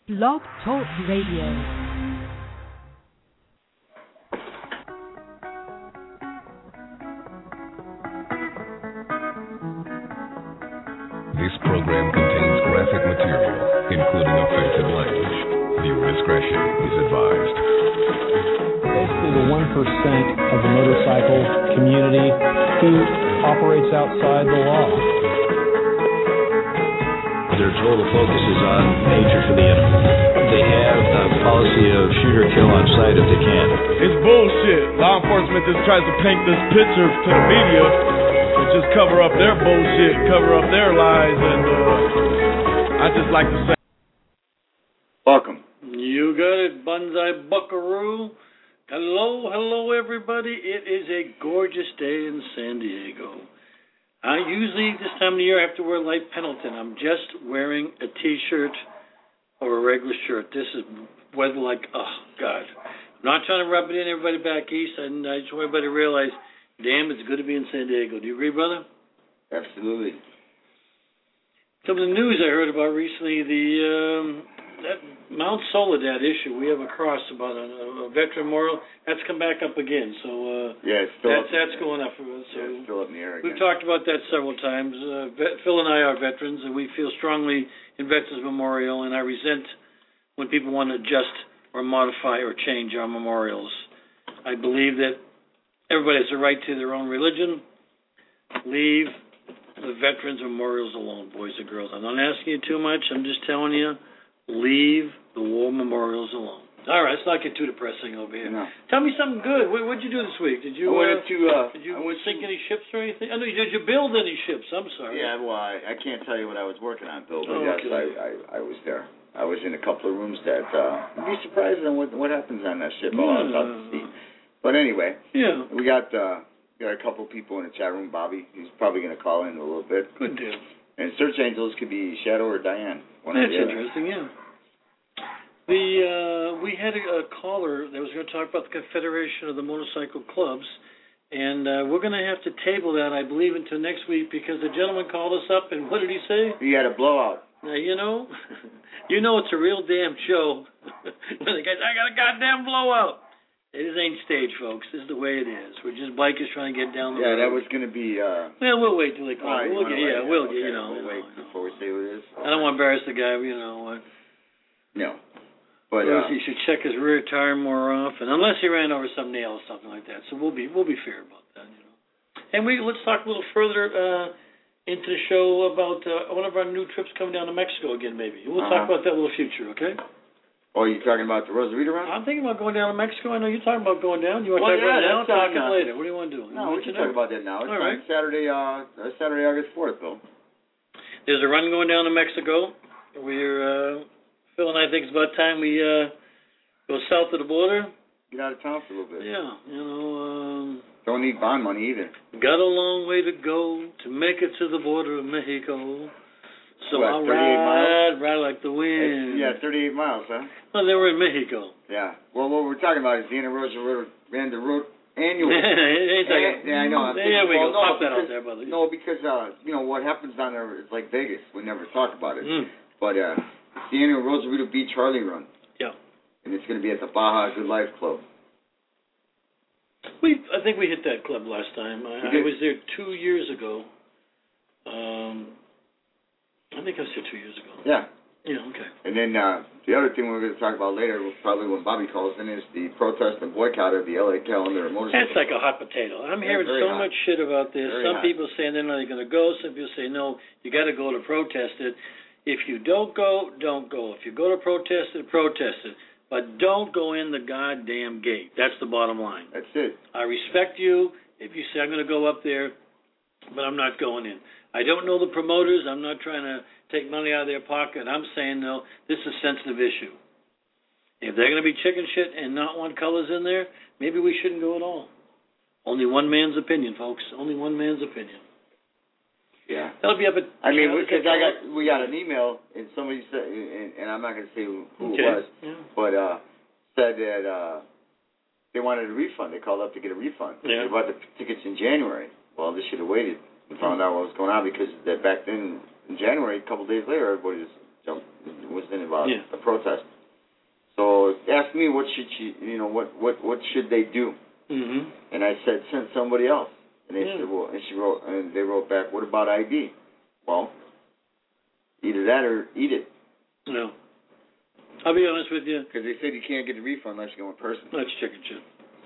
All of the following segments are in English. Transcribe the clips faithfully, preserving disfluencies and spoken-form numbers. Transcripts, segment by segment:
Blog Talk Radio. This program contains graphic material, including offensive language. Viewer discretion is advised. Basically the one percent of the motorcycle community who operates outside the law. Their total focus is on nature for the enemy. They have a policy of shoot or kill on sight if they can. It's bullshit. Law enforcement just tries to paint this picture to the media and just cover up their bullshit, cover up their lies, and uh, I just like to say, welcome. You got it, Banzai Buckaroo. Hello, hello, everybody. It is a gorgeous day in San Diego. I usually, this time of the year, I have to wear light Pendleton. I'm just wearing a T-shirt or a regular shirt. This is weather like, oh, God. I'm not trying to rub it in everybody back east, and I just want everybody to realize, damn, it's good to be in San Diego. Do you agree, brother? Absolutely. Some of the news I heard about recently, the um, that Mount Soledad issue we have across about a, a veteran memorial, that's come back up again. So uh, yeah, it's still that's, that's going up for us. So yeah, it's still up in the air again. We've talked about that several times. Uh, Phil and I are veterans, and we feel strongly in Veterans Memorial, and I resent when people want to adjust or modify or change our memorials. I believe that everybody has a right to their own religion. Leave the veterans' memorials alone, boys and girls. I'm not asking you too much. I'm just telling you, leave the war memorials alone. All right, let's not get too depressing over here. No. Tell me something good. What did you do this week? Did you I went uh, to, uh, did you I went sink to, any ships or anything? I know. Did you build any ships? I'm sorry. Yeah, well, I, I can't tell you what I was working on, Bill, but Oh, yes, okay. I, I, I was there. I was in a couple of rooms that uh, you'd be surprised on what what happens on that ship. All Yeah. out to sea. But anyway, Yeah. we got uh, got a couple of people in the chat room. Bobby, he's probably going to call in a little bit. Good deal. And Search Angels could be Shadow or Diane. One That's or the other. interesting, yeah. The uh, we had a, a caller that was going to talk about the Confederation of the Motorcycle Clubs, and uh, we're going to have to table that, I believe, until next week because the gentleman called us up, and what did he say? He had a blowout. Now, you know, you know it's a real damn show when the guy's, I got a goddamn blowout. It ain't stage, folks. This is the way it is. We're just bikers trying to get down the Yeah, road. that was going to be... Uh, well, we'll wait till they call. All right, we'll you get, wanna yeah, wait? we'll okay, get, you know. We'll you wait know, before we say what it is. I don't want to embarrass the guy, you know. Uh, No. But First, uh, he should check his rear tire more often, unless he ran over some nail or something like that. So we'll be we'll be fair about that, you know. And we let's talk a little further uh, into the show about uh, one of our new trips coming down to Mexico again, maybe. We'll uh-huh. talk about that a little future, okay? Oh, you talking about the Rosarito run? I'm thinking about going down to Mexico. I know you're talking about going down. You want to Well, talk yeah, about it now? that's Talk on, about it uh, later. What do you want to do? No, we can talk about that now. It's All on right. Saturday, uh, uh, Saturday, August fourth, Bill. There's a run going down to Mexico. We're uh, Phil and I think it's about time we uh, go south of the border. Get out of town for a little bit. Yeah, you know. Um, Don't need bond money either. Got a long way to go to make it to the border of Mexico. So What, I'll thirty-eight ride, miles? ride like the wind. It's, yeah, thirty-eight miles, huh? Well, they were in Mexico. Yeah. Well, what we're talking about is the Anna Rosa River ran the road annual. Ain't that- yeah, I know. I'm there we thinking, go. well, Pop no, that out because, there, brother. no, because uh, you know what happens down there is like Vegas. We never talk about it, Mm. but uh, it's the annual Rosarito Beach Harley Run. Yeah. And it's going to be at the Baja Good Life Club. We, I think we hit that club last time. I, I did? was there two years ago. Um, I think I was there two years ago. Yeah. Yeah, okay. And then uh, the other thing we're going to talk about later, probably when Bobby calls in, is the protest and boycott of the L A calendar of motorcycle. That's like a hot potato. I'm Yeah, hearing very so hot. much shit about this. Very Some hot. people saying they're not going to go. Some people say, no, you got to go to protest it. If you don't go, don't go. If you go to protest it, protest it. But don't go in the goddamn gate. That's the bottom line. That's it. I respect you if you say I'm going to go up there, but I'm not going in. I don't know the promoters. I'm not trying to take money out of their pocket. I'm saying, no, this is a sensitive issue. If they're going to be chicken shit and not want colors in there, maybe we shouldn't go at all. Only one man's opinion, folks. Only one man's opinion. Yeah. That'll be up at... I mean, because I got we got an email and somebody said, and, and I'm not going to say who, who Okay. it was, Yeah. but uh, said that uh, they wanted a refund. They called up to get a refund. Yeah. They bought the tickets in January. Well, they should have waited and found out what was going on because that back then in January, a couple of days later, everybody just jumped was in about Yeah. the protest. So ask me what should she, you know, what what what should they do? Mm-hmm. And I said send somebody else. And they Yeah. said, well, and she wrote, and they wrote back, what about I D? Well, either that or eat it. No. I'll be honest with you. Because they said you can't get the refund unless you go in person. That's chicken shit.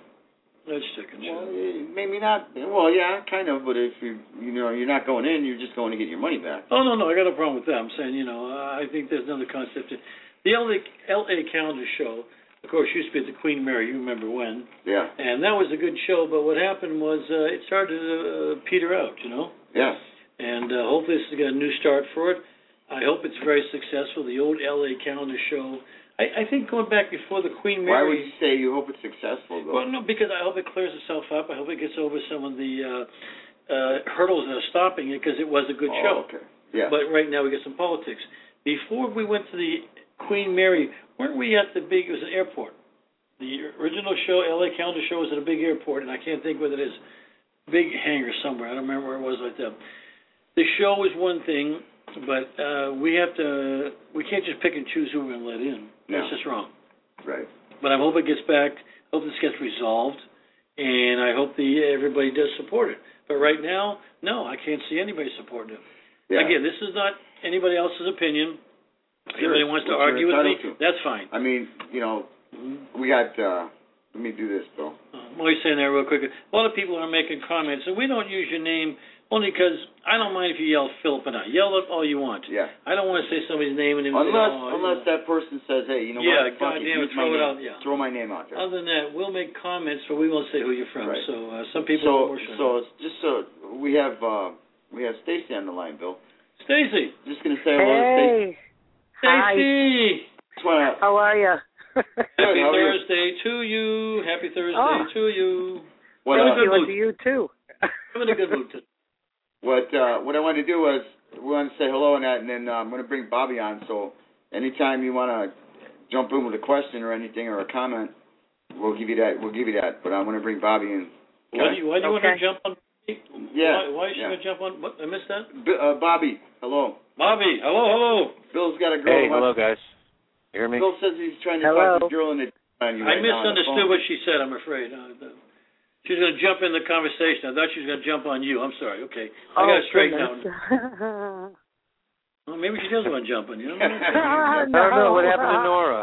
That's chicken shit. Well, eh, maybe not. Well, yeah, kind of. But if you, you know, you're not going in, you're just going to get your money back. Oh, no, no, I got no problem with that. I'm saying, you know, uh, I think there's another concept. The L A, L A calendar show, of course, used to be at the Queen Mary. You remember when? Yeah. And that was a good show, but what happened was uh, it started to uh, peter out, you know? Yeah. And uh, hopefully this has got a new start for it. I hope it's very successful. The old L A calendar show. I, I think going back before the Queen Mary. Why would you say you hope it's successful, though? Well, no, because I hope it clears itself up. I hope it gets over some of the uh, uh, hurdles that are stopping it, because it was a good oh, show. Okay. Yeah. But right now we got some politics. Before we went to the Queen Mary, weren't we at the big? It was an airport. The original show, L A calendar show, was at a big airport, and I can't think what it is. Big hangar somewhere. I don't remember where it was like that. The show is one thing, but uh, we have to. We can't just pick and choose who we're going to let in. No. That's just wrong. Right. But I hope it gets back. I hope this gets resolved, and I hope the everybody does support it. But right now, no, I can't see anybody supporting it. Yeah. Again, this is not anybody else's opinion. If Sure. anybody wants to Well, argue with me, to. that's fine. I mean, you know, we got. Uh, let me do this, Bill. I'm always saying that real quick. A lot of people are making comments, and we don't use your name only because I don't mind if you yell Philip and I. Yell it all you want. Yeah. I don't want to say somebody's name and then Unless, oh, unless you know. that person says, hey, you know Yeah, what? Fuck it, goddamn it, use my throw it name. out, yeah. Throw my name out there. Other than that, we'll make comments, but we won't say who you're from. Right. So uh, some people So, are more sure. so it's just so we have uh, we have Stacy on the line, Bill. Stacy. Just gonna say hello to Stacy. Hey. Hi. Stacy. Just wanna, How are you? Happy how are you? Thursday to you. Happy Thursday Oh. to you. what, Have a uh, good you mood. to you too. I'm in a good mood today. what uh, what I wanted to do was we want to say hello and that, and then uh, I'm gonna bring Bobby on. So anytime you wanna jump in with a question or anything or a comment, we'll give you that. We'll give you that. But I'm gonna bring Bobby in. Okay? Why do you, why do you want Okay. to jump on me? Yeah, Why, why is she yeah. going to jump on? What? I missed that. B- uh, Bobby, hello. Bobby, hello, hello. Bill's got a girl. Hey, who wants- hello guys. You hear me? Bill says he's trying to Hello. talk to a girl in the on you I right now on the misunderstood phone. what she said, I'm afraid. Uh, the, she was going to jump in the conversation. I thought she was going to jump on you. I'm sorry. Okay. I Oh, got it straightened out. goodness. Well, maybe she does want to jump on you. I don't know. I don't know what happened to Nora.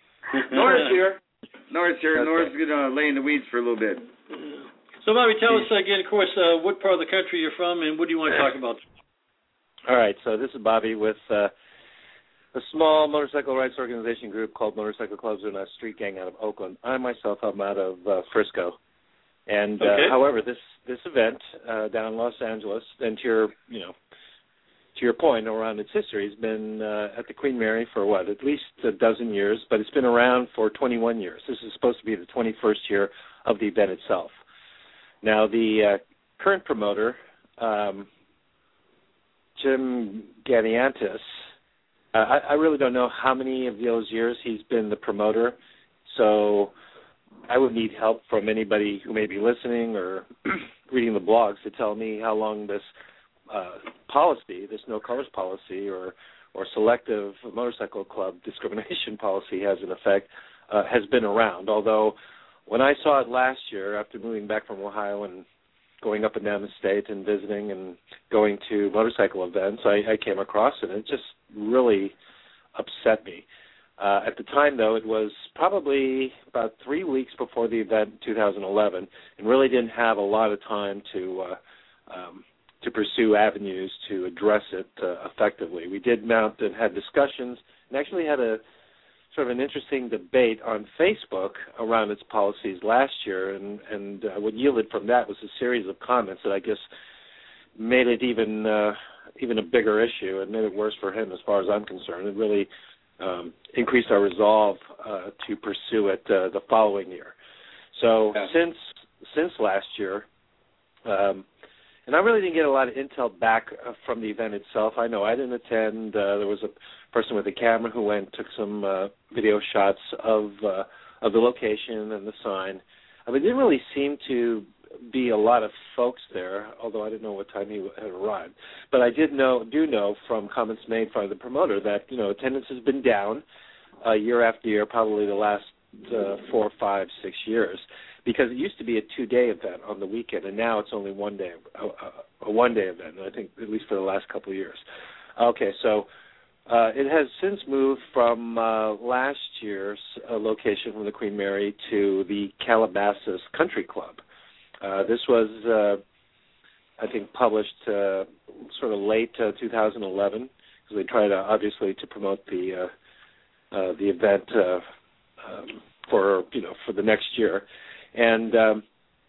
Nora's here. Nora's here. Okay. Nora's gonna lay in the weeds for a little bit. So, Bobby, tell us again, of course, uh, what part of the country you're from and what do you want to talk about? All right, so this is Bobby with uh, a small motorcycle rights organization group called Motorcycle Clubs and a street gang out of Oakland. I myself am out of uh, Frisco. And uh, Okay. however, this this event uh, down in Los Angeles, and to your you know to your point around its history, has been uh, at the Queen Mary for what, at least a dozen years, but it's been around for twenty-one years. This is supposed to be the twenty-first year of the event itself. Now, the uh, current promoter, um, Jim Gadiantis, uh, I, I really don't know how many of those years he's been the promoter, so I would need help from anybody who may be listening or reading the blogs to tell me how long this uh, policy, this no colors policy or, or selective motorcycle club discrimination policy has in effect, uh, has been around, although when I saw it last year, after moving back from Ohio and going up and down the state and visiting and going to motorcycle events, I, I came across it, and it just really upset me. Uh, at the time, though, it was probably about three weeks before the event in two thousand eleven, and really didn't have a lot of time to uh, um, to pursue avenues to address it uh, effectively. We did mount and had discussions, and actually had a sort of an interesting debate on Facebook around its policies last year, and, and uh, what yielded from that was a series of comments that I guess made it even uh, even a bigger issue and made it worse for him as far as I'm concerned. It really um, increased our resolve uh, to pursue it uh, the following year. So Yeah. since since last year, um, and I really didn't get a lot of intel back uh, from the event itself. I know I didn't attend. Uh, there was a person with a camera who went and took some uh, video shots of uh, of the location and the sign. Uh, but it didn't really seem to be a lot of folks there, although I didn't know what time he had arrived. But I did know, do know from comments made by the promoter that, you know, attendance has been down uh, year after year, probably the last uh, four, five, six years, because it used to be a two-day event on the weekend, and now it's only one day, a, a one-day event, I think, at least for the last couple of years. Okay, so uh, it has since moved from uh, last year's uh, location from the Queen Mary to the Calabasas Country Club. Uh, this was, uh, I think, published uh, sort of late uh, two thousand eleven, because they tried, uh, obviously, to promote the uh, uh, the event uh, um, for you know for the next year, and um,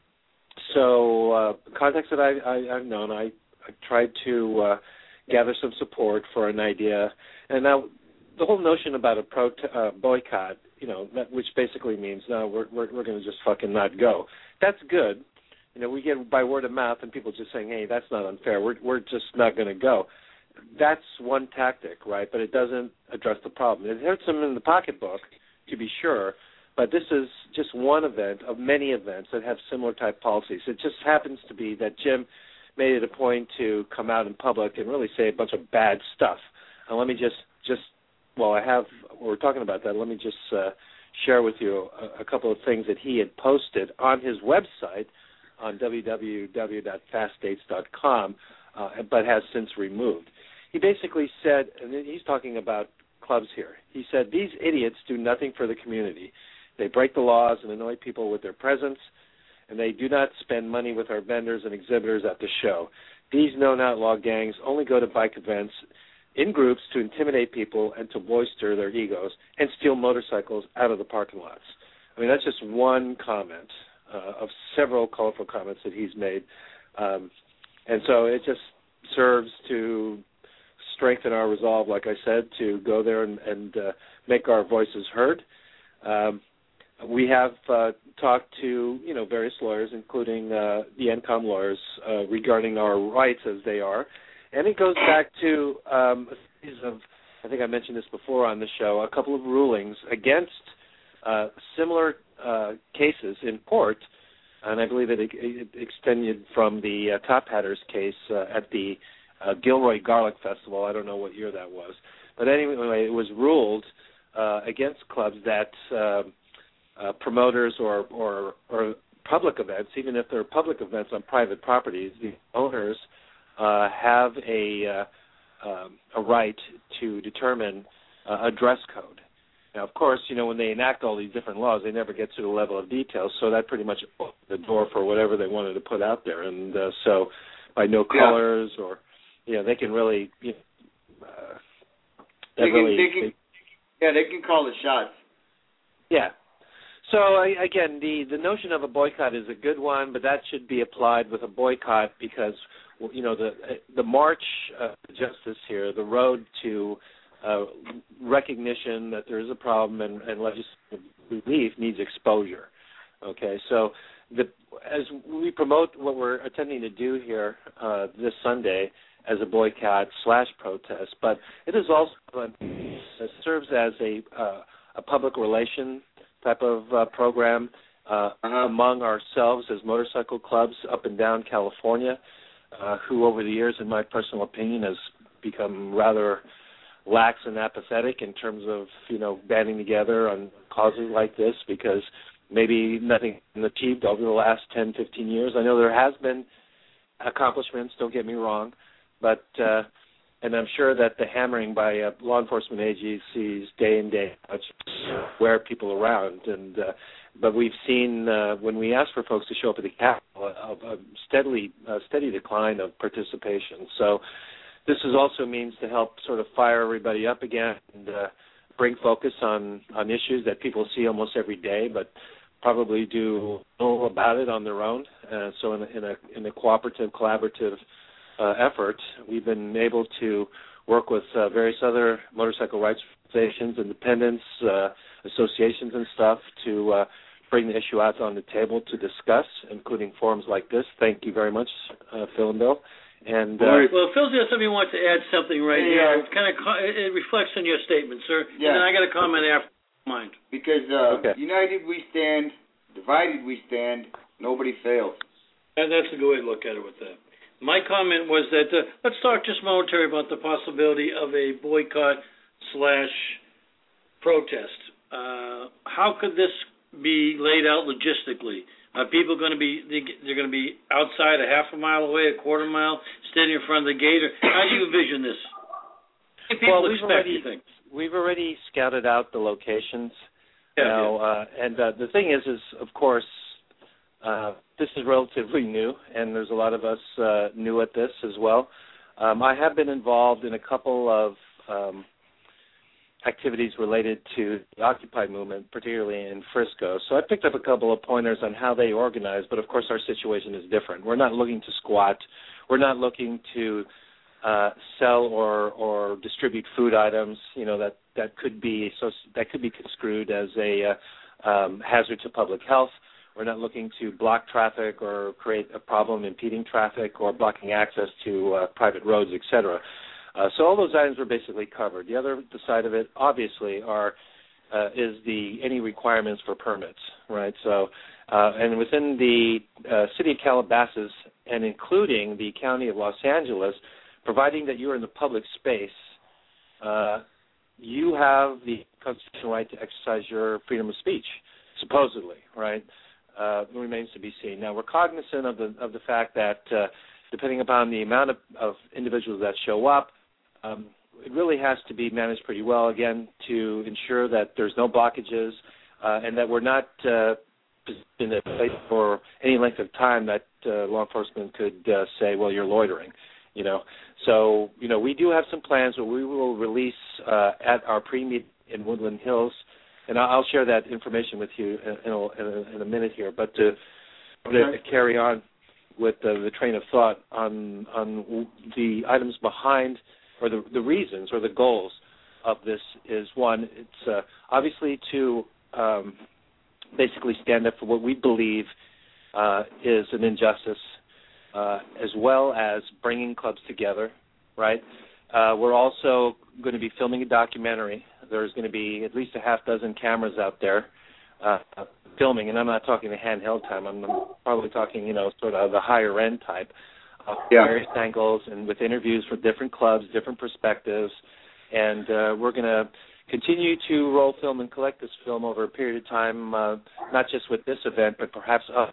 so uh, contacts that I, I, I've known, I, I tried to uh, gather some support for an idea, and now the whole notion about a pro- uh, boycott, you know, that, which basically means no, we're we're, we're going to just fucking not go. That's good. You know, we get by word of mouth and people just saying, hey, that's not unfair. We're we're just not going to go. That's one tactic, right? But it doesn't address the problem. It hurts them in the pocketbook, to be sure, but this is just one event of many events that have similar type policies. It just happens to be that Jim made it a point to come out in public and really say a bunch of bad stuff. And let me just, just well, I have, we're talking about that, let me just uh, share with you a, a couple of things that he had posted on his website on w w w dot fast dates dot com, uh, but has since removed. He basically said, and he's talking about clubs here, he said, these idiots do nothing for the community. They break the laws and annoy people with their presence, and they do not spend money with our vendors and exhibitors at the show. These known outlaw gangs only go to bike events in groups to intimidate people and to bolster their egos and steal motorcycles out of the parking lots. I mean, that's just one comment uh, of several colorful comments that he's made. Um, and so it just serves to strengthen our resolve, like I said, to go there and, and uh, make our voices heard. Um, we have uh, talked to, you know, various lawyers, including uh, the N COM lawyers, uh, regarding our rights as they are. And it goes back to um, a series of, I think I mentioned this before on the show, a couple of rulings against uh, similar uh, cases in court, and I believe it, it extended from the uh, Top Hatters case uh, at the uh, Gilroy Garlic Festival. I don't know what year that was. But anyway, it was ruled uh, against clubs that uh, uh, promoters or, or, or public events, even if they're public events on private properties, the owners uh, have a, uh, um, a right to determine uh, a dress code. Now, of course, you know, when they enact all these different laws, they never get to the level of details, so that pretty much opened the door for whatever they wanted to put out there. And uh, so by no colors yeah. or, you know, they can really, you know, uh, they can, really, they can, they, yeah, they can call the shots. Yeah. So, I, again, the, the notion of a boycott is a good one, but that should be applied with a boycott because, you know, the the march of justice here, the road to uh, recognition that there is a problem and, and legislative relief needs exposure. Okay, so the, as we promote what we're attempting to do here uh, this Sunday as a boycott slash protest, but it is also it serves as a uh, a public relation type of uh, program uh, uh-huh. among ourselves as motorcycle clubs up and down California, uh, who over the years, in my personal opinion, has become rather lax and apathetic in terms of, you know, banding together on causes like this because maybe nothing has been achieved over the last ten, fifteen years. I know there has been accomplishments, don't get me wrong, but uh, and I'm sure that the hammering by uh, law enforcement agencies day in, day out wear people around. And uh, but we've seen uh, when we ask for folks to show up at the Capitol, a, a steadily a steady decline of participation. So this is also means to help sort of fire everybody up again and uh, bring focus on, on issues that people see almost every day, but probably do know about it on their own. Uh, so in a, in a in a cooperative, collaborative uh, effort, we've been able to work with uh, various other motorcycle rights organizations, independents, uh, associations and stuff to uh, bring the issue out on the table to discuss, including forums like this. Thank you very much, uh, Phil and Bill. And uh, well, Phil's got something he wants to add something right yeah. here. It kind of it reflects on your statement, sir. Yeah. And then I got a comment after mine. Because uh, okay. united we stand, divided we stand, nobody fails. And that's a good way to look at it with that. My comment was that uh, let's talk just momentarily about the possibility of a boycott slash protest. Uh, how could this be laid out logistically? Are people going to be they're going to be outside a half a mile away, a quarter mile, standing in front of the gate, or how do you envision this? What do people well, we've expect, already you think? we've already scouted out the locations. Yeah, now, yeah. Uh, and uh, the thing is, is of course, uh, this is relatively new, and there's a lot of us uh, new at this as well. Um, I have been involved in a couple of um, activities related to the Occupy movement, particularly in Frisco. So I picked up a couple of pointers on how they organize, but of course our situation is different. We're not looking to squat. We're not looking to uh, sell or, or distribute food items, you know, that, that could be so that could be construed as a uh, um, hazard to public health. We're not looking to block traffic or create a problem impeding traffic or blocking access to uh, private roads, et cetera. Uh, so all those items were basically covered. The other side of it, obviously, are uh, is the any requirements for permits, right? So, uh, and within the uh, city of Calabasas, and including the county of Los Angeles, providing that you're in the public space, uh, you have the constitutional right to exercise your freedom of speech, supposedly, right? Uh, it remains to be seen. Now, we're cognizant of the of the fact that uh, depending upon the amount of, of individuals that show up, Um, it really has to be managed pretty well, again, to ensure that there's no blockages uh, and that we're not uh, in a place for any length of time that uh, law enforcement could uh, say, well, you're loitering, you know. So, you know, we do have some plans that we will release uh, at our pre-meet in Woodland Hills, and I'll share that information with you in, in, a, in a minute here. But to, to carry on with uh, the train of thought on on the items behind or the, the reasons or the goals of this is, one, it's uh, obviously to um, basically stand up for what we believe uh, is an injustice, uh, as well as bringing clubs together, right? Uh, we're also going to be filming a documentary. There's going to be at least a half dozen cameras out there uh, filming, and I'm not talking the handheld time. I'm probably talking, you know, sort of the higher-end type. Uh, yeah. Various angles and with interviews for different clubs, different perspectives, and uh, we're going to continue to roll film and collect this film over a period of time, uh, not just with this event, but perhaps us,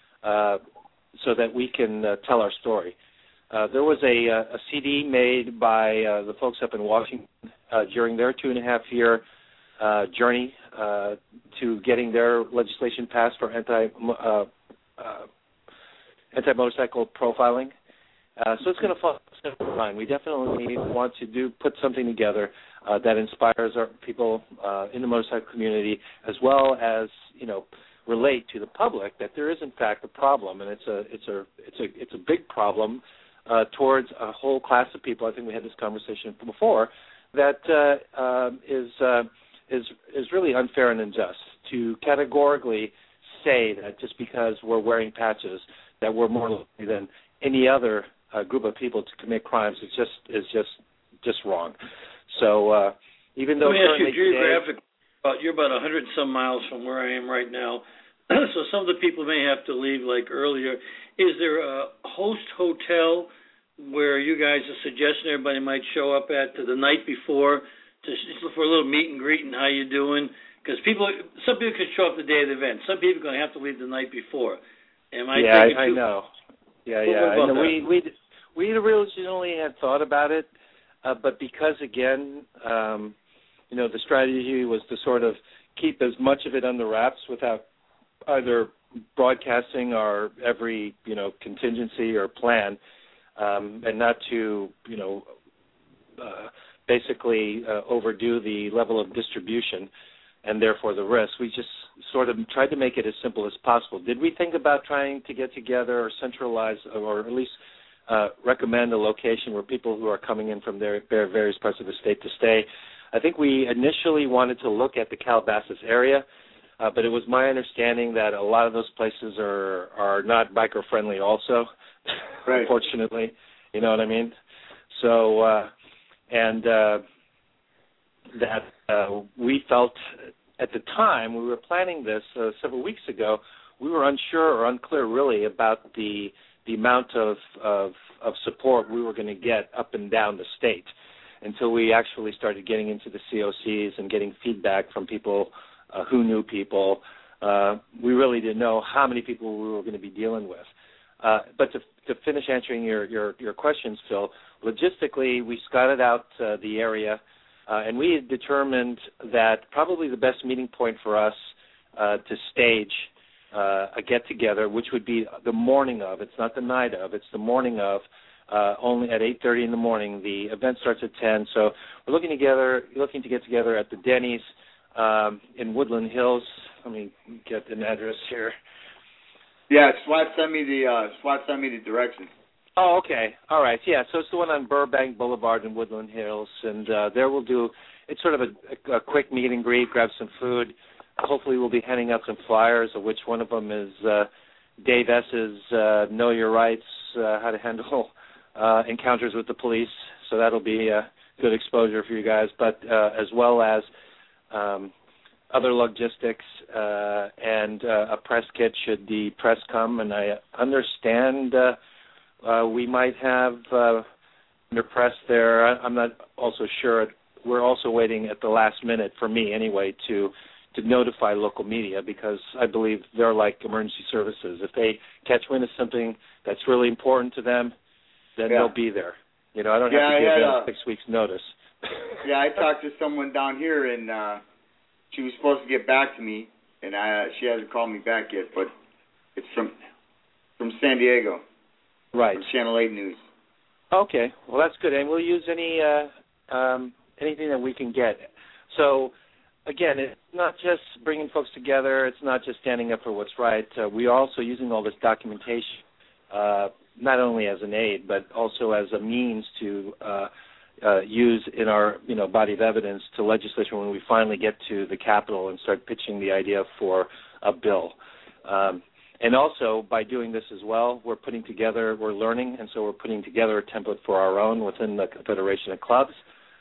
uh, so that we can uh, tell our story. Uh, there was a, a C D made by uh, the folks up in Washington uh, during their two and a half year uh, journey uh, to getting their legislation passed for anti uh, uh, anti-motorcycle profiling. Uh, so it's going to fall in line. We definitely want to do put something together uh, that inspires our people uh, in the motorcycle community, as well as, you know, relate to the public that there is in fact a problem, and it's a it's a it's a it's a big problem uh, towards a whole class of people. I think we had this conversation before that uh, uh, is uh, is is really unfair and unjust to categorically say that just because we're wearing patches that we're more likely than any other uh, group of people to commit crimes. It's just is just just wrong. So uh, even though let me ask you today, geographic, about you're about a hundred and some miles from where I am right now, so some of the people may have to leave like earlier. Is there a host hotel where you guys are suggesting everybody might show up at the night before to for a little meet and greet and how you doing? Because people, some people can show up the day of the event. Some people are going to have to leave the night before. Am I yeah, thinking I, I too- know. Yeah, what, yeah. what about I know. that? We we we originally had thought about it, uh, but because again, um, you know, the strategy was to sort of keep as much of it under wraps without either broadcasting our every you know contingency or plan, um, and not to you know uh, basically uh, overdo the level of distribution and therefore the risk. We just sort of tried to make it as simple as possible. Did we think about trying to get together or centralize or at least uh, recommend a location where people who are coming in from their, their various parts of the state to stay? I think we initially wanted to look at the Calabasas area, uh, but it was my understanding that a lot of those places are, are not biker-friendly also, right. Unfortunately. You know what I mean? So, uh, and uh, that uh, we felt at the time we were planning this uh, several weeks ago, we were unsure or unclear really about the the amount of of, of support we were going to get up and down the state until we actually started getting into the C O Cs and getting feedback from people uh, who knew people. Uh, we really didn't know how many people we were going to be dealing with. Uh, but to, to finish answering your, your, your questions, Phil, logistically, we scouted out uh, the area, uh, and we had determined that probably the best meeting point for us uh, to stage uh, a get-together, which would be the morning of. It's not the night of. It's the morning of, uh, only at eight thirty in the morning. The event starts at ten, so we're looking together, looking to get together at the Denny's um, in Woodland Hills. Let me get an address here. Yeah, SWAT sent me the uh, SWAT sent me the directions. Oh, okay. All right. Yeah, so it's the one on Burbank Boulevard in Woodland Hills, and uh, there we'll do. It's sort of a, a quick meet and greet, grab some food. Hopefully, we'll be handing out some flyers, of which one of them is uh, Dave S's uh, Know Your Rights, uh, how to handle uh, encounters with the police. So that'll be a good exposure for you guys, but uh, as well as um, other logistics uh, and uh, a press kit should the press come. And I understand uh, uh, we might have uh, under press there. I'm not also sure. We're also waiting at the last minute, for me anyway, to to notify local media, because I believe they're like emergency services. If they catch wind of something that's really important to them, then yeah. they'll be there. You know, I don't yeah, have to give had, them uh, six weeks notice. yeah, I talked to someone down here, and uh, she was supposed to get back to me, and I, she hasn't called me back yet, but it's from from San Diego. Right. From Channel eight News. Okay. Well, that's good. And we'll use any uh, um, anything that we can get. So, again, it's not just bringing folks together. It's not just standing up for what's right. Uh, we are also using all this documentation, uh, not only as an aid, but also as a means to uh, uh, use in our, you know, body of evidence to legislation when we finally get to the Capitol and start pitching the idea for a bill. Um, and also, by doing this as well, we're putting together, we're learning, and so we're putting together a template for our own within the Confederation of Clubs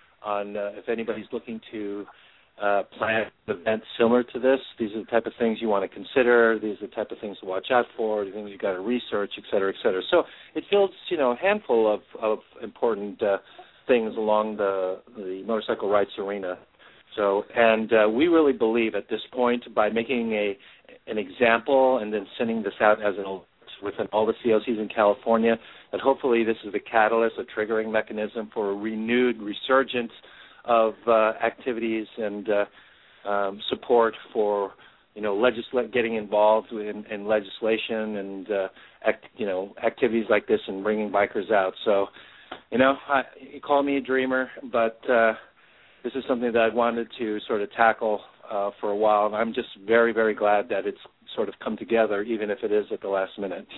on uh, if anybody's looking to uh, plan events similar to this. These are the type of things you want to consider. These are the type of things to watch out for, the things you've got to research, et cetera, et cetera. So it builds, you know, a handful of, of important uh, things along the, the motorcycle rights arena. So, and uh, we really believe at this point, by making a an example and then sending this out as an alert within all the C O Cs in California, that hopefully this is the catalyst, a triggering mechanism for a renewed resurgence of uh, activities and uh, um, support for, you know, legisl- getting involved in, in legislation and, uh, act, you know, activities like this and bringing bikers out. So, you know, I, you call me a dreamer, but uh, this is something that I wanted to sort of tackle uh, for a while, and I'm just very, very glad that it's sort of come together, even if it is at the last minute.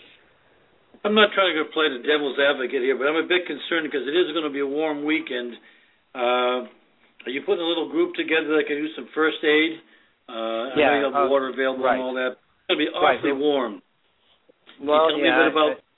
I'm not trying to go play the devil's advocate here, but I'm a bit concerned because it is going to be a warm weekend. Uh, are you putting a little group together that can do some first aid? Uh, I yeah, know you have uh, water available right. and all that. It's going to be awfully right. warm. Well, can you tell yeah, me a bit about... I,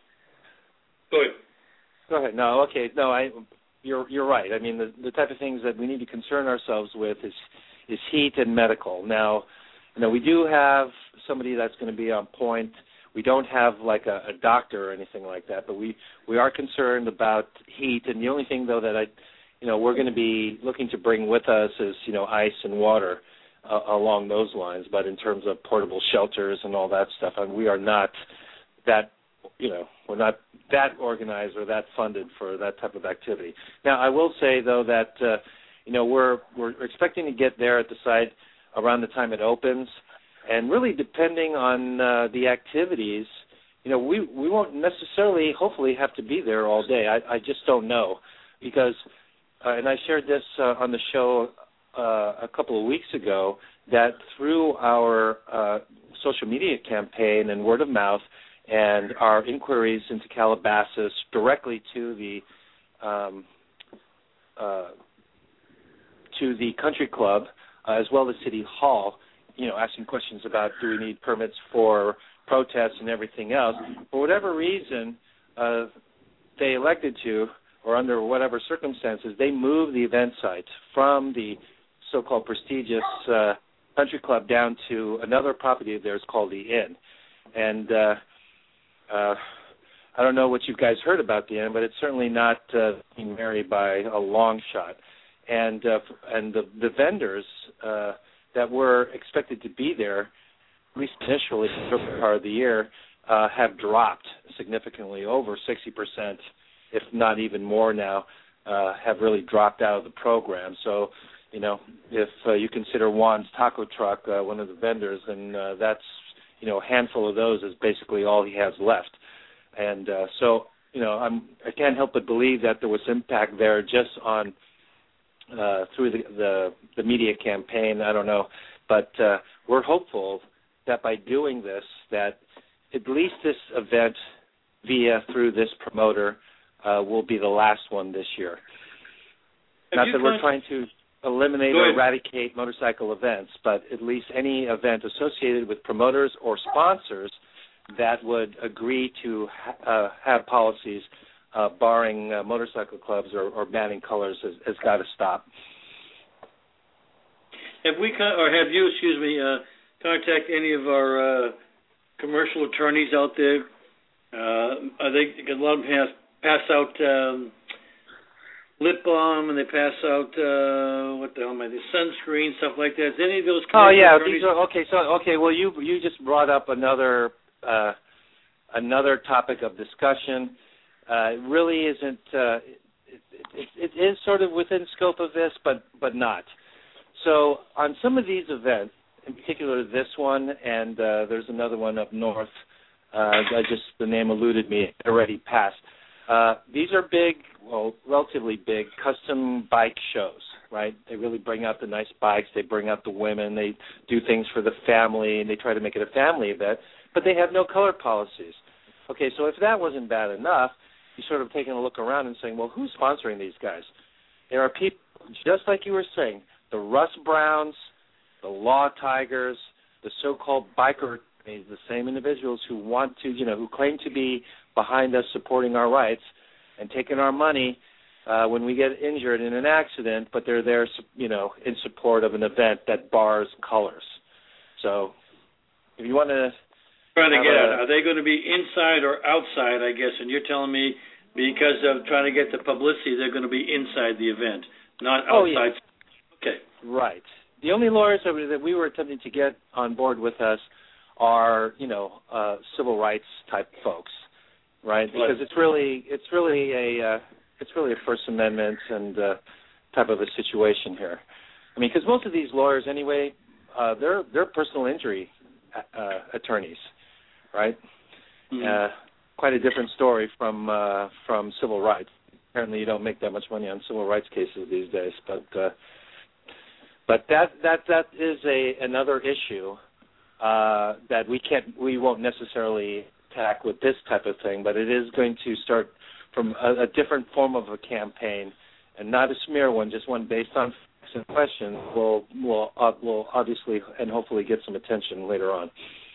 Go ahead. Go ahead. No, okay. No, I, you're you're right. I mean, the, the type of things that we need to concern ourselves with is is heat and medical. Now, you know, we do have somebody that's going to be on point. We don't have like a, a doctor or anything like that, but we, we are concerned about heat. And the only thing, though, that I, you know, we're going to be looking to bring with us is, you know, ice and water uh, along those lines. But in terms of portable shelters and all that stuff, and we are not that, you know, we're not that organized or that funded for that type of activity. Now, I will say, though, that, uh, you know, we're we're expecting to get there at the site around the time it opens. And really depending on uh, the activities, you know, we, we won't necessarily, hopefully, have to be there all day. I, I just don't know. Because, uh, and I shared this uh, on the show uh, a couple of weeks ago, that through our uh, social media campaign and word of mouth and our inquiries into Calabasas directly to the um, uh, to the country club, uh, as well as City Hall, you know, asking questions about do we need permits for protests and everything else. For whatever reason, uh, they elected to, or under whatever circumstances, they moved the event site from the so-called prestigious uh, country club down to another property of theirs called the Inn. And uh, uh, I don't know what you guys heard about the Inn, but it's certainly not uh, being married by a long shot. And uh, and the, the vendors uh, that were expected to be there, at least initially, the first part of the year, uh, have dropped significantly, over sixty percent, if not even more now, uh, have really dropped out of the program. So, you know, if uh, you consider Juan's Taco Truck uh, one of the vendors, then uh, that's, you know, a handful of those is basically all he has left. And uh, so, you know, I'm, I can't help but believe that there was impact there just on uh, through the, the the media campaign. I don't know, but uh, we're hopeful that by doing this, that at least this event via through this promoter uh, will be the last one this year. Not that we're trying to eliminate or eradicate motorcycle events, but at least any event associated with promoters or sponsors that would agree to ha- uh, have policies uh, barring uh, motorcycle clubs or, or banning colors has, has got to stop. Have we, con- or have you, excuse me, uh, contact any of our uh, commercial attorneys out there? Uh, are they, because a lot of them pass, pass out um, lip balm and they pass out uh, what the hell am I? The sunscreen, stuff like that. Is any of those? Oh yeah, attorneys- these are okay. So okay, well you you just brought up another uh, another topic of discussion. Uh, it really isn't. Uh, it, it, it is sort of within scope of this, but but not. So on some of these events, in particular this one, and uh, there's another one up north. Uh, I just the name eluded me. It already passed. Uh, these are big, well, relatively big custom bike shows, right? They really bring out the nice bikes. They bring out the women. They do things for the family, and they try to make it a family event, but they have no color policies. Okay, so if that wasn't bad enough, you're sort of taking a look around and saying, well, who's sponsoring these guys? There are people, just like you were saying, the Russ Browns, the Law Tigers, the so-called biker, the same individuals who want to, you know, who claim to be behind us supporting our rights and taking our money uh, when we get injured in an accident, but they're there, you know, in support of an event that bars colors. So if you want to... Trying to get at, are they going to be inside or outside, I guess, and you're telling me because of trying to get the publicity, they're going to be inside the event, not outside. Oh, yeah. Okay. Right. The only lawyers that we were attempting to get on board with us are, you know, uh, civil rights type folks, right? Because it's really, it's really a, uh, it's really a First Amendment and uh, type of a situation here. I mean, because most of these lawyers, anyway, uh, they're they're personal injury uh, attorneys, right? Mm-hmm. Uh, quite a different story from uh, from civil rights. Apparently, you don't make that much money on civil rights cases these days, but uh, but that that that is a another issue. Uh, that we can't, we won't necessarily attack with this type of thing, but it is going to start from a, a different form of a campaign, and not a smear one, just one based on facts and questions. Will will uh, will obviously and hopefully get some attention later on.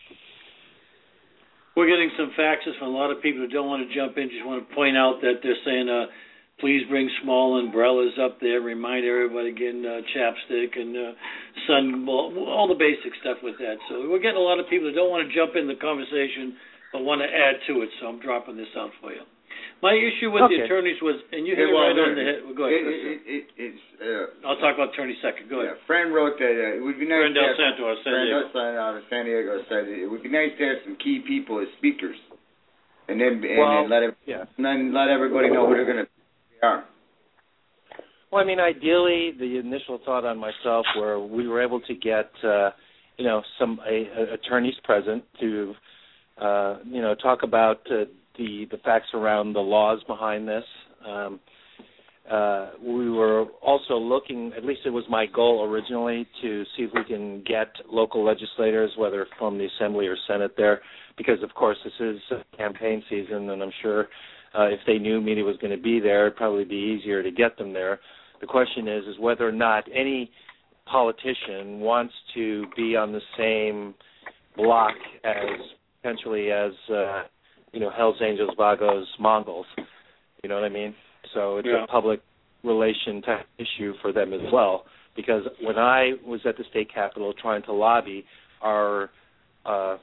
We're getting some faxes from a lot of people who don't want to jump in. Just want to point out that they're saying, uh, please bring small umbrellas up there. Remind everybody again, uh, chapstick and uh, sun, all the basic stuff with that. So we're getting a lot of people that don't want to jump in the conversation but want to add to it. So I'm dropping this out for you. My issue with okay. the attorneys was, and you hit it right on the head. Well, go ahead. It, it, it, it's, uh, I'll talk about attorneys second. Go ahead. Yeah, Fran wrote that uh, it would be nice. Fran Del Santo out of San Diego. Fran out of San Diego said it would be nice to have some key people as speakers, and then and well, then let it, yeah. and then let everybody know who they're going to are. Well, I mean, ideally, the initial thought on myself where we were able to get, uh, you know, some a, a attorneys present to, uh, you know, talk about uh, the the facts around the laws behind this. Um, uh, we were also looking, at least it was my goal originally, to see if we can get local legislators, whether from the Assembly or Senate there, because, of course, this is campaign season, and I'm sure uh, if they knew media was going to be there, it'd probably be easier to get them there. The question is, is whether or not any politician wants to be on the same block as, potentially as, uh, you know, Hells Angels, Vagos, Mongols. You know what I mean? So it's yeah. a public relation type issue for them as well. because when I was at the state capitol trying to lobby our uh,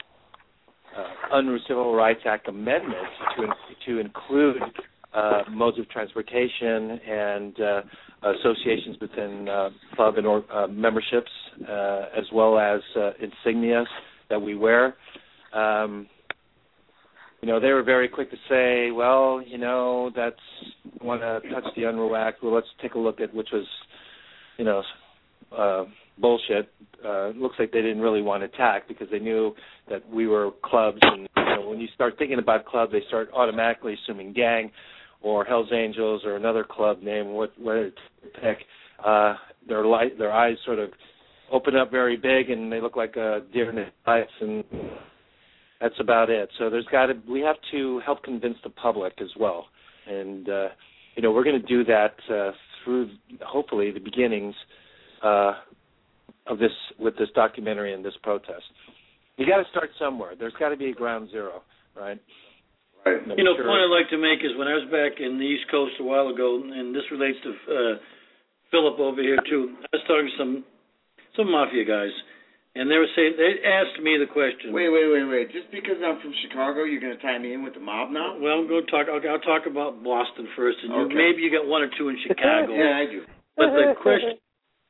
uh, Unruh Civil Rights Act amendment to to include uh, modes of transportation and uh, associations within uh, club and or, uh, memberships, uh, as well as uh, insignias that we wear. Um, you know, they were very quick to say, well, you know, that's want to touch the Unruh Act. Well, let's take a look at which was, you know, uh, bullshit. Uh, looks like they didn't really want to attack because they knew that we were clubs. And you know, when you start thinking about club, they start automatically assuming gang or Hell's Angels or another club name, what what to pick. Uh, their light, their eyes sort of open up very big, and they look like a deer in the headlights, and that's about it. So there's got to we have to help convince the public as well, and uh, you know we're going to do that uh, through hopefully the beginnings uh, of this with this documentary and this protest. You got to start somewhere. There's got to be a ground zero, right? Right. You know, the point I'd like to make is when I was back in the East Coast a while ago, and this relates to uh, Philip over here too. I was talking to some some mafia guys, and they were saying they asked me the question. Wait, wait, wait, wait. Just because I'm from Chicago, you're going to tie me in with the mob now? Well, I'm going to talk. I'll, I'll talk about Boston first, and you, Okay. maybe you got one or two in Chicago. Yeah, I do. But the question,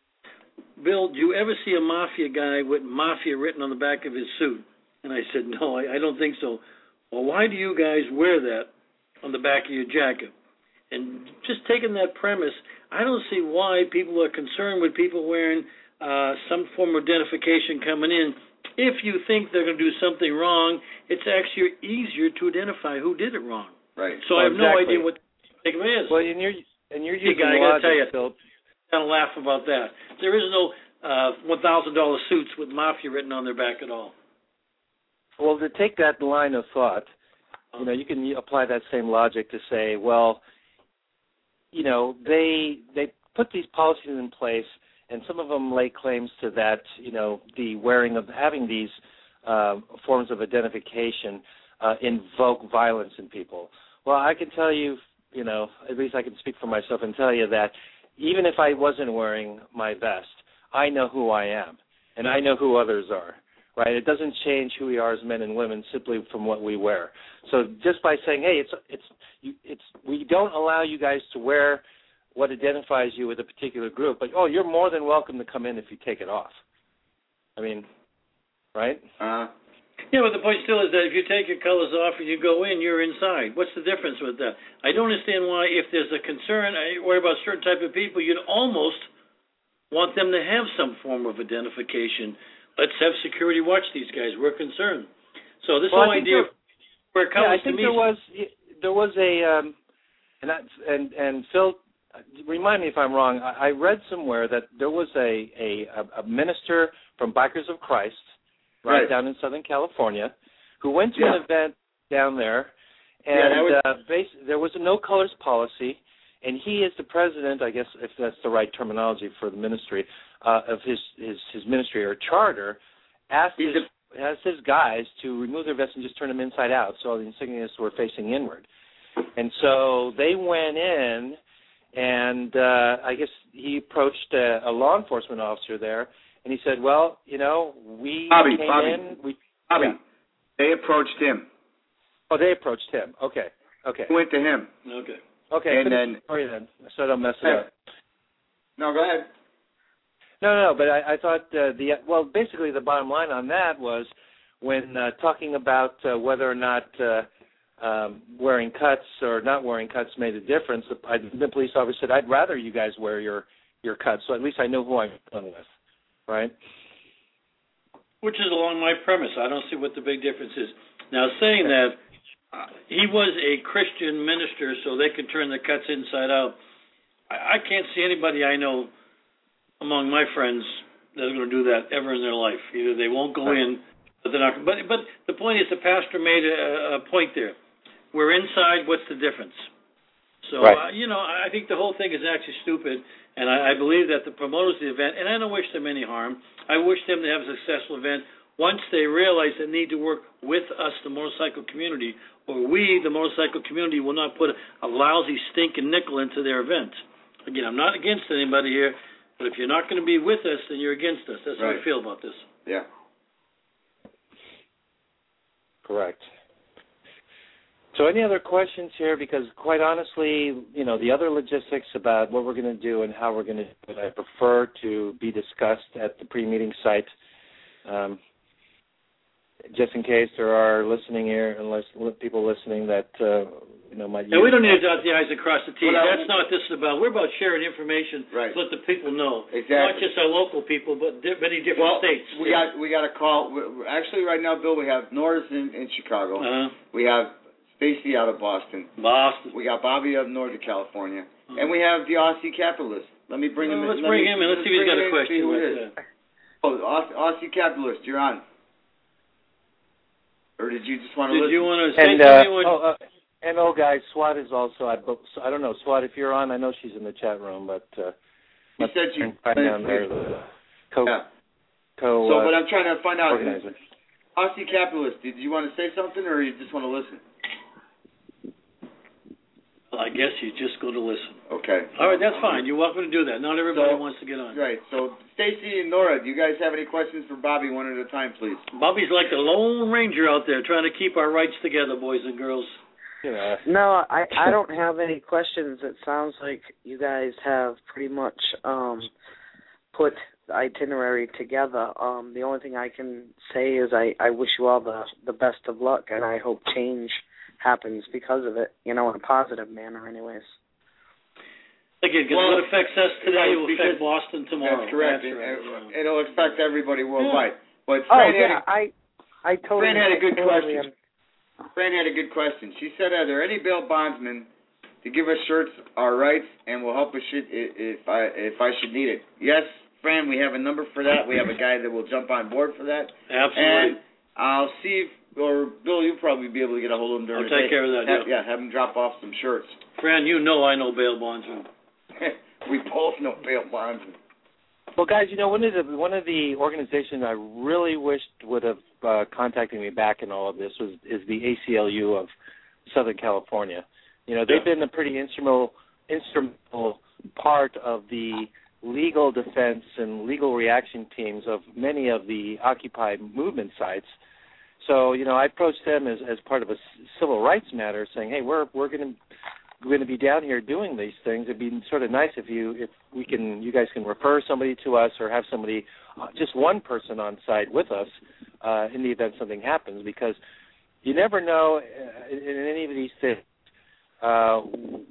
Bill, do you ever see a mafia guy with mafia written on the back of his suit? And I said, no, I, I don't think so. Well, why do you guys wear that on the back of your jacket? And just taking that premise, I don't see why people are concerned with people wearing uh, some form of identification coming in. If you think they're going to do something wrong, it's actually easier to identify who did it wrong. Right. So I have no Exactly. idea what the thing is. Well, and you're and you're Hey, using guy, I gotta logic, tell you, Phil. kind of laugh about that. There is no uh, one thousand dollars suits with mafia written on their back at all. Well, to take that line of thought, you know, you can apply that same logic to say, well, you know, they they put these policies in place, and some of them lay claims to that, you know, the wearing of having these uh, forms of identification uh, invoke violence in people. Well, I can tell you, you know, at least I can speak for myself and tell you that even if I wasn't wearing my vest, I know who I am, and I know who others are. Right, it doesn't change who we are as men and women simply from what we wear. So just by saying, "Hey, it's it's you, it's we don't allow you guys to wear what identifies you with a particular group, but oh, you're more than welcome to come in if you take it off." I mean, right? Uh, Yeah, but the point still is that if you take your colors off and you go in, you're inside. What's the difference with that? I don't understand why, if there's a concern, I worry about certain type of people, you'd almost want them to have some form of identification. Let's have security watch these guys. We're concerned. So this Well, whole I think idea there- of where it comes yeah, I to think me. there was there was a um, and that, and and Phil, remind me if I'm wrong. I, I read somewhere that there was a, a a minister from Bikers of Christ, right, Right. down in Southern California, who went to Yeah. an event down there, Yeah, and that was- uh, bas- there was a no colors policy, and he is the president, I guess, if that's the right terminology for the ministry uh, of his, his his ministry or charter, asked He's his, asked his guys to remove their vests and just turn them inside out, so the insignias were facing inward. And so they went in, and uh, I guess he approached a, a law enforcement officer there, and he said, "Well, you know, we Bobby, came Bobby, in, we Bobby, yeah. they approached him. Oh, they approached him. Okay, okay, He went to him. Okay. okay. and finish then- the story then, so I don't mess it up." No, go ahead. No, no, but I, I thought uh, the well, basically the bottom line on that was when uh, talking about uh, whether or not uh, um, wearing cuts or not wearing cuts made a difference. The, I, the police officer said, "I'd rather you guys wear your your cuts, so at least I know who I'm dealing with." Right? Which is along my premise. I don't see what the big difference is. Now, saying that, uh, he was a Christian minister, so they could turn the cuts inside out. I, I can't see anybody I know among my friends that's going to do that ever in their life. Either they won't go in, but they're not. But but the point is, the pastor made a, a point there. We're inside. What's the difference? So Right. uh, you know, I think the whole thing is actually stupid, and I, I believe that the promoters of the event, and I don't wish them any harm. I wish them to have a successful event. Once they realize they need to work with us, the motorcycle community, or we, the motorcycle community, will not put a, a lousy stinking nickel into their event. Again, I'm not against anybody here. But if you're not going to be with us, then you're against us. That's right. how I feel about this. Yeah. Correct. So any other questions here? Because quite honestly, you know, the other logistics about what we're going to do and how we're going to do it, I prefer to be discussed at the pre-meeting site. Um, just in case there are listening here, unless people listening that, uh, you know, might use... And we don't need to dot the I's and cross the T's. Well, That's not what this is about. We're about sharing information right. to let the people know. Exactly. Not just our local people, but di- many different well, states. we got we got a call. We're, actually, right now, Bill, we have Norris in, in Chicago. Uh-huh. We have Stacy out of Boston. Boston. We got Bobby of Northern California. Uh-huh. And we have the Aussie Capitalist. Let me bring well, him in. Let's bring me, him in. Let's see if he's got a question. Who it is. Oh, Aussie, Aussie Capitalist, you're on. Or did you just want to did listen? Did you want to say and, uh, something? Oh, uh, and oh, guys, SWAT is also. I, I don't know, SWAT. If you're on, I know she's in the chat room, but uh, you said you find down there. The co, yeah. co. So, uh, but I'm trying to find out. Organizer. Aussie Capitalist, did you want to say something, or you just want to listen? Well, I guess you just go to listen. Okay. All right, that's fine. You're welcome to do that. Not everybody So, wants to get on. Right. So, Stacy and Nora, do you guys have any questions for Bobby one at a time, please? Bobby's like the Lone Ranger out there trying to keep our rights together, boys and girls. Yeah. No, I I don't have any questions. It sounds like you guys have pretty much um, put the itinerary together. Um, the only thing I can say is I, I wish you all the, the best of luck, and I hope change happens because of it, you know, in a positive manner anyways. Again, because well, what affects us today will affect because Boston tomorrow. That's correct. That's right, it, yeah. It'll affect everybody worldwide. Yeah. But Oh, Fran yeah, had a, I, I totally... Fran had a good totally question. Fran had a good question. She said, are there any bail bondsmen to give us shirts our rights and will help us should, if I if I should need it? Yes, Fran, we have a number for that. We have a guy that will jump on board for that. Absolutely. And I'll see if, or Bill, you'll probably be able to get a hold of him during I'll the day. take care of that, have, yeah. Yeah, have him drop off some shirts. Fran, you know I know bail bondsmen. We both know bail bondsmen. Well, guys, you know, one of the one of the organizations I really wished would have uh, contacted me back in all of this was is the A C L U of Southern California. You know, they've Yeah. been a pretty instrumental instrumental part of the legal defense and legal reaction teams of many of the Occupy movement sites. So, you know, I approached them as, as part of a civil rights matter, saying, "Hey, we're we're going to we're going to be down here doing these things. It'd be sort of nice if you if we can you guys can refer somebody to us or have somebody, uh, just one person on site with us uh, in the event something happens, because you never know uh, in, in any of these things uh,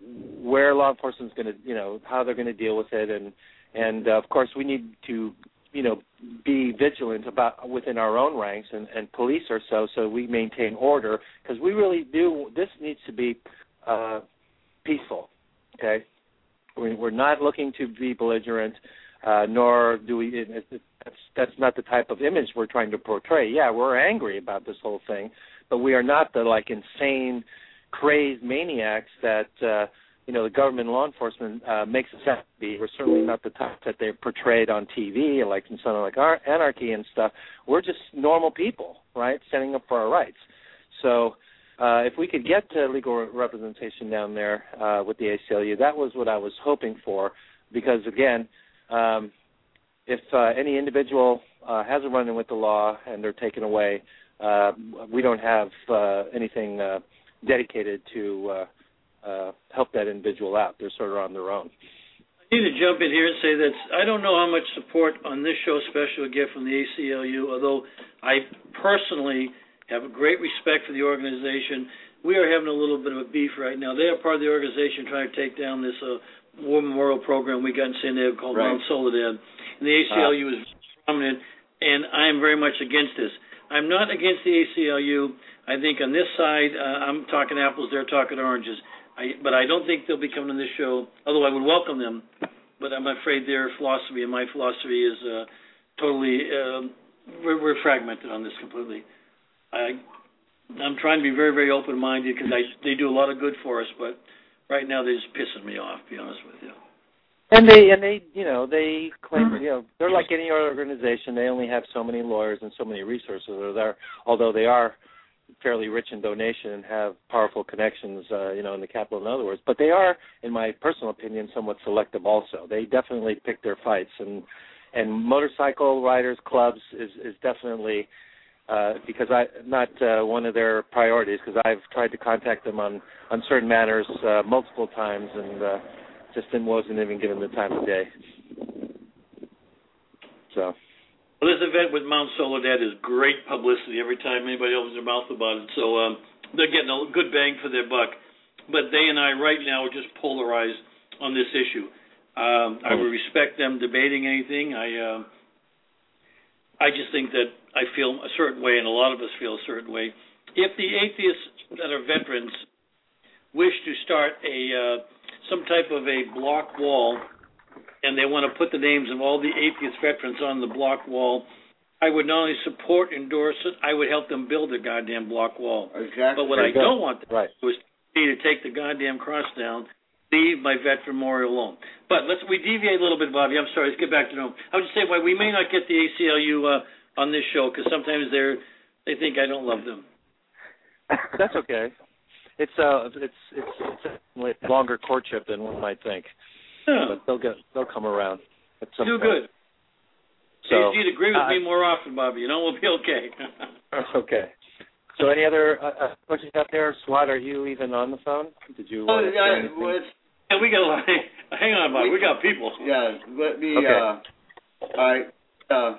where law enforcement is going to, you know, how they're going to deal with it, and and uh, of course we need to, you know, be vigilant about within our own ranks and, and police ourselves so we maintain order, because we really do. This needs to be uh, peaceful. Okay, we're not looking to be belligerent, uh, nor do we. It, it, that's that's not the type of image we're trying to portray. Yeah, we're angry about this whole thing, but we are not the like insane, crazed maniacs that. Uh, You know, the government and law enforcement uh, makes us out to be. We're certainly not the type that they're portrayed on T V, like in something like our Anarchy and stuff. We're just normal people, right, standing up for our rights. So uh, if we could get to legal representation down there uh, with the A C L U, that was what I was hoping for, because, again, um, if uh, any individual uh, has a run-in with the law and they're taken away, uh, we don't have uh, anything uh, dedicated to uh, Uh, help that individual out. They're sort of on their own. I need to jump in here and say that I don't know how much support on this show special we get from the A C L U, although I personally have a great respect for the organization. We are having a little bit of a beef right now. They are part of the organization trying to take down this uh, war memorial program we got in San Diego called right. Mount Soledad. And the A C L U uh, is prominent, and I am very much against this. I'm not against the A C L U. I think on this side, uh, I'm talking apples, they're talking oranges. I, but I don't think they'll be coming on this show, although I would welcome them. But I'm afraid their philosophy and my philosophy is uh, totally, uh, we're, we're fragmented on this completely. I, I'm trying to be very, very open-minded because they do a lot of good for us, but right now they're just pissing me off, to be honest with you. And they, and they, you know, they claim, you know, they're like any other organization. They only have so many lawyers and so many resources are there, although they are fairly rich in donation and have powerful connections, uh, you know, in the capital, in other words. But they are, in my personal opinion, somewhat selective also. They definitely pick their fights. And and motorcycle riders clubs is, is definitely, uh, because I not uh, one of their priorities, because I've tried to contact them on, on certain matters uh, multiple times and uh, just wasn't even given the time of day. So... Well, this event with Mount Soledad is great publicity every time anybody opens their mouth about it. So um, they're getting a good bang for their buck. But they and I right now are just polarized on this issue. Um, I would respect them debating anything. I uh, I just think that I feel a certain way, and a lot of us feel a certain way. If the atheists that are veterans wish to start a uh, some type of a block wall, and they want to put the names of all the atheist veterans on the block wall, I would not only support, endorse it, I would help them build a goddamn block wall. Exactly. But what I don't want them right. to do is to take the goddamn cross down, leave my veteran memorial alone. But let's we deviate a little bit, Bobby. I'm sorry. Let's get back to normal. I would just say why we may not get the A C L U uh, on this show because sometimes they're they think I don't love them. That's okay. It's uh it's it's, it's a longer courtship than one might think. Yeah. But they'll get they'll come around at some Do point. good. So you'd agree with uh, me more often, Bobby. You know, we'll be okay. Okay. So any other uh, questions out there? Swat, are you even on the phone? Did you Oh, want to say yeah, anything? well, it's, Yeah, we got a lot. Hang on, Bobby. We got people. yeah, let me, Okay. uh, all right, uh,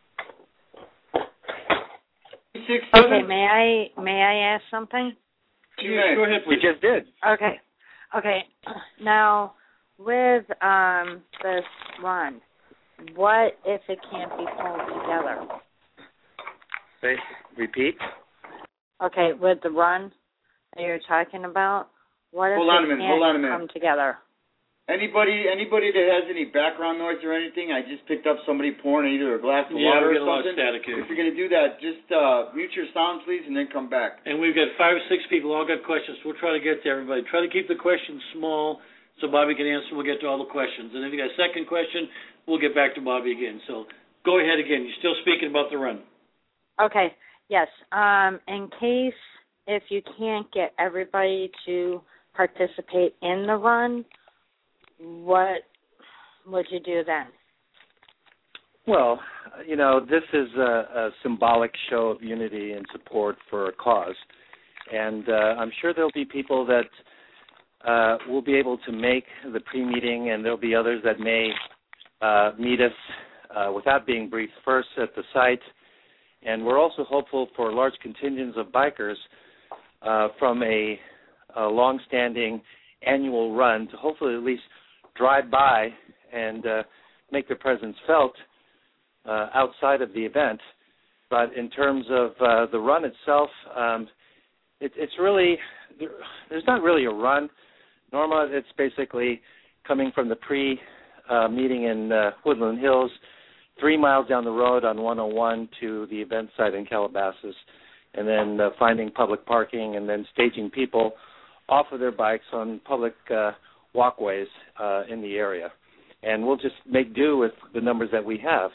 six, Okay, seven? may I may I ask something? You may. Go ahead, We please. just did. Okay. Okay. Now with um this run, what if it can't be pulled together? Say, repeat. Okay, with the run that you're talking about, what if Hold on it a minute, can't hold on a minute. come together? Anybody, anybody that has any background noise or anything, I just picked up somebody pouring either a glass of Yeah, water we or get a lot of something. static here. If you're going to do that, just uh, mute your sound, please, and then come back. And we've got five or six people all got questions. So we'll try to get to everybody. Try to keep the questions small so Bobby can answer. We'll get to all the questions. And if you got a second question, we'll get back to Bobby again. So go ahead again. You're still speaking about the run. Okay. Yes. Um, in case if you can't get everybody to participate in the run, what would you do then? Well, you know, this is a, a symbolic show of unity and support for a cause. And uh, I'm sure there'll be people that uh, will be able to make the pre-meeting, and there'll be others that may uh, meet us uh, without being briefed first at the site. And we're also hopeful for large contingents of bikers uh, from a, a long-standing annual run to hopefully at least drive by and uh, make their presence felt uh, outside of the event. But in terms of uh, the run itself, um, it, it's really, there, there's not really a run. Norma, it's basically coming from the pre-meeting uh, in uh, Woodland Hills, three miles down the road on one oh one to the event site in Calabasas, and then uh, finding public parking and then staging people off of their bikes on public uh, walkways uh, in the area. And we'll just make do with the numbers that we have.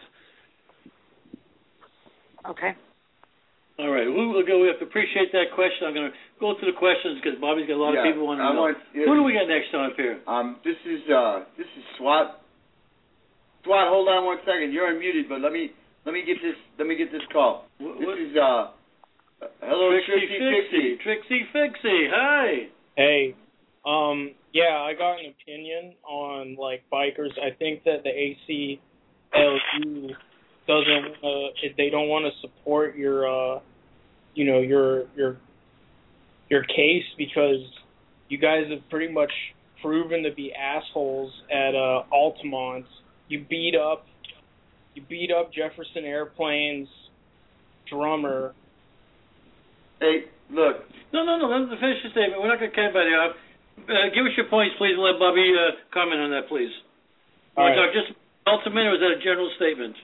Okay. All right. We will go. We have to appreciate that question. I'm going to go through the questions because Bobby's got a lot Yeah, of people wanting to I know. want- yeah. Who do we got next on up here? Um, this is uh, this is SWAT. SWAT, hold on one second. You're unmuted, but let me let me get this let me get this call. What, This what? is uh, hello, Trixie Trixie Fixie. Fixie. Trixie Fixie. Hi. Hey, um, yeah, I got an opinion on like bikers. I think that the A C L U doesn't, uh, if they don't want to support your, uh, you know, your your your case because you guys have pretty much proven to be assholes at uh, Altamont. You beat up, you beat up Jefferson Airplane's drummer. Hey, look. No, no, no. Let us finish the statement. We're not going to cut anybody off. Uh, give us your points, please, and let Bobby uh, comment on that, please. You All want to right. talk just ultimate, or is that a general statement?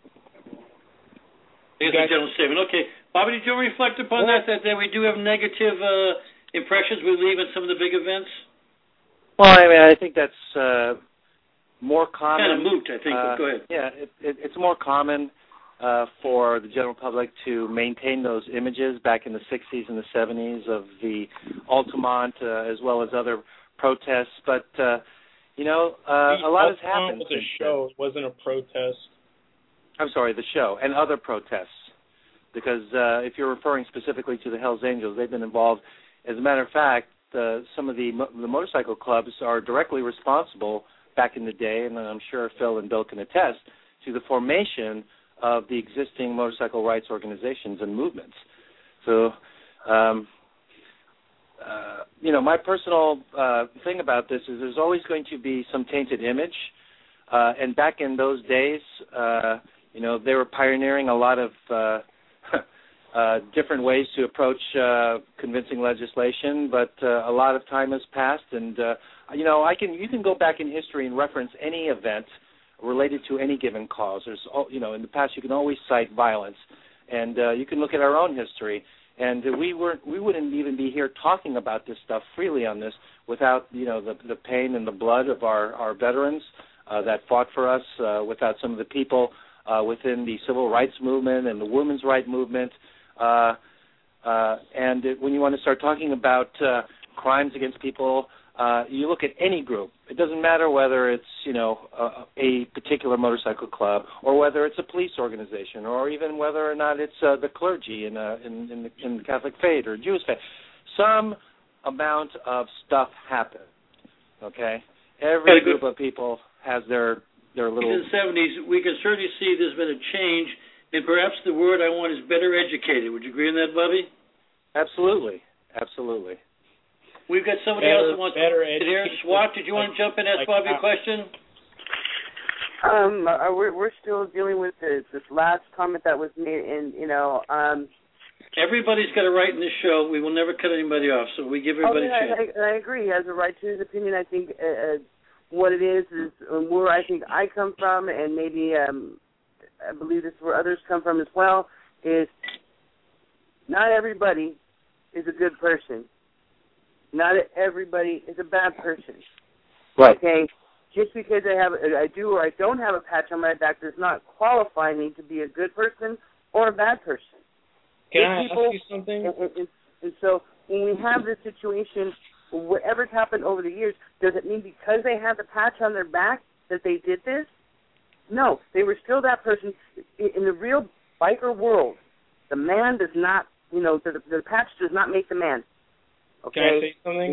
I guess guys- a general statement. Okay. Bobby, did you reflect upon Well- that, that, that we do have negative uh, impressions we leave at some of the big events? Well, I mean, I think that's uh, more common. Kind of moot, I think, but uh, go ahead. Yeah, it, it, it's more common uh, for the general public to maintain those images back in the sixties and the seventies of the Altamont, uh, as well as other protests. But, uh, you know, uh, a lot has happened. It was a show. It wasn't a protest. I'm sorry, the show, and other protests. Because uh, if you're referring specifically to the Hells Angels, they've been involved. As a matter of fact, uh, some of the, mo- the motorcycle clubs are directly responsible back in the day, and I'm sure Phil and Bill can attest, to the formation of the existing motorcycle rights organizations and movements. So, um, uh, you know, my personal uh, thing about this is there's always going to be some tainted image. Uh, and back in those days, uh, you know, they were pioneering a lot of uh, uh, different ways to approach uh, convincing legislation, but uh, a lot of time has passed, and uh, you know, I can you can go back in history and reference any event related to any given cause. There's, you know, in the past you can always cite violence, and uh, you can look at our own history, and we weren't we wouldn't even be here talking about this stuff freely on this without, you know, the the pain and the blood of our our veterans uh, that fought for us, uh, without some of the people uh, within the civil rights movement and the women's rights movement. Uh, uh, and it, when you want to start talking about uh, crimes against people, uh, you look at any group. It doesn't matter whether it's, you know, a, a particular motorcycle club, or whether it's a police organization, or even whether or not it's uh, the clergy in, uh, in, in, the, in the Catholic faith or Jewish faith. Some amount of stuff happens. Okay, every group of people has their their little. In the seventies, we can certainly see there's been a change. And perhaps the word I want is better educated. Would you agree on that, Bobby? Absolutely. Absolutely. We've got somebody better, else that wants better to sit here. Swat, did you want to jump in and ask like Bobby how, a question? Um, uh, we're we're still dealing with this, this last comment that was made, and you know, um. Everybody's got a right in this show. We will never cut anybody off, so we give everybody oh, yeah, a chance. I, I agree. He has a right to his opinion. I think uh, what it is is where I think I come from, and maybe um. I believe this is where others come from as well, is not everybody is a good person. Not everybody is a bad person. Right. Okay? Just because I have, I do or I don't have a patch on my back does not qualify me to be a good person or a bad person. Can good I people, ask you something? And, and, and so when we have this situation, whatever's happened over the years, does it mean because they have the patch on their back that they did this? No, they were still that person. In the real biker world, the man does not, you know, the, the patch does not make the man. Okay? Can I say something?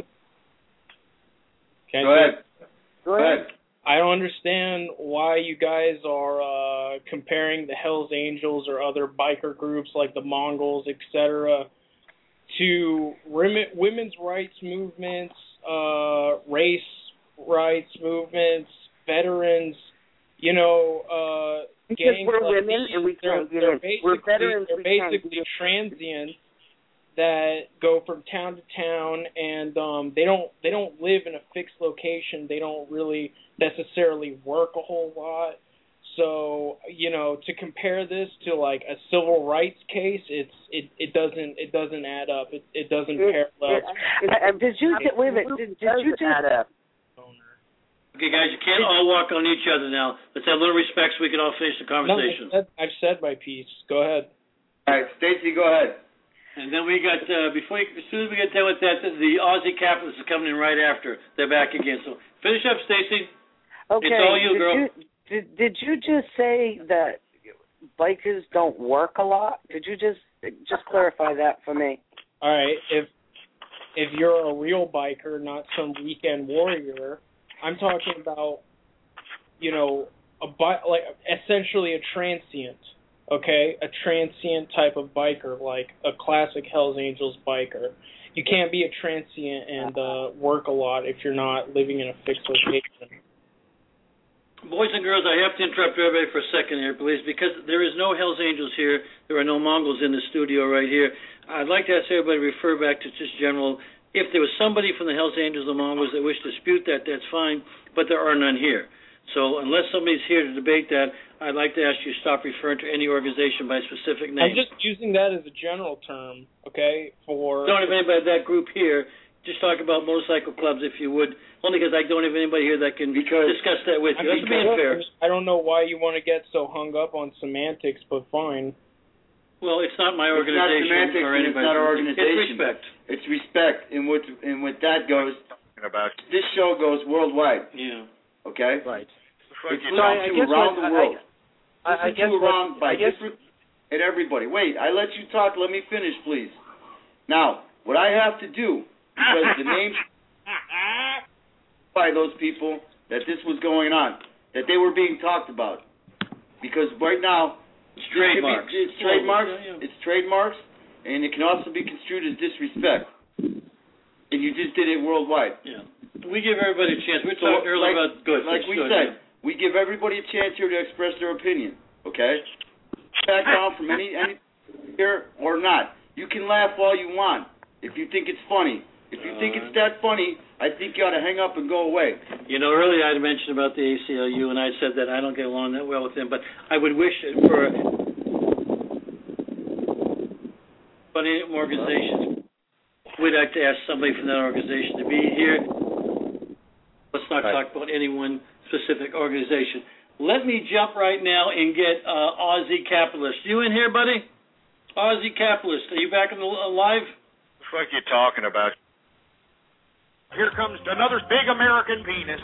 Can Go I ahead. Say, Go ahead. I don't understand why you guys are uh, comparing the Hells Angels or other biker groups like the Mongols, et cetera, to women's rights movements, uh, race rights movements, veterans. You know, uh, because gangs we're like women these, and we can't they're, get they're in. We're veterans. They're we basically can't transient that go from town to town, and um, they don't they don't live in a fixed location. They don't really necessarily work a whole lot. So, you know, to compare this to like a civil rights case, it's it, it doesn't it doesn't add up. It it doesn't it, parallel. It, it, did you wait a minute? Did, did you just add up? Okay, guys, you can't all walk on each other now. Let's have a little respect so we can all finish the conversation. No, I've, said, I've said my piece. Go ahead. All right, Stacy, go ahead. And then we got, uh, before you, as soon as we get done with that, the Aussie capitalists are coming in right after. They're back again. So finish up, Stacy. Okay. It's all you, did girl. You, did, did you just say that bikers don't work a lot? Did you just just clarify that for me? All right. If if you're a real biker, not some weekend warrior, I'm talking about, you know, a bi- like essentially a transient, okay? A transient type of biker, like a classic Hells Angels biker. You can't be a transient and uh, work a lot if you're not living in a fixed location. Boys and girls, I have to interrupt everybody for a second here, please, because there is no Hells Angels here. There are no Mongols in the studio right here. I'd like to ask everybody to refer back to just general. If there was somebody from the Hells Angels or Mongols that wished to dispute that, that's fine, but there are none here. So unless somebody's here to debate that, I'd like to ask you to stop referring to any organization by specific name. I'm just using that as a general term, okay, for... Don't have anybody of that group here just talk about motorcycle clubs, if you would, only because I don't have anybody here that can because, discuss that with you. I That's being fair. I don't know why you want to get so hung up on semantics, but fine. Well, it's not my it's organization not semantics, or and anybody. it's not our organization. It's respect. It's respect, and with and with that goes about this show goes worldwide. Yeah. Okay. Right. It's you listened know, to around what, the world. I, I, I guess to around what, by I guess, different and everybody. Wait, I let you talk. Let me finish, please. Now, what I have to do because the names by those people that this was going on, that they were being talked about, because right now. It's trademarks. Be, it's trademarks. Yeah, yeah. It's trademarks, and it can also be construed as disrespect. And you just did it worldwide. Yeah. We give everybody a chance. We were So, talking earlier like, about good. Like we good, said, yeah. we give everybody a chance here to express their opinion. Okay. Back down from any any here or not. You can laugh all you want if you think it's funny. If you think it's that funny, I think you ought to hang up and go away. You know, earlier I had mentioned about the A C L U, and I said that I don't get along that well with them, but I would wish it for funny organizations. We'd like to ask somebody from that organization to be here. Let's not right. talk about any one specific organization. Let me jump right now and get uh, Aussie Capitalist. You in here, buddy? Aussie Capitalist, are you back in the uh, live? What the fuck you talking about? Here comes another big American penis.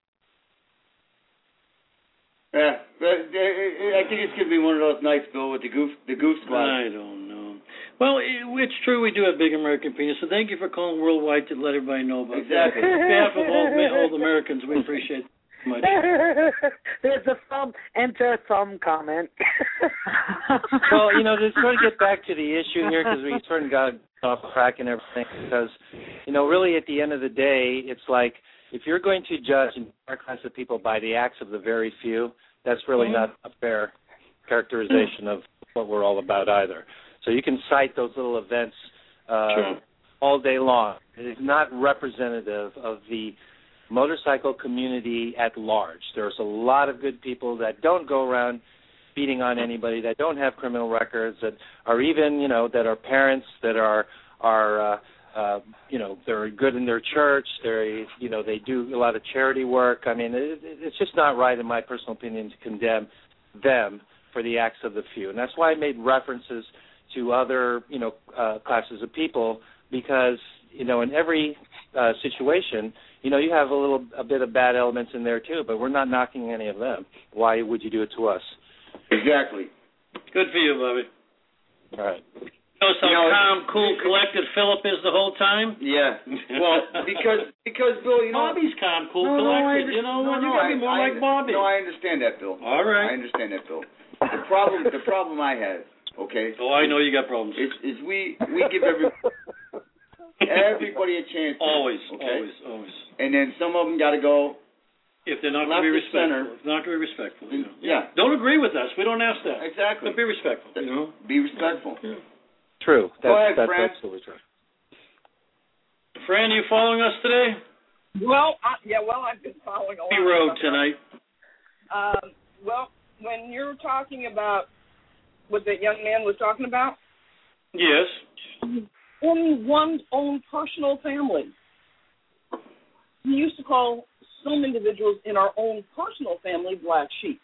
Yeah, I think it's gonna be one of those nights, Bill, with the goof, the goof squad. I don't know. Well, it, it's true we do have big American penis, so thank you for calling worldwide to let everybody know about exactly. that. On behalf of all, all the Americans, we appreciate it so much. There's a thumb, enter thumb comment. Well, you know, to sort of get back to the issue here, because we sort of got off track and everything, because, you know, really at the end of the day, it's like, if you're going to judge entire class of people by the acts of the very few, that's really mm-hmm. not a fair characterization of what we're all about either. So you can cite those little events uh, sure. all day long. It is not representative of the motorcycle community at large. There's a lot of good people that don't go around beating on anybody, that don't have criminal records, that are even, you know, that are parents, that are, are uh, uh, you know, they're good in their church, they you know, they do a lot of charity work. I mean, it, it's just not right, in my personal opinion, to condemn them for the acts of the few. And that's why I made references to other, you know, uh, classes of people, because, you know, in every uh, situation, you know, you have a little, a bit of bad elements in there too, but we're not knocking any of them. Why would you do it to us? Exactly. Good for you, Bobby. All right. Notice how you know, calm, cool, collected Philip is the whole time? Yeah. Well, because, because Bill, you know. Bobby's calm, cool, no, collected. No, you know, no, you no, got to I, be more I, like Bobby. No, I understand that, Bill. All right. I understand that, Bill. The problem, the problem I have, okay. Oh, I know you got problems. Is, is we we give every, everybody a chance. Always, okay? always, always. And then some of them got to go. If they're not going to left be to respectful. center. If they're not going to be respectful. You know? Yeah. Don't agree with us. We don't ask that. Exactly. But be respectful. You know. Be respectful. Yeah. True. That's, Go ahead, that's Fran. absolutely true. Fran, you following us today? Well, uh, yeah. Well, I've been following along. Be road tonight. Um, well, when you're talking about what that young man was talking about. Yes. In one's own personal family. We used to call some individuals in our own personal family black sheep.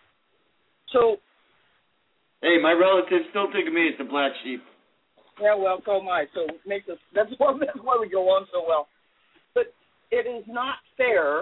So. Hey, my relatives still think of me as the black sheep. Yeah, well, so am I. So it makes us. That's why, that's why we go on so well. But it is not fair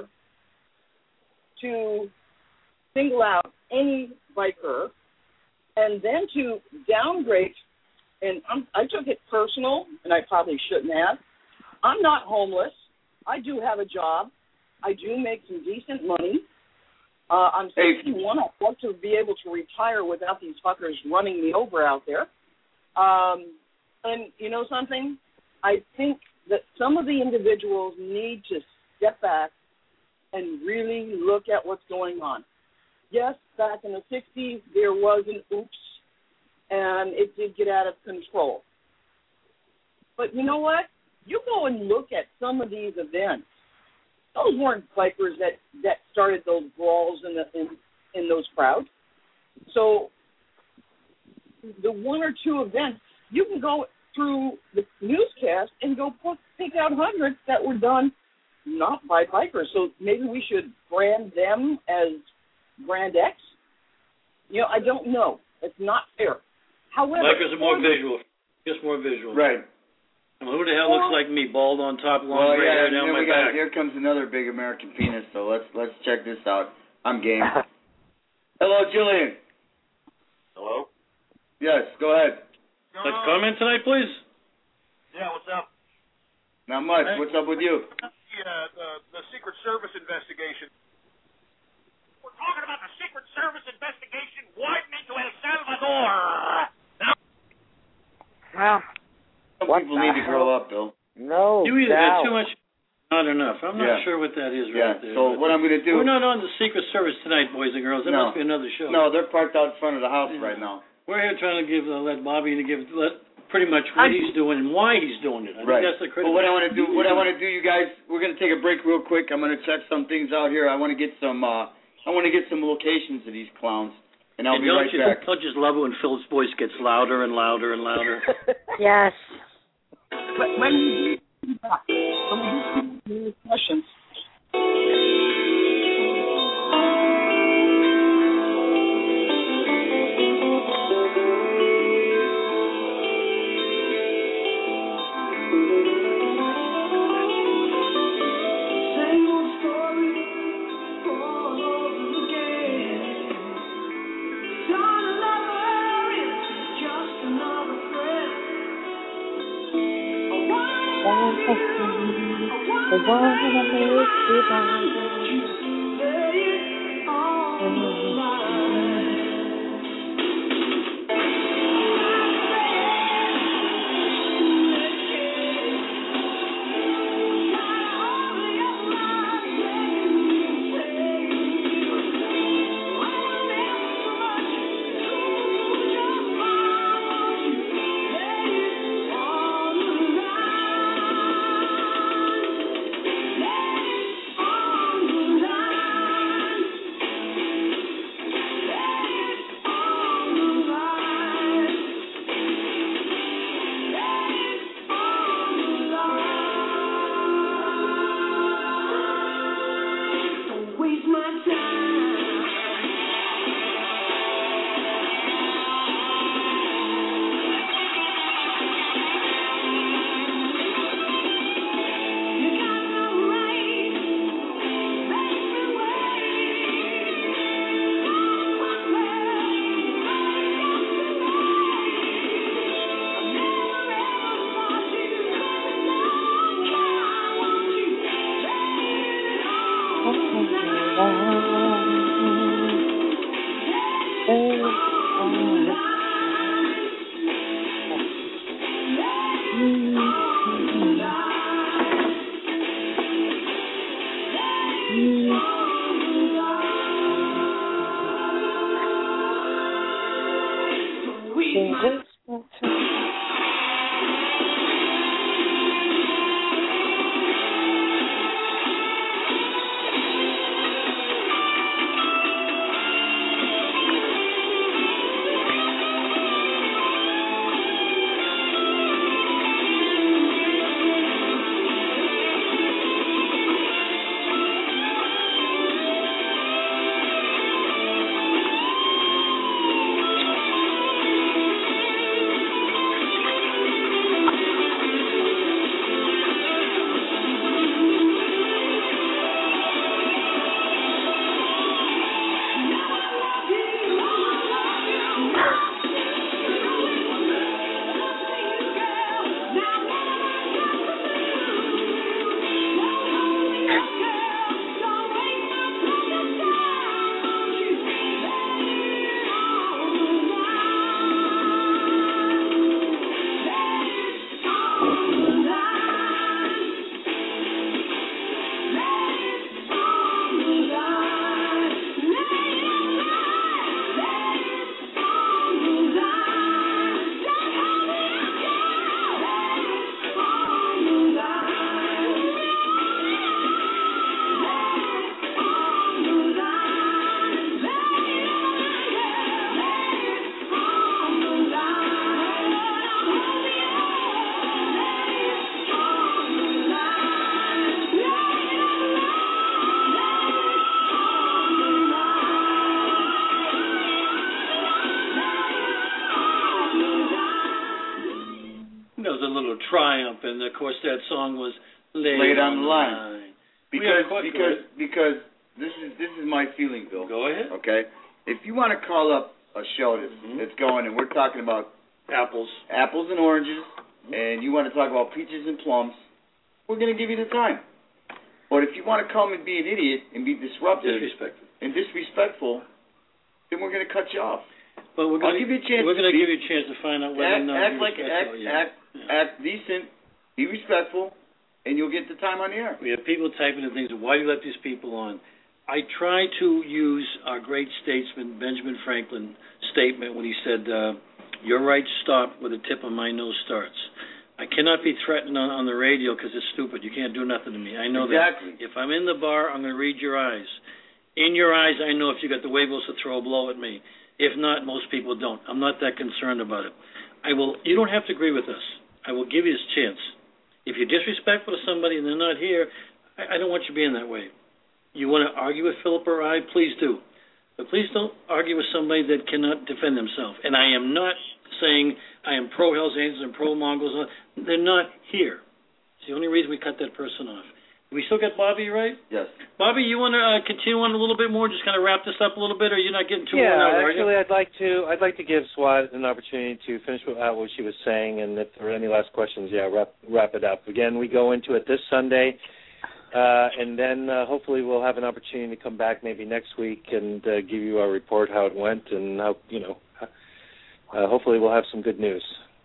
to single out any biker and then to downgrade. And I'm, I took it personal, and I probably shouldn't have. I'm not homeless. I do have a job. I do make some decent money. Uh, I'm sixty-one. I want to be able to retire without these fuckers running me over out there. Um, and you know something? I think that some of the individuals need to step back and really look at what's going on. Yes, back in the sixties, there was an oops, and it did get out of control. But you know what? You go and look at some of these events. Those weren't bikers that, that started those brawls in, the, in in those crowds. So the one or two events, you can go through the newscast and go put, pick out hundreds that were done not by bikers. So maybe we should brand them as Brand X? You know, I don't know. It's not fair. However, bikers are more visual. Just more visual. Right. Well, who the hell looks like me, bald on top, long Well, gray yeah, hair down and my we got, back? here comes another big American penis, so let's let's check this out. I'm game. Hello, Jillian. Hello? Yes, go ahead. Like to comment tonight, please? Yeah, what's up? Not much. Hey. What's up with you? The, uh, the, the Secret Service investigation. We're talking about the Secret Service investigation widening to El Salvador. Now, Well, Some what people the need to grow up, Bill. No You either doubt. had too much, not enough. I'm not Yeah. sure what that is Yeah, right there. so what I'm going to do... We're not on the Secret Service tonight, boys and girls. That No. must be another show. No, they're parked out in front of the house Yeah. right now. We're here trying to give, uh, let Bobby to give, let pretty much what he's doing and why he's doing it. I Right. think that's the critical. Well, what I want to do, what I want to do, you guys, we're going to take a break real quick. I'm going to check some things out here. I want to get some, uh, I want to get some locations of these clowns, and I'll and be don't right you, back. Don't just love it when Phil's voice gets louder and louder and louder. Yes. But when we do that, when we do questions, The one that makes you was a little triumph, and of course that song was laid, laid on, on the line. line. Because because because this is this is my feeling, Bill. Go ahead. Okay, if you want to call up a show that's, mm-hmm. that's going and we're talking about apples, apples and oranges, mm-hmm. and you want to talk about peaches and plums, we're going to give you the time. But if you want to come and be an idiot and be disruptive disrespectful. and disrespectful, then we're going to cut you off. But we're going I'll to give you a chance. We're going to give you a chance to find out whether act, or not act like act yeah. act yeah. act decent, be respectful, and you'll get the time on the air. We have people typing in things. Why do you let these people on? I try to use our great statesman Benjamin Franklin statement when he said, uh, "Your rights stop where the tip of my nose starts." I cannot be threatened on, on the radio because it's stupid. You can't do nothing to me. I know exactly. that. If I'm in the bar, I'm going to read your eyes. In your eyes, I know if you got the huevos to throw a blow at me. If not, most people don't. I'm not that concerned about it. I will. You don't have to agree with us. I will give you this chance. If you're disrespectful to somebody and they're not here, I, I don't want you being that way. You want to argue with Philip or I, please do. But please don't argue with somebody that cannot defend themselves. And I am not saying I am pro-Hells Angels and pro-Mongols. They're not here. It's the only reason we cut that person off. We still got Bobby, right? Yes. Bobby, you want to uh, continue on a little bit more, just kind of wrap this up a little bit, or you're not getting too yeah, worn out, actually, are you? I'd like to. I'd like to give Swat an opportunity to finish out what she was saying, and if there are any last questions, yeah, wrap wrap it up. Again, we go into it this Sunday, uh, and then uh, hopefully we'll have an opportunity to come back maybe next week and uh, give you our report how it went, and how you know. Uh, hopefully, we'll have some good news,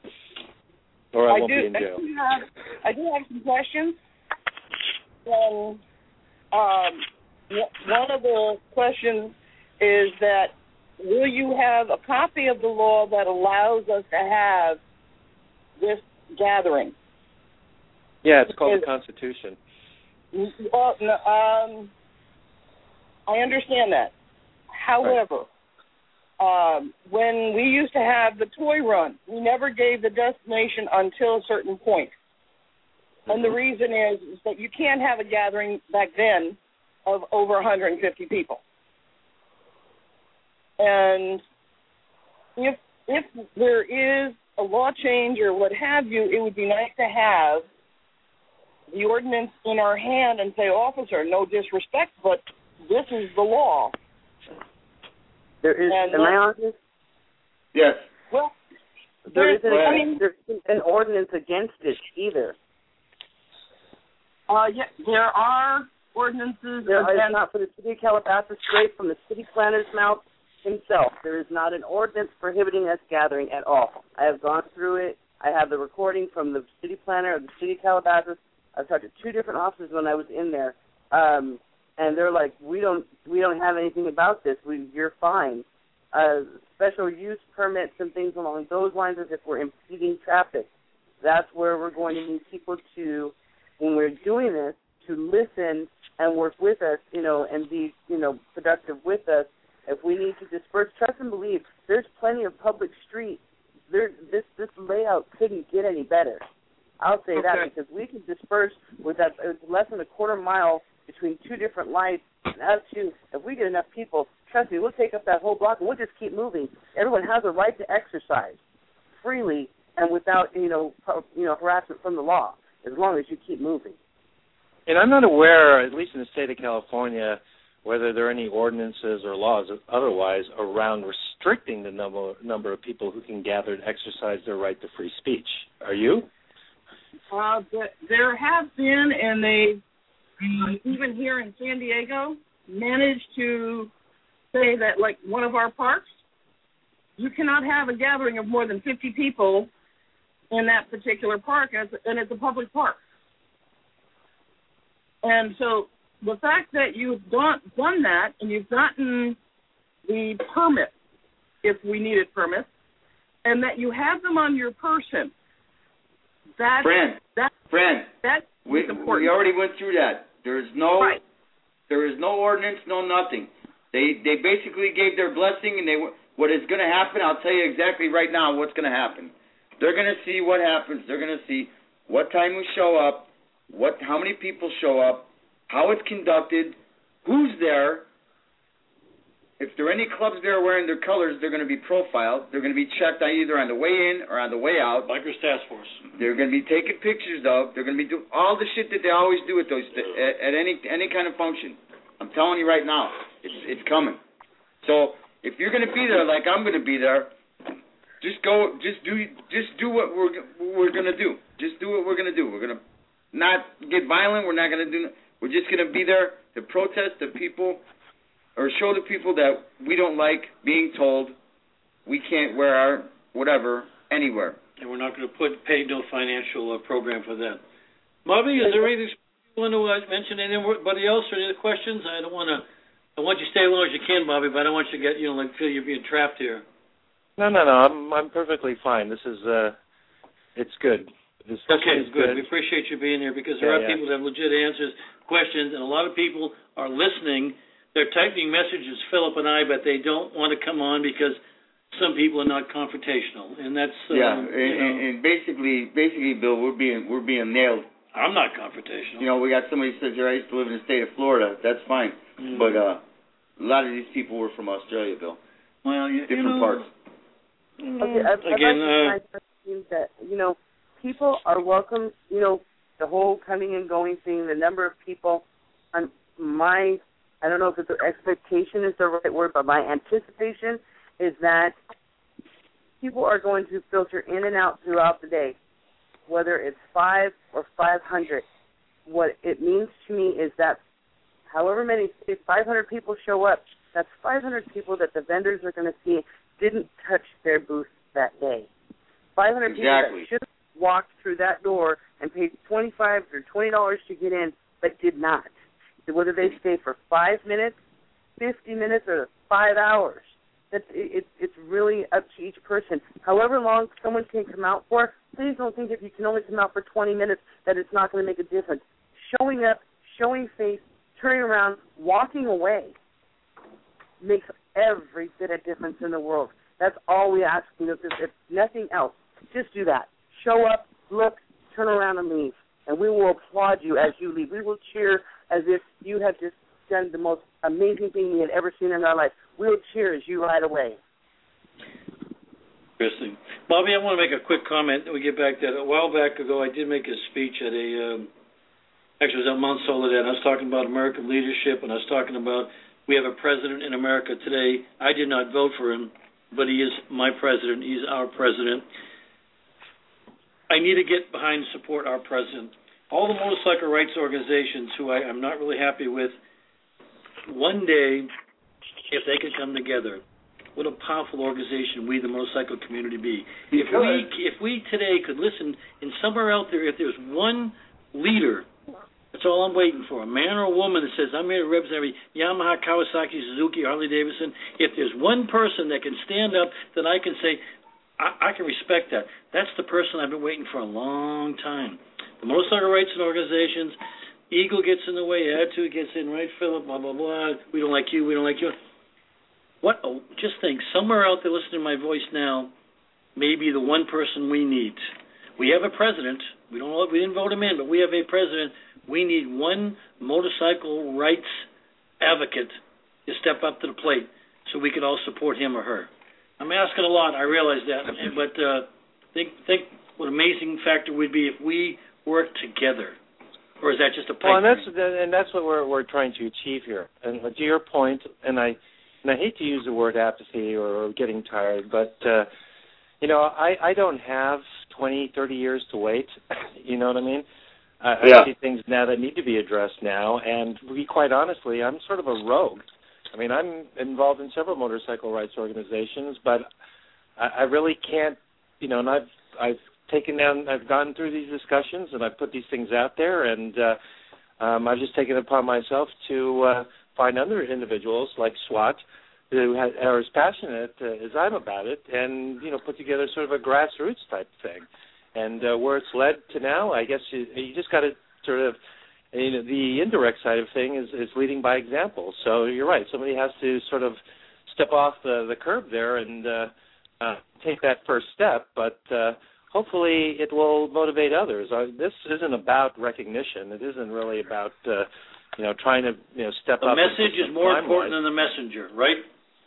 or I, I won't do, be in jail. I do, have, I do have some questions. Um, um, one of the questions is that will you have a copy of the law that allows us to have this gathering? Yeah, it's called the Constitution. Well, no, um, I understand that. However, right. um, when we used to have the toy run, we never gave the destination until a certain point. And the reason is, is that you can't have a gathering back then of over one hundred fifty people. And if if there is a law change or what have you, it would be nice to have the ordinance in our hand and say, officer, no disrespect, but this is the law. There is, and am I on this? Yes. Well, there isn't I mean, there's an ordinance against it either. Uh, yeah, there are ordinances. There is not for the city of Calabasas, straight from the city planner's mouth himself. There is not an ordinance prohibiting us gathering at all. I have gone through it. I have the recording from the city planner of the city of Calabasas. I've talked to two different officers when I was in there, um, and they're like, "We don't, we don't have anything about this. We, you're fine." Uh, special use permits and things along those lines, as if we're impeding traffic. That's where we're going to need people to, when we're doing this, to listen and work with us, you know, and be, you know, productive with us. If we need to disperse, trust and believe, there's plenty of public streets. There, this this layout couldn't get any better. I'll say okay. that because we can disperse with that. It's less than a quarter mile between two different lights. And as to, if we get enough people, trust me, we'll take up that whole block and we'll just keep moving. Everyone has a right to exercise freely and without, you know, you know, harassment from the law, as long as you keep moving. And I'm not aware, at least in the state of California, whether there are any ordinances or laws otherwise around restricting the number number of people who can gather and exercise their right to free speech. Are you? Uh, there have been, and they, even here in San Diego, managed to say that, like, one of our parks, you cannot have a gathering of more than fifty people in that particular park, and it's a public park. And so the fact that you've done, done that and you've gotten the permit, if we needed permits, and that you have them on your person, that Friend, that friend, that we, is important. we already went through that. There is no, right. there is no ordinance, no nothing. They they basically gave their blessing, and they what is going to happen. I'll tell you exactly right now what's going to happen. They're going to see what happens. They're going to see what time we show up, what how many people show up, how it's conducted, who's there, if there are any clubs there wearing their colors, they're going to be profiled. They're going to be checked either on the way in or on the way out. Bikers Task Force. They're going to be taking pictures of. They're going to be doing all the shit that they always do at those at, at any any kind of function. I'm telling you right now, it's it's coming. So if you're going to be there like I'm going to be there, just go, just do just do what we're we're going to do. Just do what we're going to do. We're going to not get violent. We're not going to do. We're just going to be there to protest the people. Or show the people that we don't like being told we can't wear our whatever anywhere. And we're not going to put pay no financial uh, program for that. Bobby, is there anything you want to uh, mention? Anybody else or any other questions? I don't want to. I want you to stay as long as you can, Bobby, but I don't want you to get you know like feel you're being trapped here. No, no, no. I'm I'm perfectly fine. This is uh, it's good. This okay, is good. good. We appreciate you being here because there yeah, are yeah. people that have legit answers, questions, and a lot of people are listening. They're typing messages, Philip and I, but they don't want to come on because some people are not confrontational, and that's um, yeah. And, you know, and basically, basically, Bill, we're being we're being nailed. I'm not confrontational. You know, we got somebody who says here I used to live in the state of Florida. That's fine, mm. but uh, a lot of these people were from Australia, Bill. Well, you, different you know, parts. Okay, I'd, I'd Again, like to find that you know people are welcome. You know, the whole coming and going thing, the number of people. On my I don't know if it's expectation is the right word, but my anticipation is that people are going to filter in and out throughout the day, whether it's five or five hundred. What it means to me is that however many, if five hundred people show up, that's five hundred people that the vendors are going to see didn't touch their booth that day. five hundred exactly. people that should have walked through that door and paid twenty-five dollars or twenty dollars to get in, but did not. Whether they stay for five minutes, fifty minutes, or five hours, it's it, it's really up to each person. However long someone can come out for, please don't think if you can only come out for twenty minutes that it's not going to make a difference. Showing up, showing face, turning around, walking away makes every bit of difference in the world. That's all we ask. You know, if, if nothing else, just do that. Show up, look, turn around, and leave. And we will applaud you as you leave. We will cheer as if you have just done the most amazing thing we had ever seen in our life. We'll cheer as you ride away. Interesting. Bobby, I want to make a quick comment. We get back to that. A while back ago, I did make a speech at a, um, actually it was at Mount Soledad. I was talking about American leadership, and I was talking about we have a president in America today. I did not vote for him, but he is my president. He's our president. I need to get behind and support our president. All the motorcycle rights organizations who I, I'm not really happy with, one day, if they could come together, what a powerful organization we, the motorcycle community, be. If we, if we today could listen, and somewhere out there, if there's one leader, that's all I'm waiting for, a man or a woman that says, I'm here to represent every Yamaha, Kawasaki, Suzuki, Harley-Davidson. If there's one person that can stand up that I can say, I, I can respect that. That's the person I've been waiting for a long time. The motorcycle rights and organizations, ego gets in the way, attitude gets in, right, Philip, blah, blah, blah. We don't like you, we don't like you. What? Oh, just think, somewhere out there listening to my voice now, maybe the one person we need. We have a president. We don't. We didn't vote him in, but we have a president. We need one motorcycle rights advocate to step up to the plate so we can all support him or her. I'm asking a lot. I realize that, but uh, think think what an amazing factor would be if we work together. Or is that just a pipe well, and that's dream? and that's what we're we're trying to achieve here. And to your point, and I and I hate to use the word apathy or, or getting tired, but uh, you know, I, I don't have twenty, thirty years to wait. You know what I mean? I, yeah. I see things now that need to be addressed now, and to be quite honestly, I'm sort of a rogue. I mean, I'm involved in several motorcycle rights organizations, but I, I really can't, you know, and I've I've taken down, I've gone through these discussions, and I've put these things out there, and uh, um, I've just taken it upon myself to uh, find other individuals like SWAT who ha- are as passionate uh, as I'm about it, and you know, put together sort of a grassroots type thing. And uh, where it's led to now, I guess you, you just got to sort of, you know, the indirect side of thing is, is leading by example. So you're right, somebody has to sort of step off the, the curb there and uh, uh, take that first step, but uh, hopefully it will motivate others. Uh, this isn't about recognition. It isn't really about, uh, you know, trying to, you know, step the up. The message is more important than the messenger, right?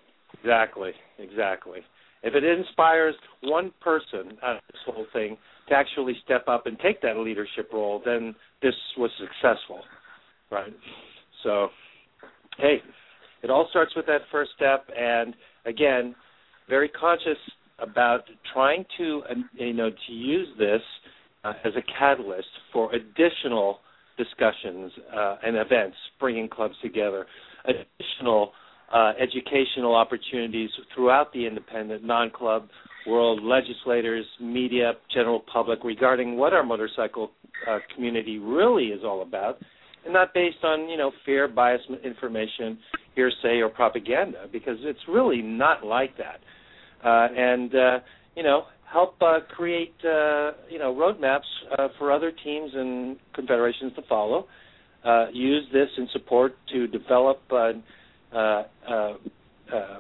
Exactly, exactly. If it inspires one person out of this whole thing to actually step up and take that leadership role, then this was successful, right? So, hey, it all starts with that first step, and again, very conscious about trying to, you know, to use this uh, as a catalyst for additional discussions uh, and events, bringing clubs together, additional uh, educational opportunities throughout the independent, non-club world, legislators, media, general public, regarding what our motorcycle uh, community really is all about, and not based on, you know, fear, bias, information, hearsay, or propaganda, because it's really not like that. Uh, and, uh, you know, help uh, create, uh, you know, roadmaps uh, for other teams and confederations to follow. Uh, use this in support to develop uh, uh, uh, uh,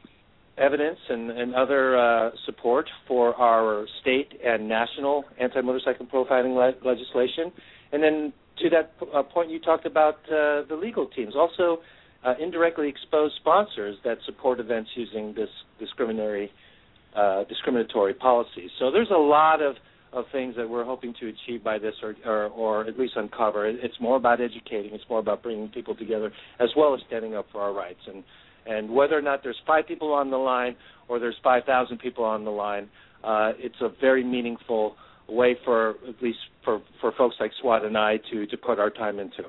evidence and, and other uh, support for our state and national anti-motorcycle profiling le- legislation. And then to that uh, point you talked about uh, the legal teams. Also uh, indirectly expose sponsors that support events using this discriminatory uh, discriminatory policies. So there's a lot of, of things that we're hoping to achieve by this, or, or, or at least uncover. It's more about educating. It's more about bringing people together, as well as standing up for our rights. And And whether or not there's five people on the line or there's five thousand people on the line, uh, it's a very meaningful way for, at least for, for folks like SWAT and I, to, to put our time into.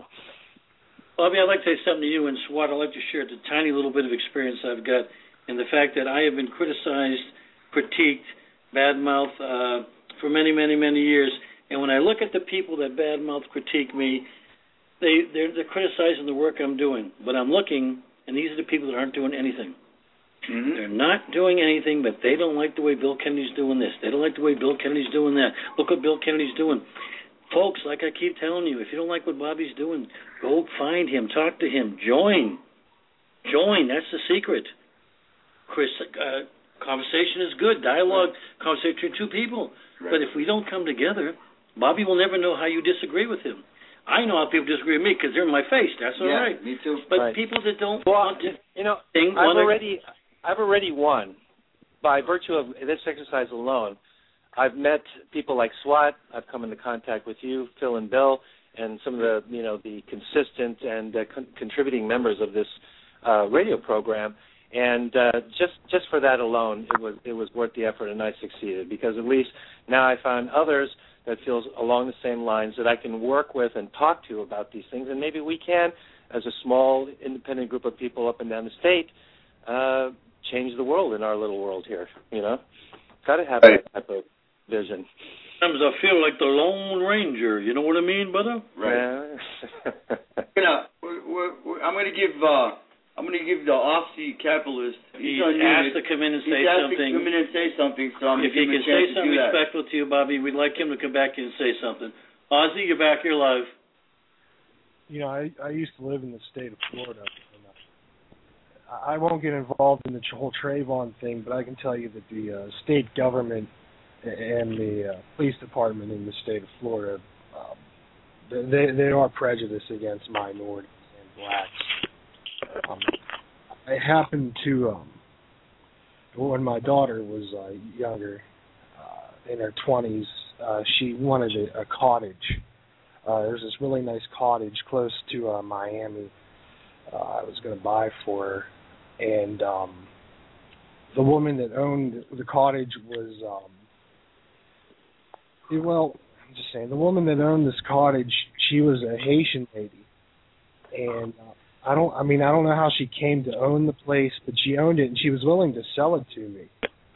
Bobby, I'd like to say something to you, and SWAT, I'd like to share the tiny little bit of experience I've got in the fact that I have been criticized, critiqued, badmouthed uh, for many, many, many years. And when I look at the people that badmouth, critique me, they, they're, they're criticizing the work I'm doing. But I'm looking, and these are the people that aren't doing anything. Mm-hmm. They're not doing anything, but they don't like the way Bill Kennedy's doing this. They don't like the way Bill Kennedy's doing that. Look what Bill Kennedy's doing. Folks, like I keep telling you, if you don't like what Bobby's doing, go find him, talk to him, join. Join, that's the secret. Chris, uh, conversation is good. Dialogue, conversation between two people. Right. But if we don't come together, Bobby will never know how you disagree with him. I know how people disagree with me because they're in my face. That's all yeah, right. Me too. But right. people that don't well, want to, you know, think, I've wanna, already, I've already won by virtue of this exercise alone. I've met people like SWAT. I've come into contact with you, Phil and Bill, and some of the, you know, the consistent and uh, con- contributing members of this uh, radio program. And uh, just just for that alone, it was it was worth the effort, and I succeeded because at least now I found others that feels along the same lines that I can work with and talk to about these things, and maybe we can, as a small independent group of people up and down the state, uh, change the world in our little world here. You know, got to have right. that type of vision. Sometimes I feel like the Lone Ranger. You know what I mean, brother? Right. Yeah. you know, we're, we're, we're, I'm going to give. Uh, I'm going to give the off-seat capitalist. He's, he's asked to come in and say he's something. He's asked to come in and say something. So I'm if he can say something respectful to you, Bobby, we'd like him to come back in and say something. Ozzy, you're back here live. You know, I, I used to live in the state of Florida. And I won't get involved in the whole Trayvon thing, but I can tell you that the uh, state government and the uh, police department in the state of Florida, um, they they are prejudiced against minorities and blacks. Um, I happened to, um, when my daughter was uh, younger, uh, in her twenties, uh, she wanted a, a cottage. Uh, there's this really nice cottage close to uh, Miami uh, I was going to buy for her. And um, the woman that owned the cottage was, um, well, I'm just saying, the woman that owned this cottage, she was a Haitian lady. And uh, I don't. I mean, I don't know how she came to own the place, but she owned it, and she was willing to sell it to me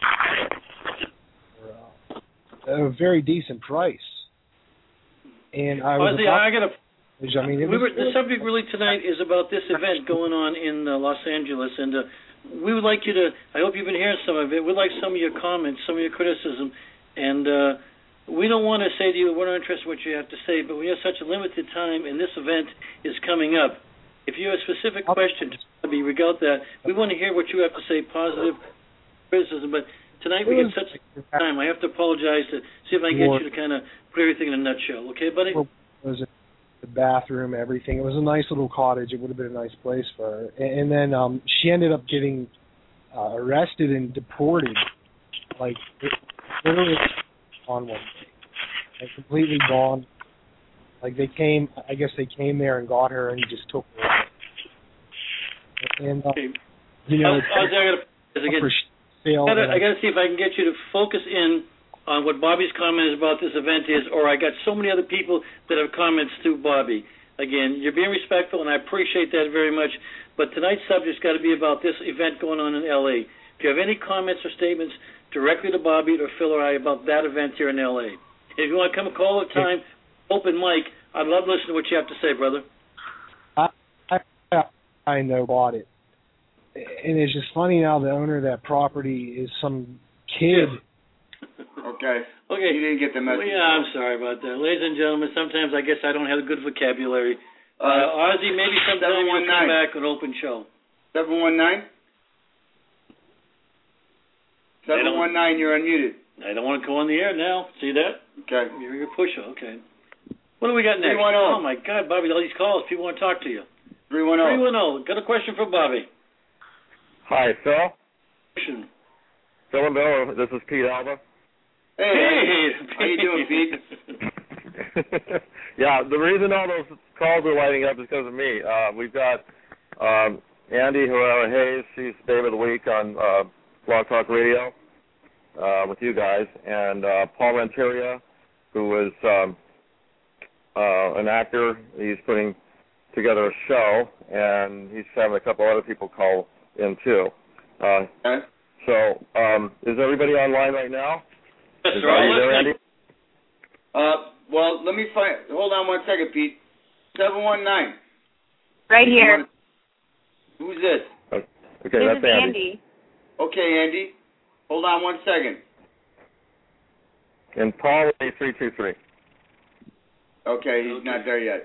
for uh, a very decent price. And I was. Ozzy, I got to. I mean, it we was, were, the subject really tonight is about this event going on in uh, Los Angeles, and uh, we would like you to. I hope you've been hearing some of it. We'd like some of your comments, some of your criticism, and uh, we don't want to say to you we're not interested in what you have to say, but we have such a limited time, and this event is coming up. If you have a specific question to be regard that, we want to hear what you have to say, positive criticism. But tonight we get such a time. I have to apologize to see if I can get you to kind of put everything in a nutshell. Okay, buddy? It was the bathroom, everything. It was a nice little cottage. It would have been a nice place for her. And then um, she ended up getting uh, arrested and deported, like literally on one day, like completely gone. Like they came, I guess they came there and got her and just took her away. And uh, you know, I, I, gotta, again, sale I, gotta, I gotta see if I can get you to focus in on what Bobby's comment is about this event is, or I got so many other people that have comments to Bobby. Again, you're being respectful, and I appreciate that very much. But tonight's subject's got to be about this event going on in L A. If you have any comments or statements directly to Bobby or Phil or I about that event here in L A. If you want to come and call at time, open mic, I'd love to listen to what you have to say, brother. I, I, I know about it. And it's just funny now the owner of that property is some kid. Okay. Okay. You didn't get the message. Well, yeah, I'm sorry about that. Ladies and gentlemen, sometimes I guess I don't have a good vocabulary. Uh, uh, Ozzy, maybe sometime you'll come back with an open show. seven one nine? seven one nine, you're unmuted. I don't want to go on the air now. See that? Okay. You're your pusher. Okay. What do we got next? three one zero. Oh, my God, Bobby, all these calls. People want to talk to you. three one zero. three one zero. Got a question for Bobby. Hi, Phil. Question. Phil and Bill, this is Pete Alba. Hey, hey, how you doing, Pete? Yeah, the reason all those calls are lighting up is because of me. Uh, we've got um, Andy Herrera Hayes. She's Babe of the Week on uh, Blog Talk Radio uh, with you guys, and uh, Paul Renteria, who is um, uh, an actor. He's putting together a show, and he's having a couple other people call in too. Uh, okay. So, um, is everybody online right now? Yes, is sir. Are you there, Andy? Uh, well, let me find. Hold on one second, Pete. seven one nine. Right here. Who's this? Okay, this that's is Andy. Andy. Okay, Andy. Hold on one second. And Paul is three two three. Okay, he's okay. not there yet.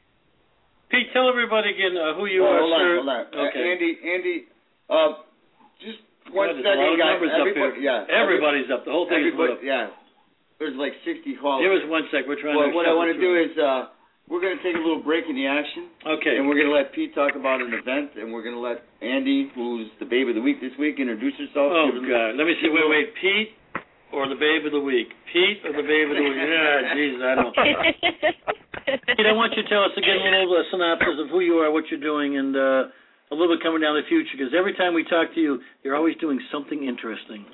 Pete, tell everybody again uh, who you oh, are, hold sir. On, hold on. Okay. Uh, Andy, Andy, uh, just one God, second, a lot of guys. numbers Everybody, up here. yeah. Everybody's up. The whole thing is lit up. Yeah. There's like sixty calls. Give us one sec. We're trying well, to. What I want to do is uh, we're going to take a little break in the action. Okay. And we're going to let Pete talk about an event, and we're going to let Andy, who's the Babe of the Week this week, introduce herself. Oh, God. Let me see. Wait, wait. Pete or the Babe of the Week? Pete or the Babe of the Week? Yeah, Jesus, I don't. Pete, I want you to tell us again a little uh, synopsis of who you are, what you're doing, and uh, a little bit coming down the future, because every time we talk to you, you're always doing something interesting.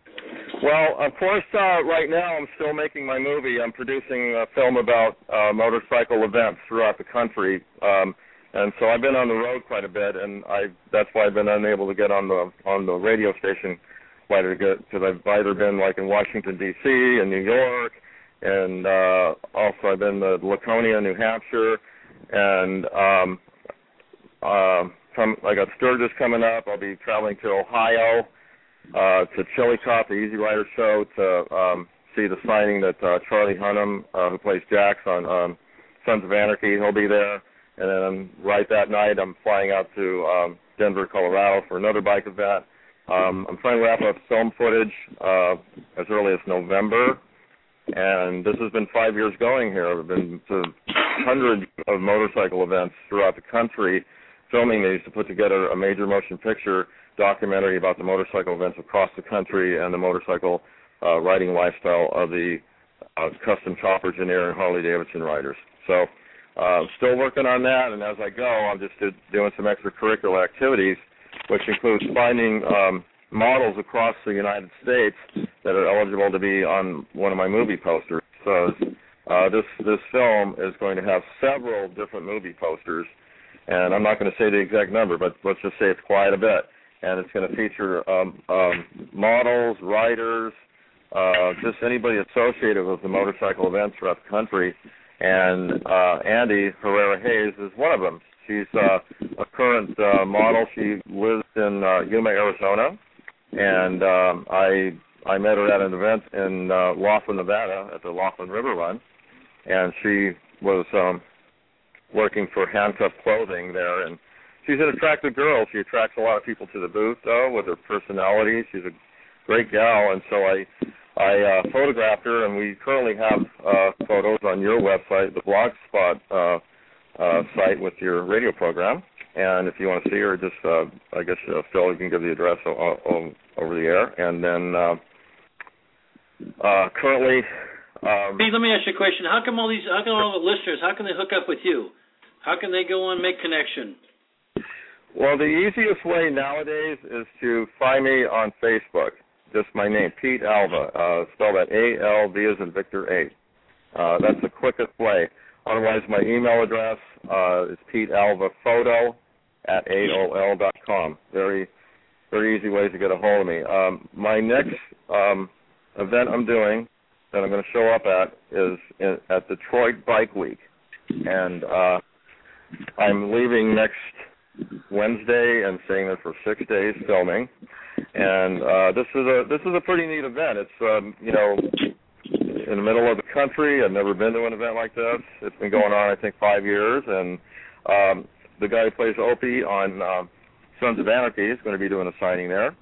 Well, of course, uh, right now I'm still making my movie. I'm producing a film about uh, motorcycle events throughout the country, um, and so I've been on the road quite a bit, and I that's why I've been unable to get on the on the radio station quite a bit, because I've either been like in Washington D C and New York, and uh, also I've been to Laconia, New Hampshire, and um, uh, come, I got Sturgis coming up. I'll be traveling to Ohio. Uh, to Chillicothe, the Easy Rider show, to um, see the signing that uh, Charlie Hunnam, uh, who plays Jax on um, Sons of Anarchy, he'll be there. And then right that night, I'm flying out to um, Denver, Colorado for another bike event. Um, I'm trying to wrap up film footage uh, as early as November. And this has been five years going here. I've been to hundreds of motorcycle events throughout the country, filming these to put together a major motion picture documentary about the motorcycle events across the country and the motorcycle uh, riding lifestyle of the uh, custom chopper, Janier, and Harley-Davidson riders. So uh, still working on that, and as I go, I'm just did, doing some extracurricular activities, which includes finding um, models across the United States that are eligible to be on one of my movie posters. So uh, this, this film is going to have several different movie posters, and I'm not going to say the exact number, but let's just say it's quite a bit. And it's going to feature um, um, models, riders, uh, just anybody associated with the motorcycle events throughout the country. And uh, Andy Herrera Hayes is one of them. She's uh, a current uh, model. She lives in uh, Yuma, Arizona, and um, I I met her at an event in uh, Laughlin, Nevada, at the Laughlin River Run, and she was um, working for Handcuff Clothing there, and she's an attractive girl. She attracts a lot of people to the booth, though, with her personality. She's a great gal, and so I I uh, photographed her, and we currently have uh, photos on your website, the Blogspot uh, uh, site with your radio program. And if you want to see her, just uh, I guess uh, Phil, you can give the address o- o- over the air. And then uh, uh, currently, um, Pete, let me ask you a question. How come all these? How come all the listeners? How can they hook up with you? How can they go on, make connection? well, the easiest way nowadays is to find me on Facebook. Just my name, Pete Alva. Uh, spell that A L V as in Victor A. Uh, that's the quickest way. Otherwise, my email address uh, is petealvaphoto at A O L dot com. Very, very easy ways to get a hold of me. Um, my next um, event I'm doing that I'm going to show up at is in, at Detroit Bike Week. And uh, I'm leaving next Wednesday and staying there for six days filming. And uh, this is a this is a pretty neat event. It's um, you know in the middle of the country. I've never been to an event like this. It's been going on I think five years. And um, the guy who plays Opie on uh, Sons of Anarchy is going to be doing a signing there.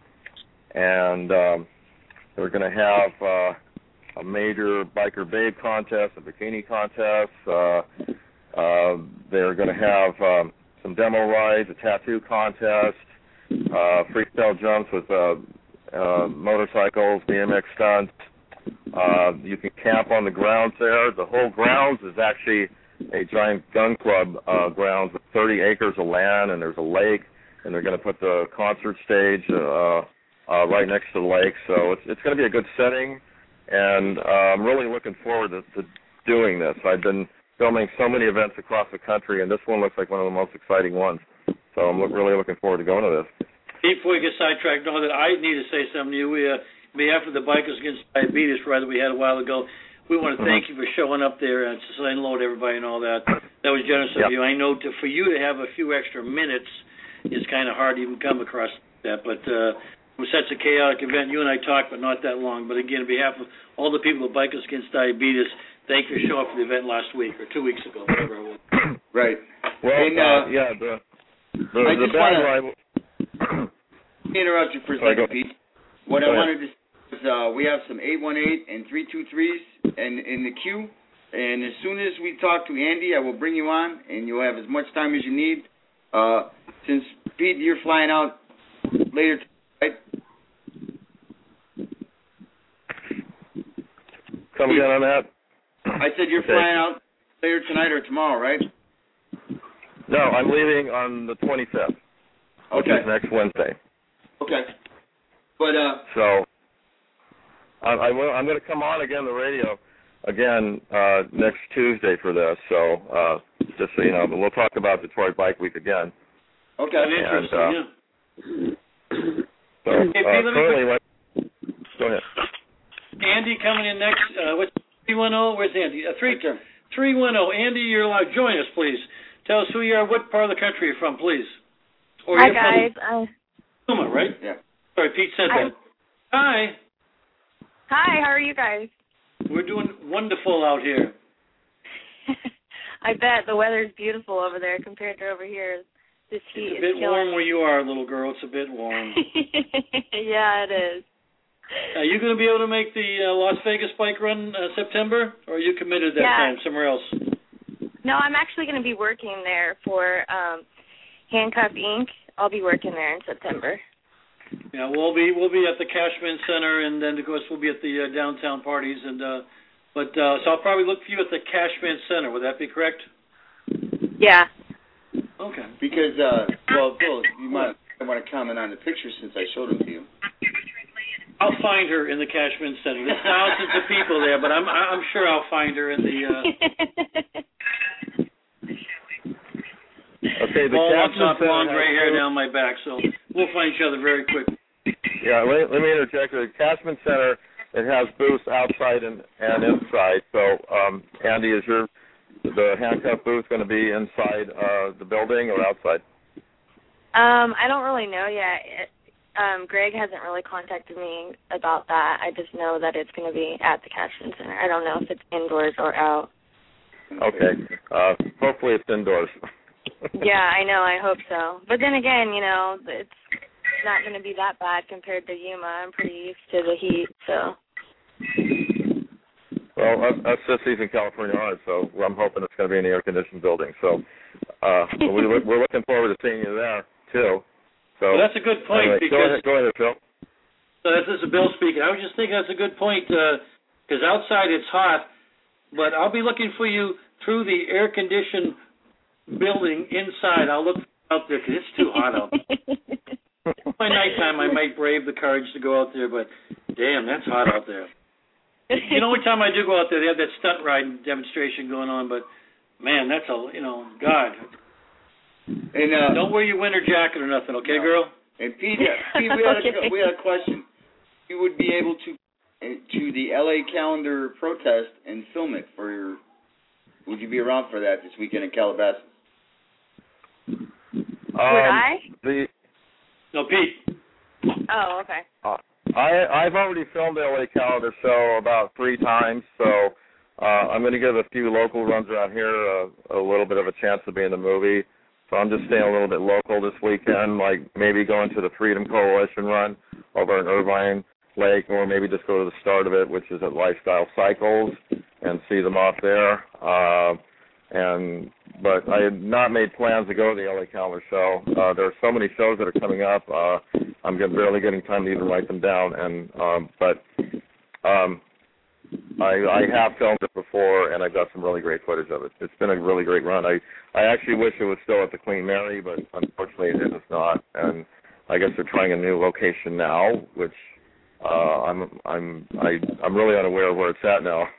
And um, they're going to have uh, a major biker babe contest, a bikini contest. Uh, uh, they're going to have um, some demo rides, a tattoo contest, uh, freestyle jumps with uh, uh, motorcycles, B M X stunts. Uh, you can camp on the grounds there. The whole grounds is actually a giant gun club uh, grounds with thirty acres of land, and there's a lake, and they're going to put the concert stage uh, uh, right next to the lake. So it's it's going to be a good setting, and uh, I'm really looking forward to, to doing this. I've been filming so many events across the country, and this one looks like one of the most exciting ones. So I'm look, really looking forward to going to this. Before we get sidetracked, know that I need to say something to you. We, uh, on behalf of the Bikers Against Diabetes ride that we had a while ago, we want to thank mm-hmm. you for showing up there and saying hello to everybody and all that. That was generous yep. of you. I know to, for you to have a few extra minutes is kind of hard to even come across that, but uh, it was such a chaotic event. You and I talked, but not that long. But again, on behalf of all the people at Bikers Against Diabetes, thank you for showing up for the event last week or two weeks ago, whatever it was. Right. Well, and, uh, uh, yeah, the the, I the just band want to interrupt you for a second, Pete. What Go I ahead. wanted to say is uh, we have some eight one eight and three two threes in, in the queue, and as soon as we talk to Andy, I will bring you on, and you'll have as much time as you need. Uh, since, Pete, you're flying out later tonight, right? Come again on that? I said you're okay. flying out later tonight or tomorrow, right? No, I'm leaving on the twenty-fifth, which Okay. is next Wednesday. Okay. But, uh... So, I, I will, I'm going to come on again the radio again uh, next Tuesday for this. So, uh, just so you know, but we'll talk about Detroit Bike Week again. Okay. And, Interesting, uh, yeah. So, Hey, uh, Pete, let me currently, like, go ahead. Andy coming in next. Uh, what's three one zero? Where's Andy? Uh, three three one zero. Andy, you're allowed. Join us, please. Tell us who you are. What part of the country you're from, please. Or Hi you're guys. From Uh, Yuma, right? Yeah. Sorry, Pete said Hi. that. Hi. hi. How are you guys? We're doing wonderful out here. I bet the weather's beautiful over there compared to over here. This heat It's a bit is killing warm me. where you are, little girl. It's a bit warm. Yeah, it is. Are you going to be able to make the uh, Las Vegas bike run uh, September, or are you committed that Yeah. time somewhere else? No, I'm actually going to be working there for um, Handcuff Incorporated. I'll be working there in September. Yeah, we'll be we'll be at the Cashman Center, and then of course we'll be at the uh, downtown parties, and uh, but uh, so I'll probably look for you at the Cashman Center. Would that be correct? Yeah. Okay. Because, uh, well, Bill, you might want to comment on the pictures since I showed them to you. I'll find her in the Cashman Center. There's thousands of people there, but I'm I'm sure I'll find her in the. Uh... Okay, the Paul wants Cashman off Center long has gray hair two- down my back, so we'll find each other very quick. Yeah, let, let me interject. The Cashman Center, it has booths outside and, and inside. So, um, Andy, is your the handcuff booth going to be inside uh, the building or outside? Um, I don't really know yet. It, um, Greg hasn't really contacted me about that. I just know that it's going to be at the Cashman Center. I don't know if it's indoors or out. Okay. Uh, hopefully it's indoors. Yeah, I know. I hope so. But then again, you know, it's not going to be that bad compared to Yuma. I'm pretty used to the heat, so. Well, Well, us, us sissies in California aren't, so I'm hoping it's going to be in the air-conditioned building. So uh, we, we're looking forward to seeing you there, too. So well, that's a good point. Anyway, because, go ahead, go ahead, Phil. So this is Bill speaking. I was just thinking that's a good point because uh, outside it's hot, but I'll be looking for you through the air-conditioned building inside. I'll look out there because it's too hot out there. By nighttime, I might brave the courage to go out there, but damn, that's hot out there. You know, every time I do go out there, they have that stunt riding demonstration going on, but man, that's a, you know, God. And uh, don't wear your winter jacket or nothing, okay, no. girl? And Pete, Pete we, had a, we had a question. You would be able to to the L A Calendar protest and film it for your. Would you be around for that this weekend in Calabasas? Um, would um, I? The no, Pete. Oh, okay. Uh, I I've already filmed the L A Calendar show about three times, so uh, I'm going to give a few local runs around here a, a little bit of a chance to be in the movie. So I'm just staying a little bit local this weekend, like maybe going to the Freedom Coalition run over in Irvine Lake, or maybe just go to the start of it, which is at Lifestyle Cycles, and see them off there. Uh, and but I had not made plans to go to the L A Calendar show. Uh, there are so many shows that are coming up. Uh, I'm get, barely getting time to even write them down. And um, but um, I, I have filmed it before, and I've got some really great footage of it. It's been a really great run. I, I actually wish it was still at the Queen Mary, but unfortunately it is not. And I guess they're trying a new location now, which uh, I'm I'm I, I'm really unaware of where it's at now.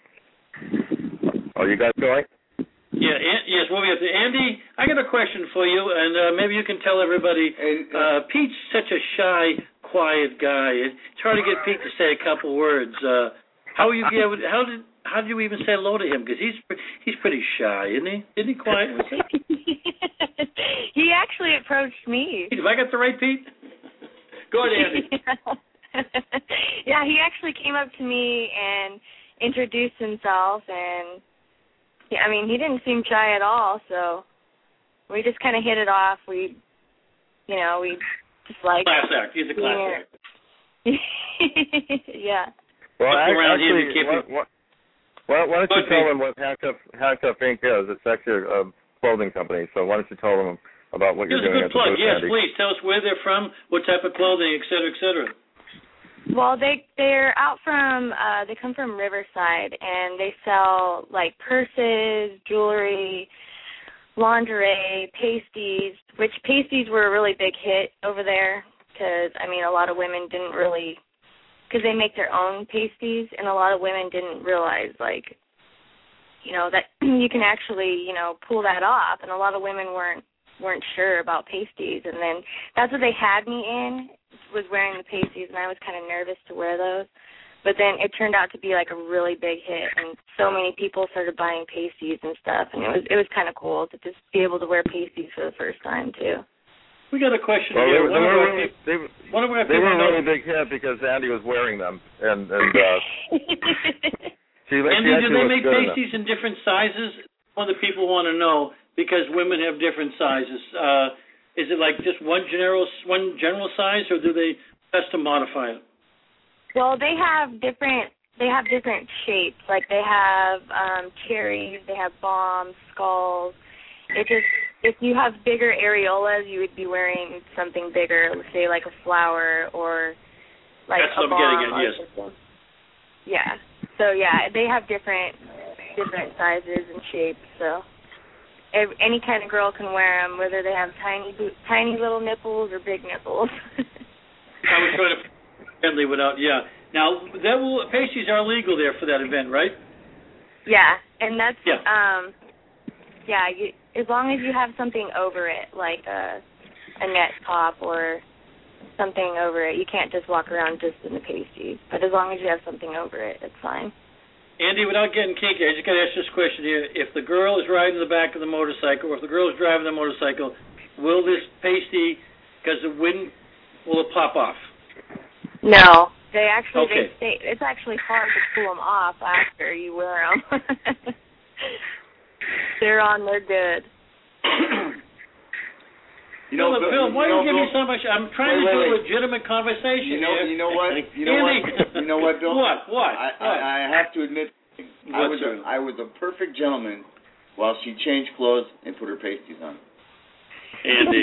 Are you guys going? Yeah, An- yes, we'll be up there. Andy, I got a question for you, and uh, maybe you can tell everybody. Uh, Pete's such a shy, quiet guy. It's hard to get Pete to say a couple words. Uh, how will you be able? To, how did how did you even say hello to him? Because he's he's pretty shy, isn't he? Isn't he quiet? He actually approached me. Have I got the right Pete? Go ahead, Andy. Yeah, he actually came up to me and introduced himself, and yeah, I mean, he didn't seem shy at all. So we just kind of hit it off. We, you know, we just like class act. He's a class yeah. act. Yeah. Well, Look around actually, him, what, what, why, why don't you tell them what Handcuff, Handcuff Incorporated is? It's actually a clothing company, so why don't you tell them about what Here's you're doing a good at the plug. booth, Yes, Andy? please. Tell us where they're from, what type of clothing, et cetera, et cetera. Well, they they're out from uh they come from Riverside, and they sell like purses, jewelry, lingerie, pasties, which pasties were a really big hit over there because I mean a lot of women didn't really, because they make their own pasties, and a lot of women didn't realize like, you know, that you can actually, you know, pull that off, and a lot of women weren't weren't sure about pasties, and then that's what they had me in, was wearing the pasties, and I was kind of nervous to wear those. But then it turned out to be like a really big hit, and so many people started buying pasties and stuff, and it was it was kind of cool to just be able to wear pasties for the first time too. We got a question well, here. They, one they, of were our really, people, they, one of our they people were a knows, really big hit because Andy was wearing them, and and uh, she, Andy, she do they looks make good pasties in different sizes? One of the people want to know because women have different sizes. Uh, is it like just one general one general size, or do they custom modify it? Well, they have different they have different shapes. Like they have um, cherries, they have bombs, skulls. It just if you have bigger areolas, you would be wearing something bigger, let's say like a flower or like That's a what I'm bomb. getting at. Yes. Something. Yeah. So yeah, they have different different sizes and shapes. So every, any kind of girl can wear them, whether they have tiny tiny little nipples or big nipples. I was trying to friendly without, yeah. Now, that will, pasties are legal there for that event, right? Yeah, and that's, yeah. um, yeah, you, as long as you have something over it, like a, a net top or something over it. You can't just walk around just in the pasties, but as long as you have something over it, it's fine. Andy, without getting kinky, I just got to ask this question here. If the girl is riding the back of the motorcycle, or if the girl is driving the motorcycle, will this pasty, because the wind, will it pop off? No, they actually okay. they stay. It's actually hard to pull them off after you wear them. They're on. They're good. You know, Phil, Phil, why you do you give know, me so much? I'm trying wait, to do wait, a wait. legitimate conversation. You know, here. you know what? You know Andy. what? You know what, Bill? What? What? I, what? I, I have to admit, I was a, I was a perfect gentleman while she changed clothes and put her pasties on. Andy.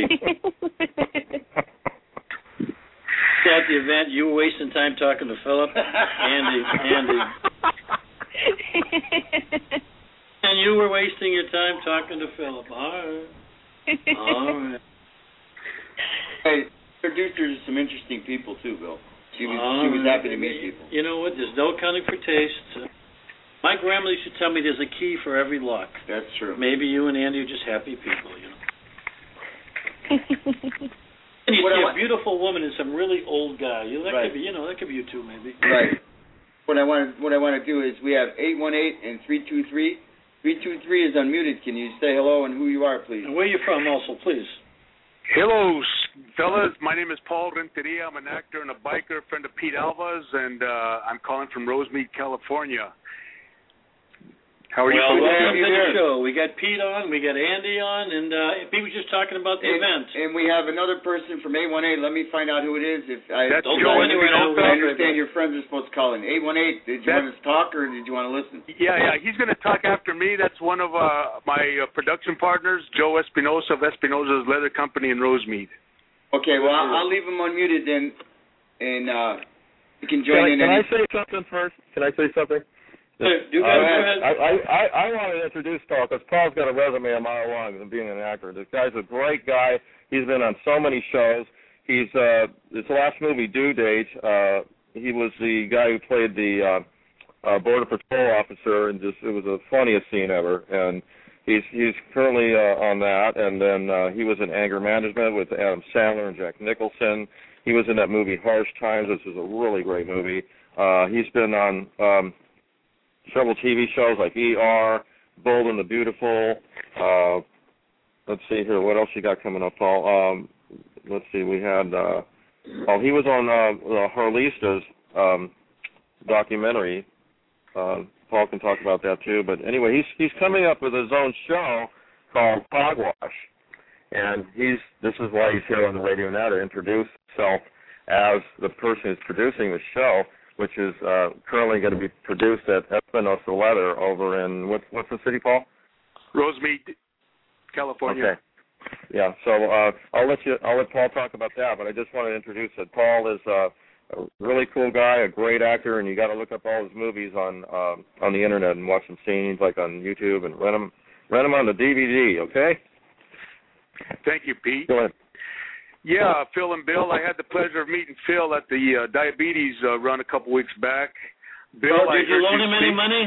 So at the event, you were wasting time talking to Philip. Andy, Andy. And you were wasting your time talking to Philip. All right. All right. Hey, introduced her to some interesting people too, Bill. She was All she was right. happy to meet people. You know what? There's no accounting for taste. My grandmother used to tell me there's a key for every lock. That's true. Maybe you and Andy are just happy people, you know. And you What see I a beautiful woman and some really old guy. You know, that Right. could be, you know, that could be you too, maybe. Right. What I want what I want to do is we have eight one eight and three two three. three two three is unmuted. Can you say hello and who you are, please? And where are you from, also, please? Hello, fellas. My name is Paul Renteria. I'm an actor and a biker, friend of Pete Alva's, and uh, I'm calling from Rosemead, California. How are you? Well, welcome to the here. show. We got Pete on, we got Andy on, and uh, Pete was just talking about the and, event. And we have another person from eight one eight. Let me find out who it is. If I That's don't Joe I, Espinosa. I understand your friends are supposed to call in. eight one eight, did you That's, want to talk or did you want to listen? Yeah, yeah. He's going to talk after me. That's one of uh, my uh, production partners, Joe Espinosa of Espinosa's Leather Company in Rosemead. Okay, well, I'll, I'll leave him unmuted then, and uh, you can join can in. I, can any- I say something first? Can I say something? You I, guys I, I, I, I want to introduce Paul because Paul's got a resume a mile long of being an actor. This guy's a great guy. He's been on so many shows. He's uh, his last movie, Due Date. Uh, he was the guy who played the uh, uh, border patrol officer, and just it was the funniest scene ever. And he's he's currently uh, on that. And then uh, he was in Anger Management with Adam Sandler and Jack Nicholson. He was in that movie Harsh Times, which is a really great movie. Uh, he's been on Um, several T V shows like E R, Bold and the Beautiful. Uh, let's see here, what else you got coming up, Paul? Um, let's see, we had, uh, oh, he was on uh, Harlista's um, documentary. Uh, Paul can talk about that too. But anyway, he's he's coming up with his own show called Hogwash, and he's this is why he's here on the radio now to introduce himself as the person who's producing the show, which is uh, currently going to be produced at Espinosa Leather over in, what, what's the city, Paul? Rosemead, California. Okay. Yeah, so uh, I'll let you, I'll let Paul talk about that, but I just want to introduce that Paul is uh, a really cool guy, a great actor, and you got to look up all his movies on um, on the internet and watch some scenes like on YouTube and rent them, rent them on the D V D, okay? Thank you, Pete. Go ahead. Yeah, Phil and Bill. I had the pleasure of meeting Phil at the uh, diabetes uh, run a couple weeks back. Bill, oh, did I you loan heard him speak. any money?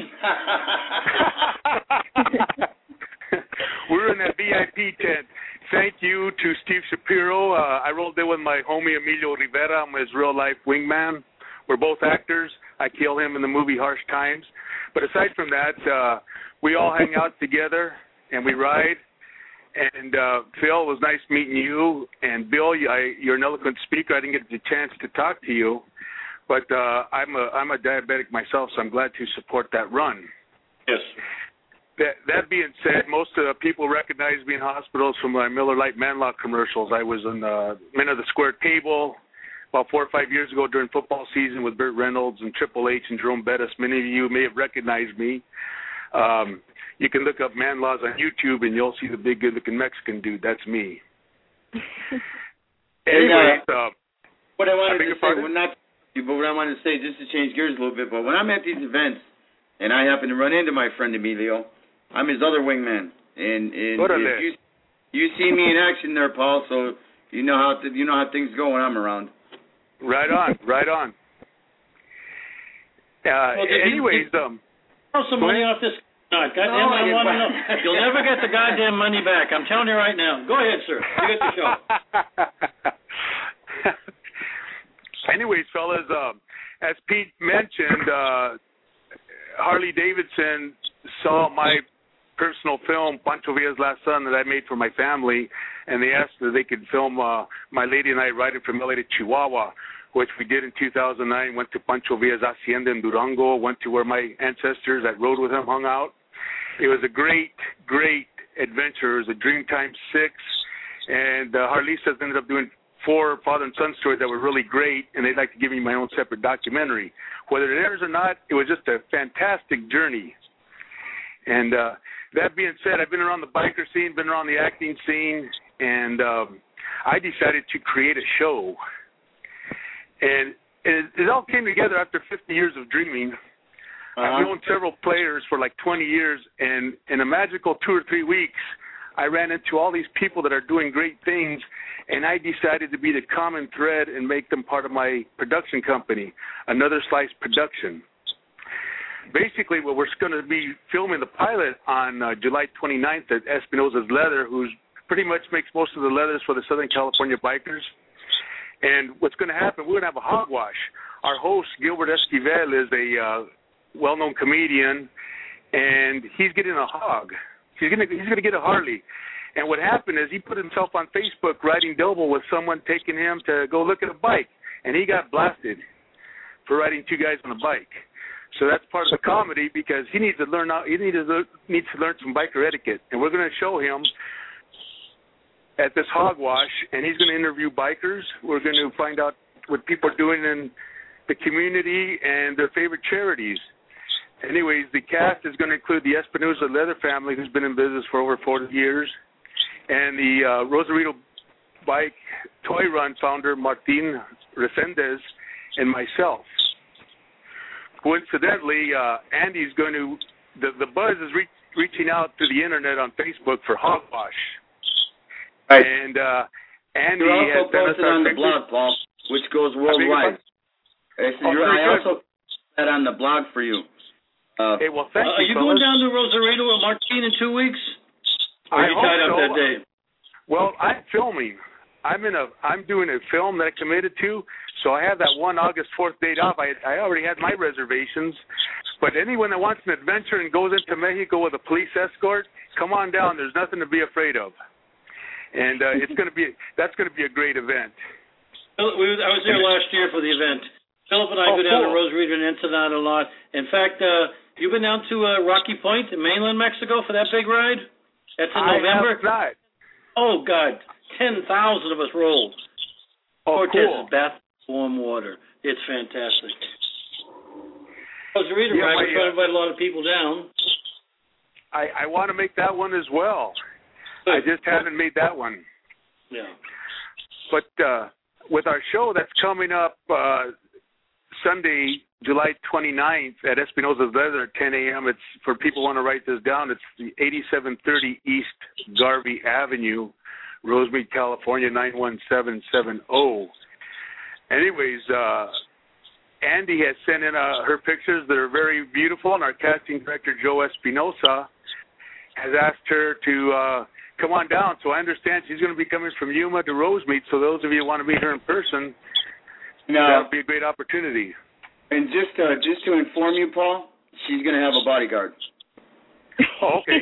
We were in that V I P tent. Thank you to Steve Shapiro. Uh, I rolled in with my homie Emilio Rivera. I'm his real-life wingman. We're both actors. I kill him in the movie Harsh Times. But aside from that, uh, we all hang out together and we ride. And uh, Phil, it was nice meeting you. And Bill, I, you're an eloquent speaker. I didn't get the chance to talk to you, but uh, I'm a I'm a diabetic myself, so I'm glad to support that run. Yes. That that being said, most uh, people recognize me in hospitals from my Miller Lite Manlock commercials. I was on uh, Men of the Square Table about four or five years ago during football season with Burt Reynolds and Triple H and Jerome Bettis. Many of you may have recognized me. Um, You can look up Man Laws on YouTube, and you'll see the big, good-looking Mexican dude. That's me. Anyways, uh, what I wanted I beg to your say, pardon? well, not you, but what I wanted to say, just to change gears a little bit, but when I'm at these events and I happen to run into my friend Emilio, I'm his other wingman, and and Orale. if you you see me in action there, Paul, so you know how th- you know how things go when I'm around. Right on, right on. Uh, Well, did you- anyways, um, Throw some money off this. No, goddamn, No, I I want to get- know. You'll never get the goddamn money back. I'm telling you right now. Go ahead, sir. You get the show. Anyways, fellas, uh, as Pete mentioned, uh, Harley Davidson saw my personal film, Pancho Villa's Last Son, that I made for my family, and they asked if they could film uh, my lady and I riding from L A to Chihuahua, which we did in two thousand nine, went to Pancho Villa's Hacienda in Durango, went to where my ancestors that rode with him hung out. It was a great, great adventure. It was a Dreamtime six, and uh, Harlistas ended up doing four father and son stories that were really great, and they'd like to give me my own separate documentary. Whether it airs or not, it was just a fantastic journey And uh, that being said, I've been around the biker scene, been around the acting scene, and um, I decided to create a show. And it, it all came together after fifty years of dreaming. Uh-huh. I've known several players for like twenty years, and in a magical two or three weeks, I ran into all these people that are doing great things, and I decided to be the common thread and make them part of my production company, Another Slice Production. Basically, what we're going to be filming the pilot on uh, July twenty-ninth at Espinosa's Leather, who pretty much makes most of the leathers for the Southern California bikers. And what's going to happen, we're going to have a hogwash. Our host, Gilbert Esquivel, is a uh, well-known comedian, and he's getting a hog. He's going to he's going to get a Harley. And what happened is he put himself on Facebook riding double with someone taking him to go look at a bike, and he got blasted for riding two guys on a bike. So that's part of the comedy because he needs to learn out. He needs to needs to learn some biker etiquette, and we're going to show him at this hogwash, and he's going to interview bikers. We're going to find out what people are doing in the community and their favorite charities. Anyways, the cast is going to include the Espinosa Leather family, who's been in business for over forty years, and the uh, Rosarito Bike Toy Run founder, Martin Resendez, and myself. Coincidentally, uh, Andy's going to, the, the buzz is re- reaching out to the internet on Facebook for hogwash. Right. And uh, Andy you're has also posted on the blog, Paul, which goes worldwide. I, oh, I also put that on the blog for you. Uh, hey, well, thank uh, you, Are you fellas. going down to Rosarito with Martin in two weeks? Or I are you tied hope up so. that day? Well, I'm filming. I'm in a. I'm doing a film that I committed to, so I have that one August fourth date off. I I already had my reservations, but anyone that wants an adventure and goes into Mexico with a police escort, come on down. There's nothing to be afraid of, and uh, it's going to be that's going to be a great event. We, I was there last year for the event. Philip and I oh, go down cool. to Rosarito and Ensenada a lot. In fact, uh, you've been down to uh, Rocky Point in mainland Mexico for that big ride? That's in I November? have not. Oh, God. ten thousand of us rolled. Oh, Cortez's cool. bath warm water. It's fantastic. Rosarito Yeah, ride. my, We're trying to uh, invite a lot of people down. I, I want to make that one as well. Good. I just haven't made that one. Yeah. But uh, with our show that's coming up uh, Sunday, July twenty-ninth at Espinosa's Leather at ten a.m. It's for people who want to write this down. It's the eighty-seven thirty East Garvey Avenue, Rosemead, California nine one seven seven zero. Anyways, uh, Andy has sent in uh, her pictures that are very beautiful, and our casting director Joe Espinosa has asked her to uh, come on down. So I understand she's going to be coming from Yuma to Rosemead. So those of you who want to meet her in person, no. that would be a great opportunity. And just uh, just to inform you, Paul, she's going to have a bodyguard. Oh, okay.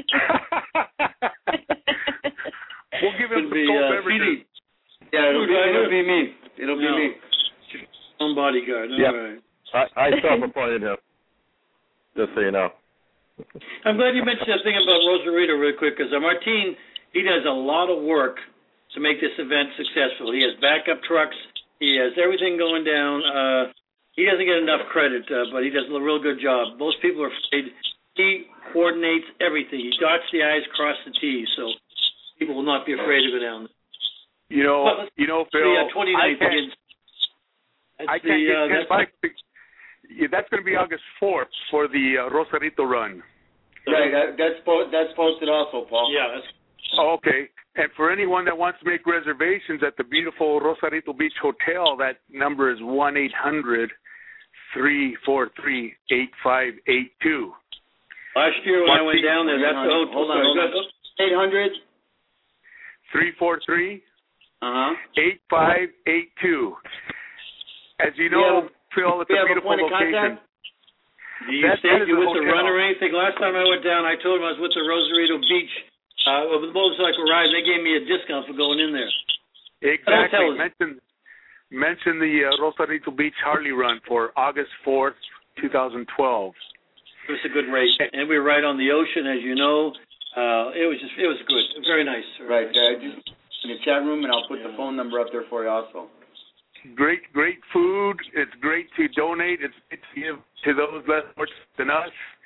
We'll give him some be, cold uh, beverages. Yeah, it'll be, it'll be me. It'll no. be me. Own bodyguard. All yep. right. I, I self-appointed him, just so you know. I'm glad you mentioned that thing about Rosarito real quick, because uh, Martin, he does a lot of work to make this event successful. He has backup trucks. He has everything going down. Uh, he doesn't get enough credit, uh, but he does a real good job. Most people are afraid. He coordinates everything. He dots the I's, crosses the T's, so people will not be afraid to go down there. You know, well, you know, Phil, the uh, twenty-ninth I begins. can't, I can't the, get uh, ten bikes. Yeah, that's going to be August fourth for the uh, Rosarito run. Right, that, that's po- that's posted also, Paul. Yeah, that's. Oh, okay. And for anyone that wants to make reservations at the beautiful Rosarito Beach Hotel, that number is one eight hundred three four three eight five eight two. Last year when I went down there, that's the hotel. Hold on, hold on. eight hundred three four three Uh-huh. eight five eight two. As you know, have, Phil, it's a beautiful a location. Do you That say is you the with the hotel. run or anything? Last time I went down, I told them I was with the Rosarito Beach uh, with the motorcycle ride, and they gave me a discount for going in there. Exactly. Mention, mention the uh, Rosarito Beach Harley Run for August fourth, twenty twelve. It was a good race, and we were right on the ocean, as you know. Uh, it was just, it was good, very nice. Right, uh, just in the chat room, and I'll put yeah. the phone number up there for you also. Great, great food. It's great to donate. It's great to give to those less fortunate than us.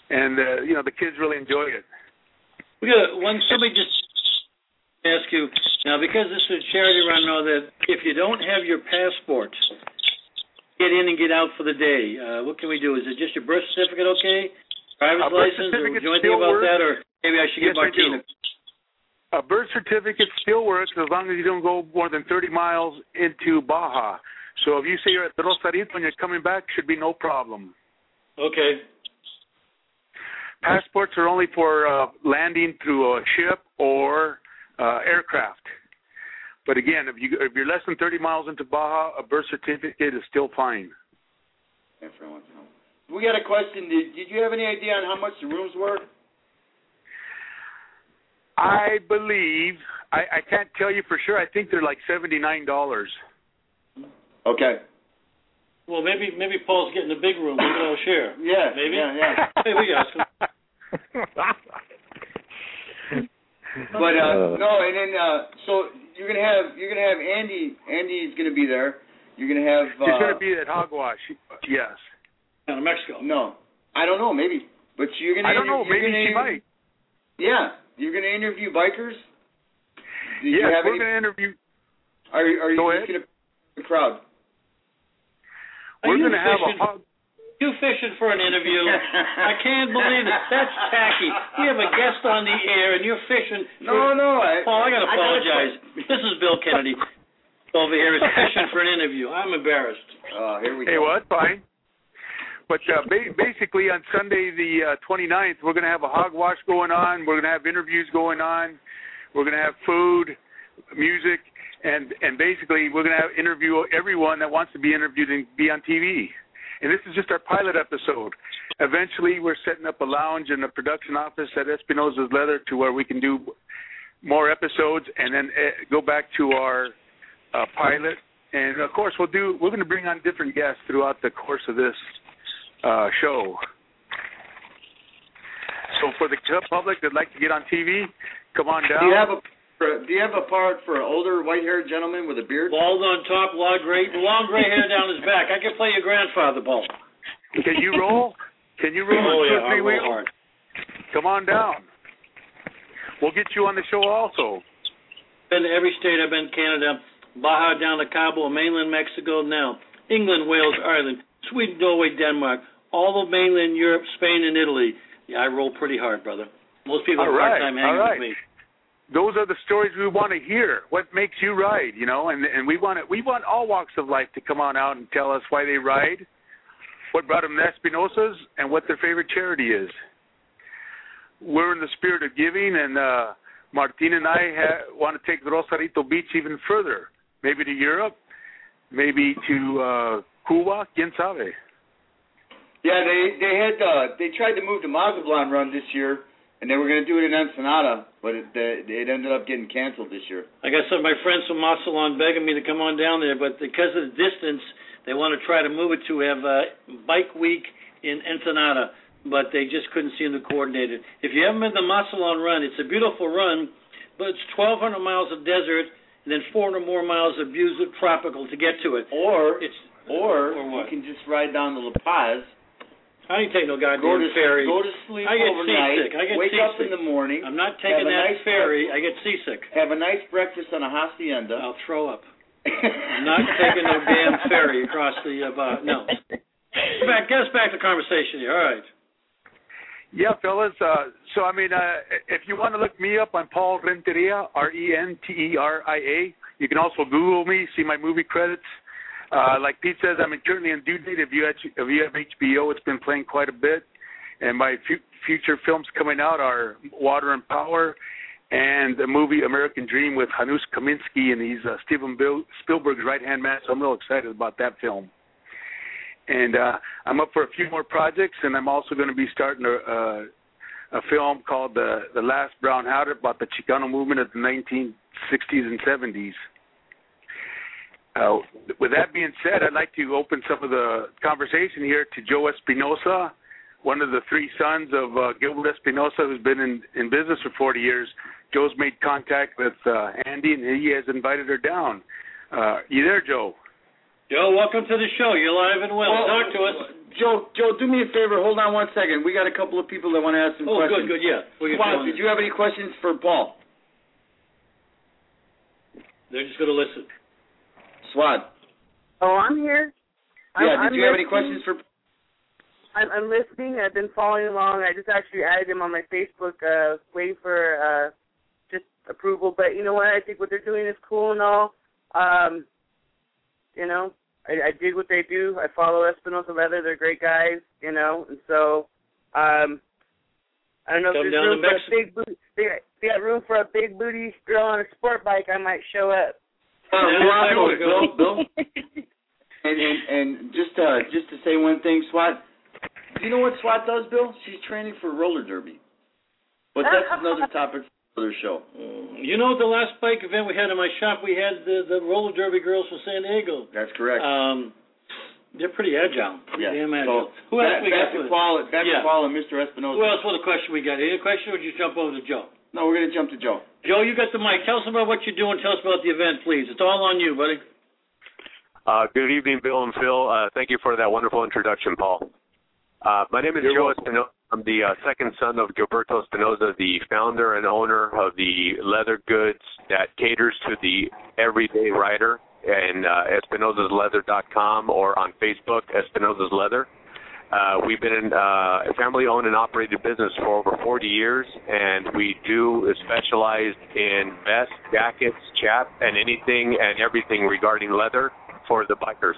and uh, you know the kids really enjoy it. We got one. Somebody just ask you now, because this is a charity run. Know that if you don't have your passport, get in and get out for the day. Uh, what can we do? Is it just your birth certificate okay? Driver's license? Or do you know anything about works. that? Or maybe I should yes, get Martina. A birth certificate still works as long as you don't go more than thirty miles into Baja. So if you say you're at the Rosarito and you're coming back, should be no problem. Okay. Passports are only for uh, landing through a ship or uh, aircraft. But again, if, you, if you're less than thirty miles into Baja, a birth certificate is still fine. We got a question. Did, did you have any idea on how much the rooms were? I believe, I, I can't tell you for sure. I think they're like seventy-nine dollars. Okay. Well, maybe maybe Paul's getting the big room. We can all share. Yeah. Maybe. Yeah. Yeah. Hey, we got some. But uh, no, and then uh, so you're gonna have you're gonna have Andy. Andy's gonna be there. You're gonna have. Uh, He's gonna be at Hogwash. Yes. In Mexico. No, I don't know. Maybe, but you're gonna. I don't know. Maybe gonna, she might. Yeah, you're gonna interview bikers. Did yes, you have we're any, gonna interview. Are are you Go just ahead. gonna the crowd? We're Are gonna you have fishing, a hog. You fishing for an interview? I can't believe it. That's tacky. We have a guest on the air, and you're fishing. No, for, no. I, Paul, I got to I apologize. Gotta... This is Bill Kennedy over here. Is fishing for an interview. I'm embarrassed. Oh, uh, here we hey, go. Hey, what? Fine. But uh, ba- basically, on Sunday the uh, twenty-ninth, we're going to have a hogwash going on. We're going to have interviews going on. We're going to have food, music, and and basically we're going to have interview everyone that wants to be interviewed and be on T V. And this is just our pilot episode. Eventually, we're setting up a lounge and a production office at Espinosa's Leather to where we can do more episodes and then uh, go back to our uh, pilot. And of course, we'll do. We're going to bring on different guests throughout the course of this uh, show. So for the public that'd like to get on T V, come on down. Do you have a Do you have a part for an older white-haired gentleman with a beard? Bald on top, long gray, long gray hair down his back. I can play your grandfather, Paul. Can you roll? Can you roll oh, on two yeah, or three wheels? Hard. Come on down. We'll get you on the show also. Been to every state. I've been to Canada, Baja down to Cabo, mainland Mexico now, England, Wales, Ireland, Sweden, Norway, Denmark, all of mainland Europe, Spain, and Italy. Yeah, I roll pretty hard, brother. Most people have a hard time hanging right. with me. Those are the stories we want to hear. What makes you ride, you know? And and we want it, we want all walks of life to come on out and tell us why they ride, what brought them to Espinosa's, and what their favorite charity is. We're in the spirit of giving, and uh, Martin and I ha- want to take the Rosarito Beach even further, maybe to Europe, maybe to uh, Cuba, quién sabe. Yeah, they they had uh, they tried to move the Mazatlan run this year. And they were going to do it in Ensenada, but it, it ended up getting canceled this year. Like I said, my friends from Mazatlan begging me to come on down there, but because of the distance, they want to try to move it to have a bike week in Ensenada, but they just couldn't seem to coordinate it. If you haven't been to the Mazatlan run, it's a beautiful run, but it's twelve hundred miles of desert and then four hundred more miles of beautiful tropical to get to it. Or it's or, or you can just ride down to La Paz. I ain't take no goddamn go to, ferry. Go to sleep I get overnight. Seasick. I get wake seasick. up in the morning. I'm not taking that nice ferry. I get seasick. Have a nice breakfast on a hacienda. I'll throw up. I'm not taking no damn ferry across the uh, bar. No. Get back, get us back to conversation here. All right. Yeah, fellas. Uh, so, I mean, uh, if you want to look me up, I'm Paul Renteria, R E N T E R I A. You can also Google me, see my movie credits. Uh, like Pete says, I'm currently on due date. If you, have, if you have H B O, it's been playing quite a bit. And my f- future films coming out are Water and Power and the movie American Dream with Janusz Kaminski, and he's uh, Steven Bill- Spielberg's right-hand man, so I'm real excited about that film. And uh, I'm up for a few more projects, and I'm also going to be starting a, a, a film called The, the Last Brown Hatter about the Chicano movement of the nineteen sixties and seventies. Uh, with that being said, I'd like to open some of the conversation here to Joe Espinosa, one of the three sons of uh, Gilbert Espinosa, who's been in, in business for forty years. Joe's made contact with uh, Andy, and he has invited her down. Uh, you there, Joe? Joe, welcome to the show. You're live and well. well Talk to us. Joe, Joe, do me a favor. Hold on one second. We got a couple of people that want to ask some oh, questions. Oh, good, good, yeah. Swat, did you have any questions for Paul? They're just going to listen. Swat. Oh, I'm here. Yeah, I'm, did you I'm have any questions for? I'm, I'm listening. I've been following along. I just actually added him on my Facebook, uh, waiting for uh, just approval. But you know what? I think what they're doing is cool and all. Um, you know, I, I dig what they do. I follow Espinosa Leather. They're great guys, you know. And so, um, I don't know Come if there's room down to for a big booty. They, they got room for a big booty girl on a sport bike. I might show up. Uh, yeah, Bill, Bill, Bill. and, and and just uh, just to say one thing, SWAT. Do you know what SWAT does, Bill? She's training for roller derby. But that's another topic for another show. You know, the last bike event we had in my shop, we had the, the roller derby girls from San Diego. That's correct. Um, they're pretty agile. Pretty yeah. damn agile. So, Who else back, we back got? To Paul, back yeah. to Paul and Mister Espinosa. Who else? What a question we got? Any question, or did you jump over to Joe? No, we're going to jump to Joe. Joe, you got the mic. Tell us about what you're doing. Tell us about the event, please. It's all on you, buddy. Uh, good evening, Bill and Phil. Uh, thank you for that wonderful introduction, Paul. Uh, my name is You're Joe welcome. Espinosa. I'm the uh, second son of Gilberto Espinosa, the founder and owner of the leather goods that caters to the everyday rider, and uh, Espinosas Leather dot com or on Facebook, Espinosa's Leather. Uh, we've been in uh, a family-owned and operated business for over forty years, and we do specialize in vests, jackets, chap, and anything and everything regarding leather for the bikers.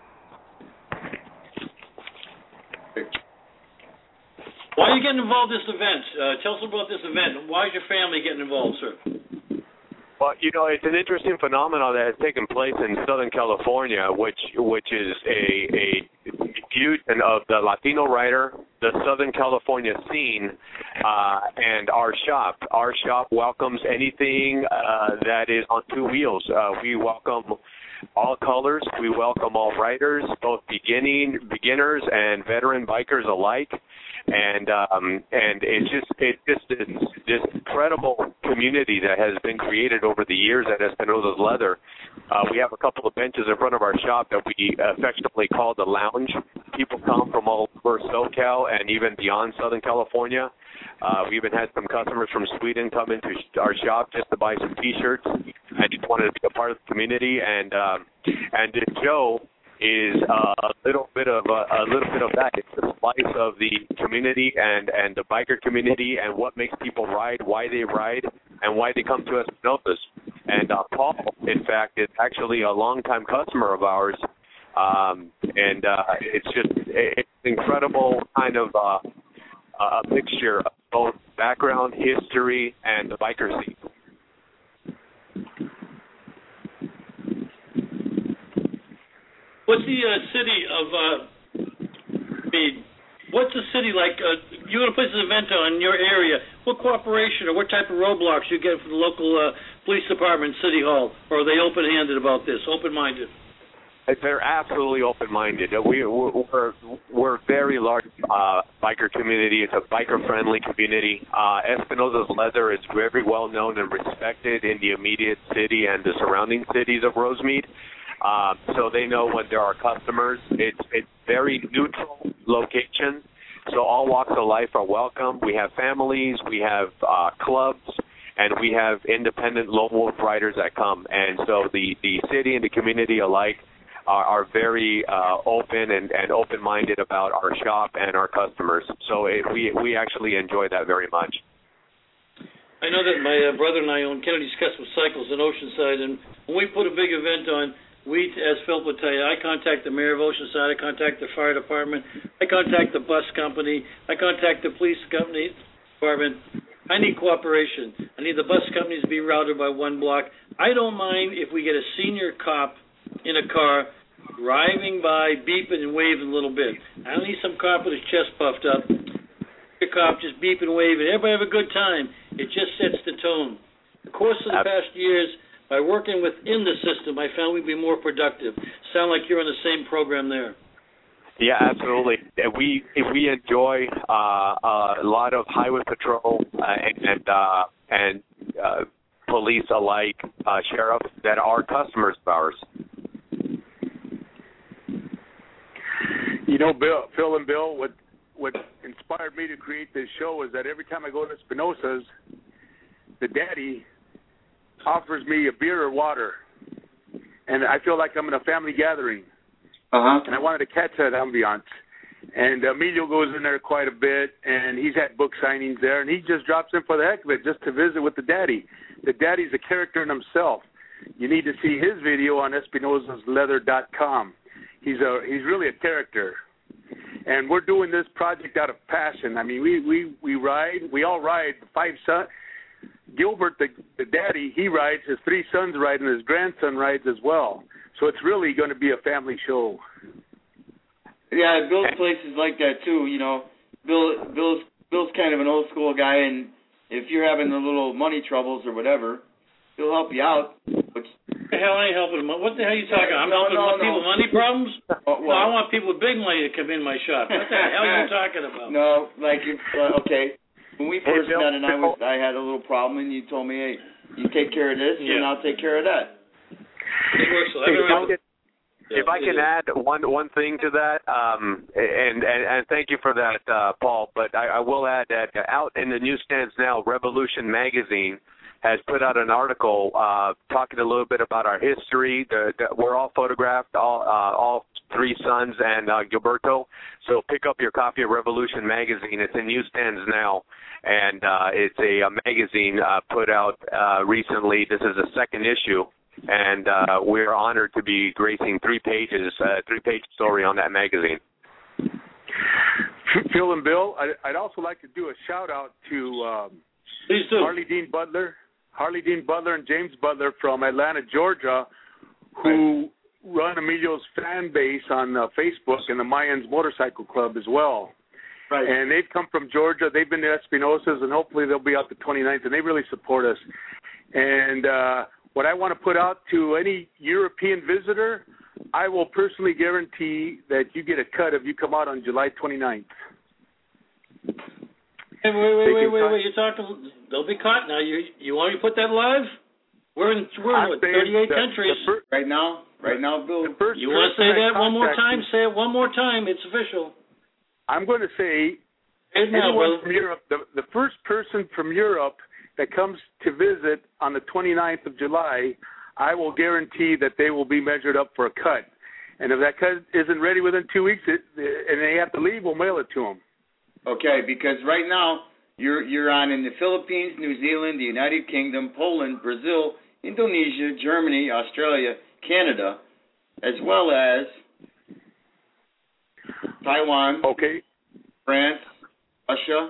Why are you getting involved in this event? Uh, tell us about this event. Why is your family getting involved, sir? Well, you know, it's an interesting phenomenon that has taken place in Southern California, which which is a, a fusion of the Latino rider, the Southern California scene, uh, and our shop. Our shop welcomes anything uh, that is on two wheels. Uh, we welcome all colors. We welcome all riders, both beginning beginners and veteran bikers alike. And um, and it's just it's just this, this incredible community that has been created over the years at Espinosa's Leather. Uh, we have a couple of benches in front of our shop that we affectionately call the lounge. People come from all over SoCal and even beyond Southern California. Uh, we even had some customers from Sweden come into our shop just to buy some T-shirts and just wanted to be a part of the community. And um, and this show is uh, a little bit of uh, a little bit of that. It's the slice of the community and, and the biker community and what makes people ride, why they ride, and why they come to Espinosa's. And uh, Paul, in fact, is actually a longtime customer of ours, um, and uh, it's just it's an incredible kind of uh, a mixture of both background, history, and the biker scene. What's the uh, city of, uh, I mean, what's the city like? Uh, you're going to place an event on in your area. What cooperation or what type of roadblocks you get from the local uh, police department, city hall? Or are they open-handed about this, open-minded? They're absolutely open-minded. We, we're, we're a very large uh, biker community. It's a biker-friendly community. Uh, Espinosa's Leather is very well-known and respected in the immediate city and the surrounding cities of Rosemead. Uh, so they know when there are customers. It's it's very neutral location, so all walks of life are welcome. We have families, we have uh, clubs, and we have independent lone wolf riders that come. And so the, the city and the community alike are, are very uh, open and, and open-minded about our shop and our customers. So it, we we actually enjoy that very much. I know that my uh, brother and I own Kennedy's Custom Cycles in Oceanside, and when we put a big event on, we, as Phil would tell you, I contact the mayor of Oceanside, I contact the fire department, I contact the bus company, I contact the police company department. I need cooperation. I need the bus companies to be routed by one block. I don't mind if we get a senior cop in a car driving by, beeping and waving a little bit. I don't need some cop with his chest puffed up. A cop just beeping and waving. Everybody have a good time. It just sets the tone. The course of the past years, by working within the system, I found we'd be more productive. Sound like you're on the same program there. Yeah, absolutely. We we enjoy uh, a lot of highway patrol uh, and uh, and uh, police alike, uh, sheriffs that are customers of ours. You know, Bill, Phil and Bill, what what inspired me to create this show is that every time I go to Espinosa's, the daddy offers me a beer or water, and I feel like I'm in a family gathering. Uh-huh. And I wanted to catch that ambiance. And Emilio goes in there quite a bit, and he's had book signings there, and he just drops in for the heck of it just to visit with the daddy. The daddy's a character in himself. You need to see his video on Espinosas Leather dot com. He's a he's really a character. And we're doing this project out of passion. I mean, we, we, we ride, we all ride, the five sons. Gilbert, the, the daddy, he rides, his three sons ride, and his grandson rides as well. So it's really going to be a family show. Yeah, Bill's place is like that too. You know, Bill, Bill's, Bill's kind of an old school guy, and if you're having a little money troubles or whatever, he'll help you out. But the hell I ain't helping them. What the hell are you talking about? I'm no, helping no, people no. with money problems? Oh, well, no, I want people with big money to come in my shop. What the hell are you talking about? No, like if uh, okay, when we first Bill, met and I was I had a little problem, and you told me, hey, you take care of this, Yeah. and I'll take care of that. It works. So If I everyone, could, if I can add one one thing to that, um, and, and and thank you for that, uh, Paul. But I, I will add that out in the newsstands now, Revolution Magazine has put out an article uh, talking a little bit about our history. The, the, we're all photographed, all uh, all three sons and uh, Gilberto. So pick up your copy of Revolution Magazine. It's in newsstands now, and uh, it's a, a magazine uh, put out uh, recently. This is the second issue, and uh, we're honored to be gracing three pages, uh, three-page story on that magazine. Phil and Bill, I, I'd also like to do a shout-out to um, Please do. Harley Dean Butler. Harley Dean Butler and James Butler from Atlanta, Georgia, who run Emilio's fan base on uh, Facebook and the Mayans Motorcycle Club as well. Right. And they've come from Georgia. They've been to Espinosa's, and hopefully they'll be out the twenty-ninth, and they really support us. And uh, what I want to put out to any European visitor, I will personally guarantee that you get a cut if you come out on July twenty-ninth. Hey, wait, wait, wait, wait, wait! You're talking. They'll be caught now. You you want me to put that live? We're in we're in what, thirty-eight the, countries. The first, right now, right now, Bill. You want to say that one more time? Say it one more time. It's official. I'm going to say Hey, now, anyone brother. from Europe. The, the first person from Europe that comes to visit on the twenty-ninth of July, I will guarantee that they will be measured up for a cut. And if that cut isn't ready within two weeks, it, and they have to leave, we'll mail it to them. Okay, because right now you're you're on in the Philippines, New Zealand, the United Kingdom, Poland, Brazil, Indonesia, Germany, Australia, Canada, as well as Taiwan, okay, France, Russia,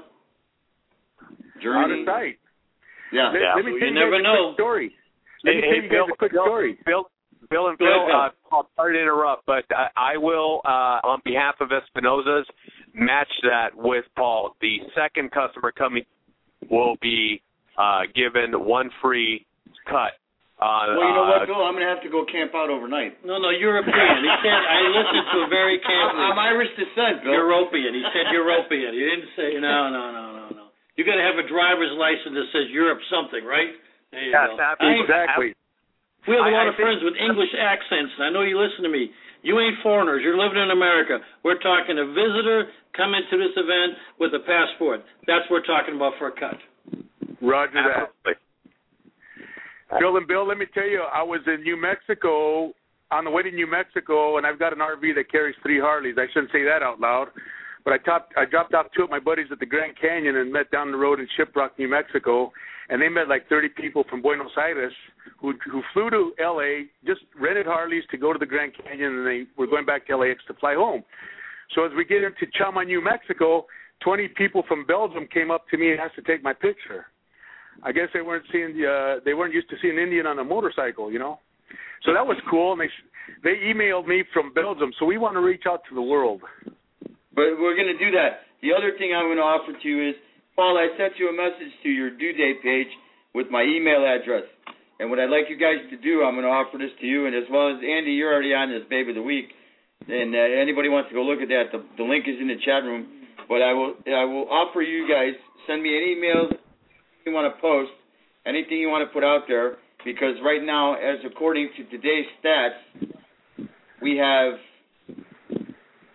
Germany. Out of sight. Yeah. Let, yeah. let me Well, tell you you never guys a know. quick story. Let Hey, me tell hey, you Bill, guys a quick Bill, story. Bill, Bill and Go Bill, ahead, uh, I'm sorry to interrupt, but I, I will, uh, on behalf of Espinosa's, match that with Paul. The second customer coming will be uh, given one free cut. Uh, Well, you know what, uh, Bill? I'm going to have to go camp out overnight. No, no, European. He said. I listened to a very carefully. I'm Irish descent, Bill. European. He said European. He didn't say no, no, no, no, no. You got to have a driver's license that says Europe something, right? There you yes, go. Exactly. We have a lot I, I of friends with English accents, and I know you listen to me. You ain't foreigners. You're living in America. We're talking a visitor coming to this event with a passport. That's what we're talking about for a cut. Roger Absolutely. that. Bill and Bill, let me tell you, I was in New Mexico, on the way to New Mexico, and I've got an R V that carries three Harleys. I shouldn't say that out loud. But I, topped, I dropped off two of my buddies at the Grand Canyon and met down the road in Shiprock, New Mexico, and they met like thirty people from Buenos Aires who who flew to L A, just rented Harleys to go to the Grand Canyon, and they were going back to L A X to fly home. So as we get into Chama, New Mexico, twenty people from Belgium came up to me and asked to take my picture. I guess they weren't seeing uh, they weren't used to seeing an Indian on a motorcycle, you know. So that was cool, and they they emailed me from Belgium. So we want to reach out to the world. But we're going to do that. The other thing I'm going to offer to you is, Paul, I sent you a message to your due date page with my email address. And what I'd like you guys to do, I'm going to offer this to you, and as well as Andy, you're already on this Babe of the Week. And uh, anybody wants to go look at that, the, the link is in the chat room. But I will I will offer you guys, send me an email you want to post, anything you want to put out there, because right now, as according to today's stats, we have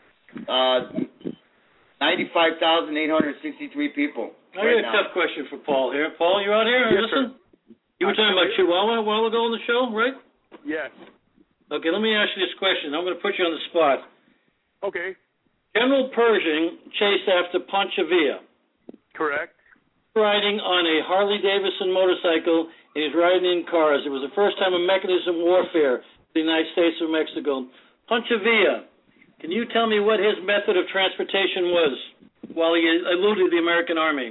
uh, ninety-five thousand eight hundred sixty-three people. I right got a now. tough question for Paul here. Paul, you out here? Yes, Listen. sir. You were talking about Chihuahua a while ago on the show, right? Yes. Okay, let me ask you this question. I'm going to put you on the spot. Okay. General Pershing chased after Pancho Villa. Correct. Riding on a Harley-Davidson motorcycle, and he's riding in cars. It was the first time a mechanism warfare in the United States of Mexico. Pancho Villa, can you tell me what his method of transportation was while he eluded the American Army?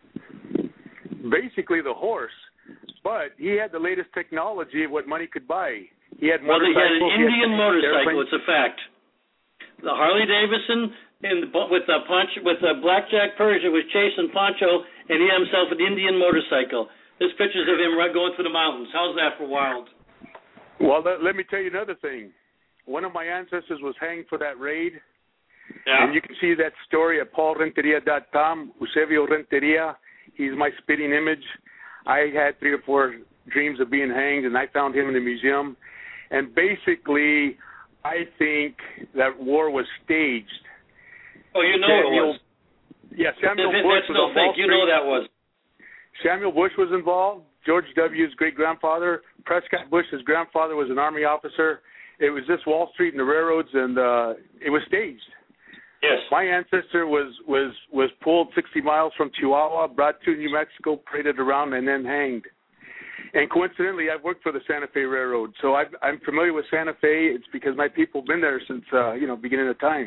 Basically the horse, but he had the latest technology of what money could buy. He had Well, he motorcycles. had an Indian he had motorcycle. airplanes. It's a fact. The Harley-Davidson and the, with the punch with the Blackjack Persia was chasing Pancho, and he had himself an Indian motorcycle. There's pictures of him going through the mountains. How's that for wild? Well, let, let me tell you another thing. One of my ancestors was hanged for that raid. Yeah. And you can see that story at paul renteria dot com, Eusebio Renteria. He's my spitting image. I had three or four dreams of being hanged, and I found him in the museum. And basically, I think that war was staged. Oh, you know Samuel, it was. Yeah, Samuel That- Bush That's was no on Wall fake. You know Street. that was. Samuel Bush was involved. George W.'s great-grandfather. Prescott Bush, his grandfather, was an Army officer. It was just Wall Street and the railroads, and uh, it was staged. Yes. My ancestor was, was, was pulled sixty miles from Chihuahua, brought to New Mexico, paraded around, and then hanged. And coincidentally, I've worked for the Santa Fe Railroad, so I've, I'm familiar with Santa Fe. It's because my people have been there since, uh, you know, beginning of time.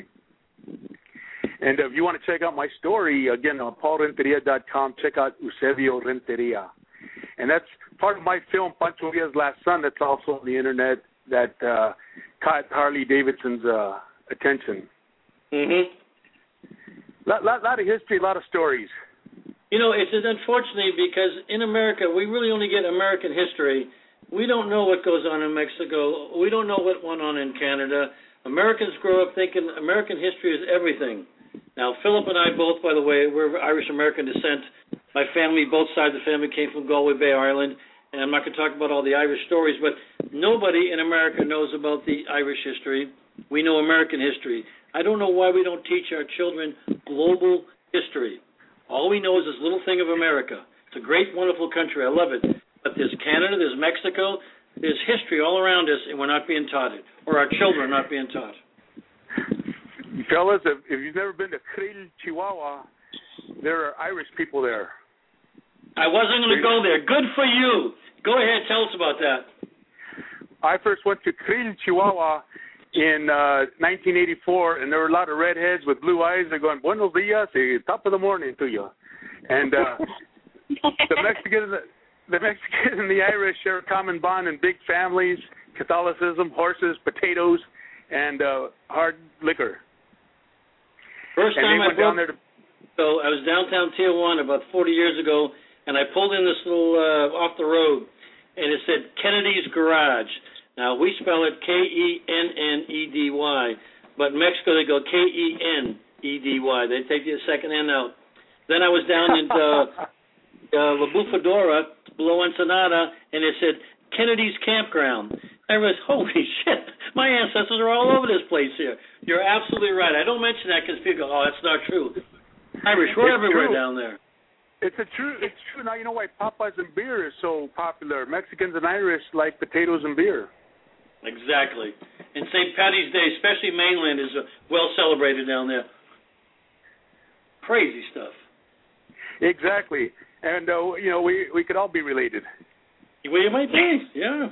And if you want to check out my story, again, on paul renteria dot com, check out Eusebio Renteria. And that's part of my film, Pancho Villa's Last Son, that's also on the Internet, that uh, caught Harley Davidson's uh, attention. Mm-hmm. Lot, lot, lot of history, a lot of stories. You know, it's unfortunately because in America, we really only get American history. We don't know what goes on in Mexico. We don't know what went on in Canada. Americans grow up thinking American history is everything. Now, Philip and I both, by the way, we're of Irish-American descent. My family, both sides of the family came from Galway Bay, Ireland, and I'm not going to talk about all the Irish stories, but nobody in America knows about the Irish history. We know American history. I don't know why we don't teach our children global history. All we know is this little thing of America. It's a great, wonderful country. I love it. But there's Canada, there's Mexico, there's history all around us, and we're not being taught it, or our children are not being taught. Fellas, if, if you've never been to Krill, Chihuahua, there are Irish people there. I wasn't going to go there. Good for you. Go ahead, tell us about that. I first went to Krill, Chihuahua in uh, nineteen eighty-four, and there were a lot of redheads with blue eyes. They're going, buenos dias, eh, top of the morning to you. And uh, the Mexicans, the Mexicans and the Irish share a common bond in big families, Catholicism, horses, potatoes, and uh, hard liquor. First and time they I went down broke, there to, so I was downtown Tijuana about forty years ago, and I pulled in this little uh, off the road, and it said Kennedy's Garage. Now, we spell it K E N N E D Y, but in Mexico they go K E N E D Y. They take the second N out. Then I was down in uh, uh, La Bufadora, below Ensenada, and it said Kennedy's Campground. I was, holy shit, my ancestors are all over this place here. You're absolutely right. I don't mention that because people go, oh, that's not true. Irish, we're It's everywhere true. down there. It's a true. It's true. Now you know why Popeyes and beer is so popular. Mexicans and Irish like potatoes and beer. Exactly. And Saint Patty's Day, especially mainland, is uh, well celebrated down there. Crazy stuff. Exactly. And uh, you know we we could all be related. Well, you might be, yeah.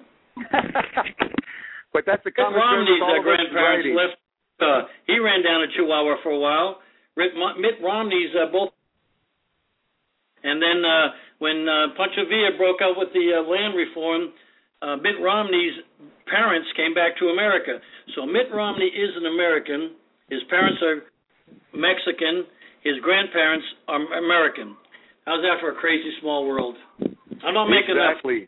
But that's the Mitt common thread Romney's with all uh, of us grandparents society. left. Uh, he ran down to Chihuahua for a while. Mitt Mitt Romney's uh, both. And then uh, when uh, Pancho Villa broke out with the uh, land reform, uh, Mitt Romney's parents came back to America. So Mitt Romney is an American. His parents are Mexican. His grandparents are American. How's that for a crazy small world? I'm not making exactly. that.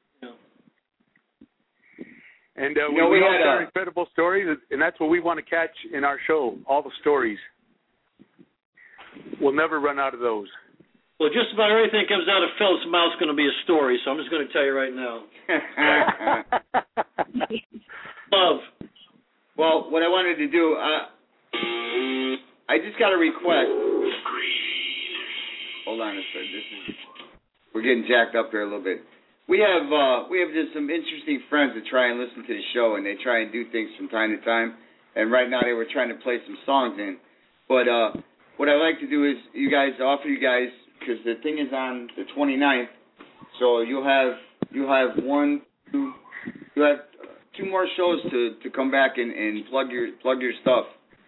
And uh, You we, know, we we all had share a- incredible stories, and that's what we want to catch in our show, all the stories. We'll never run out of those. Well, just about everything comes out of Phil's mouth is going to be a story, so I'm just going to tell you right now. Love. Well, what I wanted to do, uh, I just got a request. Hold on a second. This is we're getting jacked up here a little bit. We have uh, we have just some interesting friends that try and listen to the show, and they try and do things from time to time. And right now they were trying to play some songs in. But uh, what I like to do is you guys offer you guys because the thing is on the twenty-ninth, so you'll have you have one two you have two more shows to, to come back and, and plug your plug your stuff.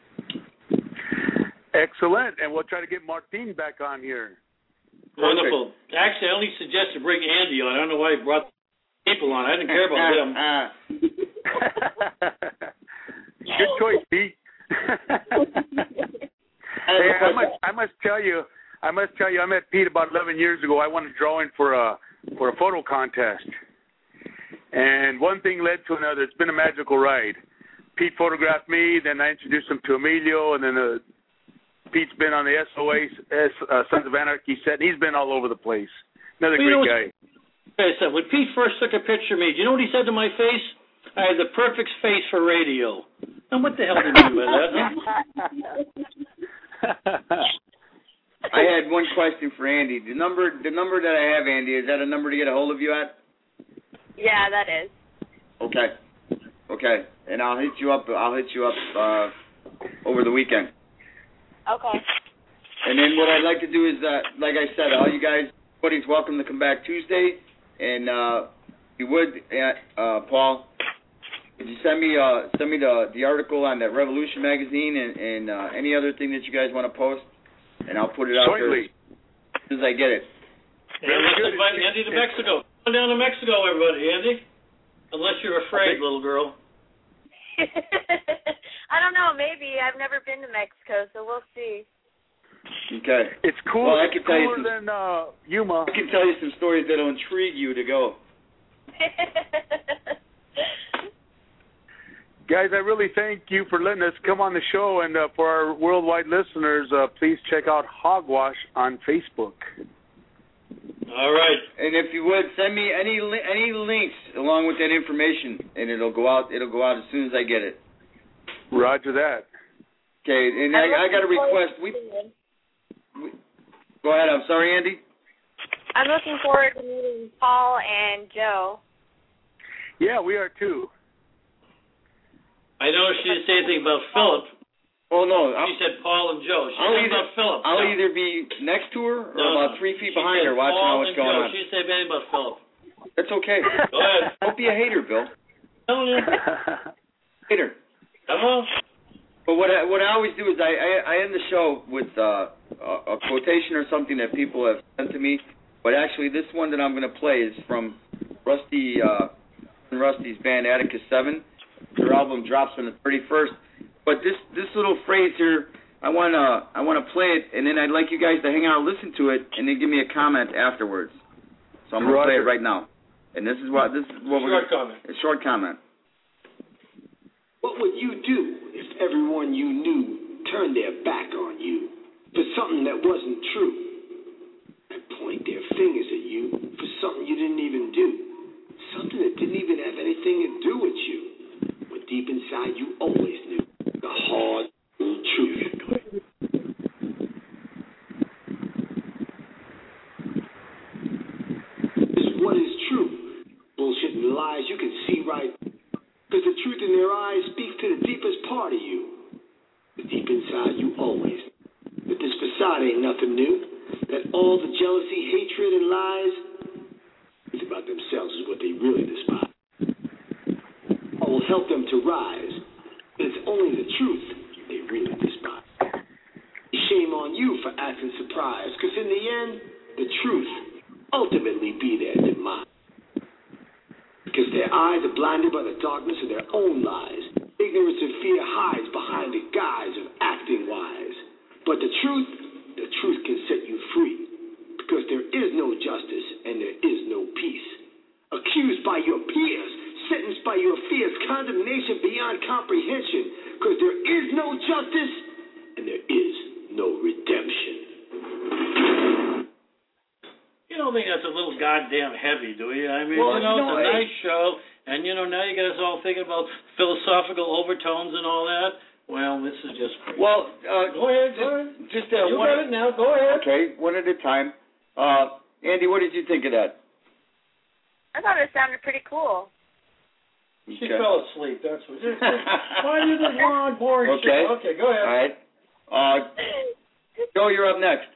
Excellent, and we'll try to get Martin back on here. Wonderful. Actually, I only suggested bring Andy on. I don't know why he brought people on. I didn't care about them. Good choice, Pete. Hey, I must, I must tell you, I must tell you, I met Pete about eleven years ago. I wanted to draw in for a for a photo contest, and one thing led to another. It's been a magical ride. Pete photographed me, then I introduced him to Emilio, and then uh, Pete's been on the S O A uh, Sons of Anarchy set. He's been all over the place. Another well, great guy. I said, when Pete first took a picture of me, do you know what he said to my face? I had the perfect face for radio. And what the hell did you mean by that? Huh? I had one question for Andy. The number, the number that I have, Andy, is that a number to get a hold of you at? Yeah, that is. Okay, okay, and I'll hit you up. I'll hit you up uh, over the weekend. Okay. And then what I'd like to do is, uh, like I said, all you guys, everybody's welcome to come back Tuesday. And uh, if you would, uh, uh, Paul, could you send me uh, send me the the article on that Revolution magazine and, and uh, any other thing that you guys want to post, and I'll put it out Certainly. there as soon as I get it. Yeah, let's invite Andy to Mexico. Come down to Mexico, everybody, Andy. Unless you're afraid, little girl. I don't know. Maybe I've never been to Mexico, so we'll see. Okay. It's cool. Well, I can tell you cooler some, than uh, Yuma. I can tell you some stories that'll intrigue you to go. Guys, I really thank you for letting us come on the show, and uh, for our worldwide listeners, uh, please check out Hogwash on Facebook. All right. And if you would, send me any li- any links along with that information, and it'll go out. It'll go out as soon as I get it. Roger that. Okay, and I, I got a request. We, we go ahead. I'm sorry, Andy. I'm looking forward to meeting Paul and Joe. Yeah, we are too. I noticed she didn't say anything about Philip. Oh no, she I'm, said Paul and Joe. She I'll said either, about Philip. I'll no. either be next to her or no, about three feet she behind her, watching Paul out what's and going Joe. on. She didn't say anything about Philip. That's okay. Go ahead. Don't be a hater, Bill. No, no. Hater. Come on. But what I, what I always do is I, I, I end the show with uh, a, a quotation or something that people have sent to me. But actually, this one that I'm going to play is from Rusty uh, Rusty's band Atticus Seven. Their album drops on the thirty-first. But this this little phrase here, I wanna I wanna play it, and then I'd like you guys to hang out, listen to it, and then give me a comment afterwards. So I'm gonna Roger. play it right now. And this is what this is what Short we're comment. A short comment. What would you do if everyone you knew turned their back on you for something that wasn't true? And point their fingers at you for something you didn't even do. Something that didn't even have anything to do with you. But deep inside you always knew the hard truth. Is what is true. Bullshit and lies you can see right. Because the truth in their eyes speaks to the deepest part of you. The deep inside you always know that this facade ain't nothing new. That all the jealousy, hatred, and lies is about themselves is what they really despise. I will help them to rise. But it's only the truth they really despise. Shame on you for acting surprised. Because in the end, the truth ultimately be their demise. Because their eyes are blinded by the darkness of their own lies. Ignorance and fear hides behind the guise of acting wise. But the truth, the truth can set you free. Because there is no justice and there is no peace. Accused by your peers, sentenced by your fears, condemnation beyond comprehension. Because there is no justice and there is no redemption. You don't think that's a little goddamn heavy, do you? I mean, Well, you know, you know, it's a I- nice show, and, you know, now you got us all thinking about philosophical overtones and all that. Well, this is just crazy. Well, uh, go ahead. Just, Go ahead. just uh, you one, got it now. Go ahead. Okay, one at a time. Uh, Andy, what did you think of that? I thought it sounded pretty cool. She Okay. fell asleep. That's what. Why are you this long, boring Okay. shit? Okay, go ahead. All right. Uh, Joe, you're up next.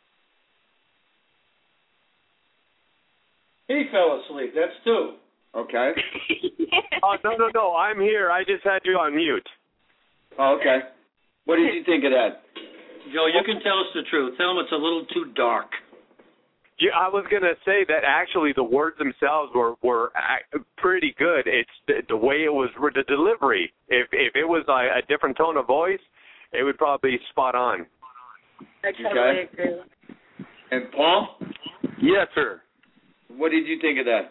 He fell asleep. That's two. Okay. Oh, no, no, no. I'm here. I just had you on mute. Oh, okay. What did you think of that? Joe, you can tell us the truth. Tell him it's a little too dark. Yeah, I was going to say that actually the words themselves were, were pretty good. It's the, the way it was, the delivery. If if it was a, a different tone of voice, it would probably be spot on. I totally Okay. agree. And Paul? Yes, sir. What did you think of that?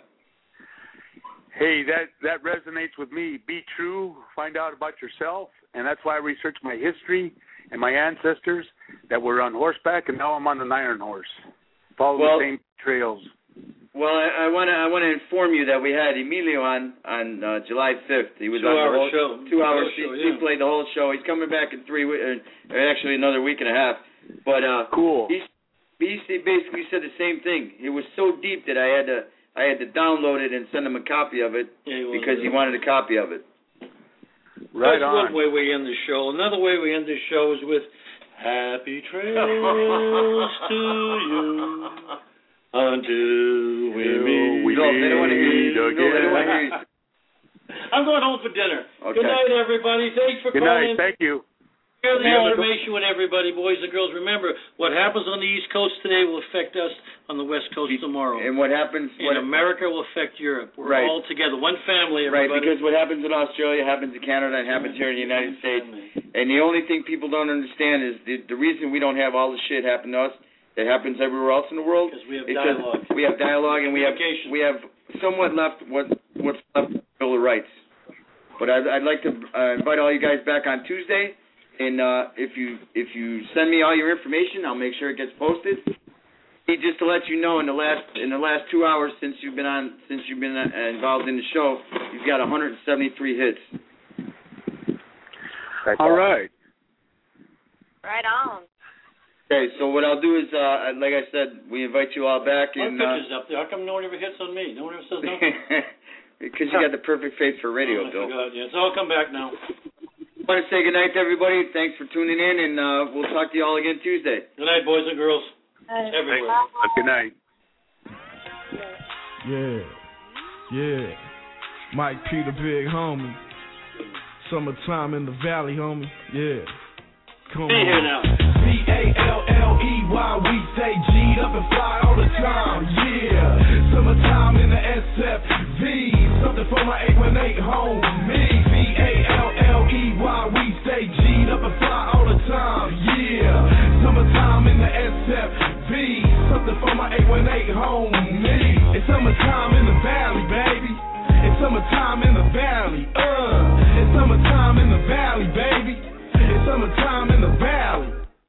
Hey, that, that resonates with me. Be true, find out about yourself, and that's why I researched my history and my ancestors that were on horseback, and now I'm on an iron horse. Follow Well- the same trails. Well, I want to I want to inform you that we had Emilio on on uh, July fifth. He was on the Two-hour whole show. two hours. Two-hour show, he, he yeah. played the whole show. He's coming back in three we- uh, actually another week and a half. But uh, cool. He he basically said the same thing. It was so deep that I had to I had to download it and send him a copy of it Yeah, he because he wanted a copy of it. Right That's on. one way we end the show. Another way we end the show is with Happy Trails to you until we meet. No, they don't want to hear you. No, they don't want to hear you. I'm going home for dinner. Okay. Good night, everybody. Thanks for Good calling. night. Thank you. Share the Good night. information with everybody, boys and girls. Remember, what happens on the East Coast today will affect us on the West Coast tomorrow. And what happens? In What, America will affect Europe. We're Right. all together, one family. Right, Everybody. because what happens in Australia happens in Canada and happens here in the United States. And the only thing people don't understand is the, the reason we don't have all the shit happen to us that happens everywhere else in the world. Because we have is 'cause dialogue. we have dialogue and we have Communication. we have somewhat left what what's left of the Bill of Rights. But I'd, I'd like to uh, invite all you guys back on Tuesday, and uh, if you if you send me all your information, I'll make sure it gets posted. Hey, just to let you know, in the last in the last two hours since you've been on since you've been uh, involved in the show, you've got one hundred seventy-three hits. All right. Right on. Okay, so what I'll do is, uh, like I said, we invite you all back, My and uh, picture's up there. How come no one ever hits on me? No one ever says nothing. because you got the perfect face for radio, Oh, I Bill. forgot. Yeah, so I'll come back now. I want to say good night to everybody. Thanks for tuning in, and uh, we'll talk to you all again Tuesday. Good night, boys and girls. Everywhere. Good night. Yeah, yeah. Mike P, the big homie. Summertime in the valley, homie. Yeah. Come Be on. here now. B A L L E Y, we stay G'd up and fly all the time, yeah. Summertime in the S F V, something for my eight one eight home, me. B A L L E Y, we stay G'd up and fly all the time, yeah. Summertime in the S F V, something for my eight one eight home, me. It's summertime in the valley, baby. It's summertime in the valley, uh. It's summertime in the valley, baby. It's summertime in the valley.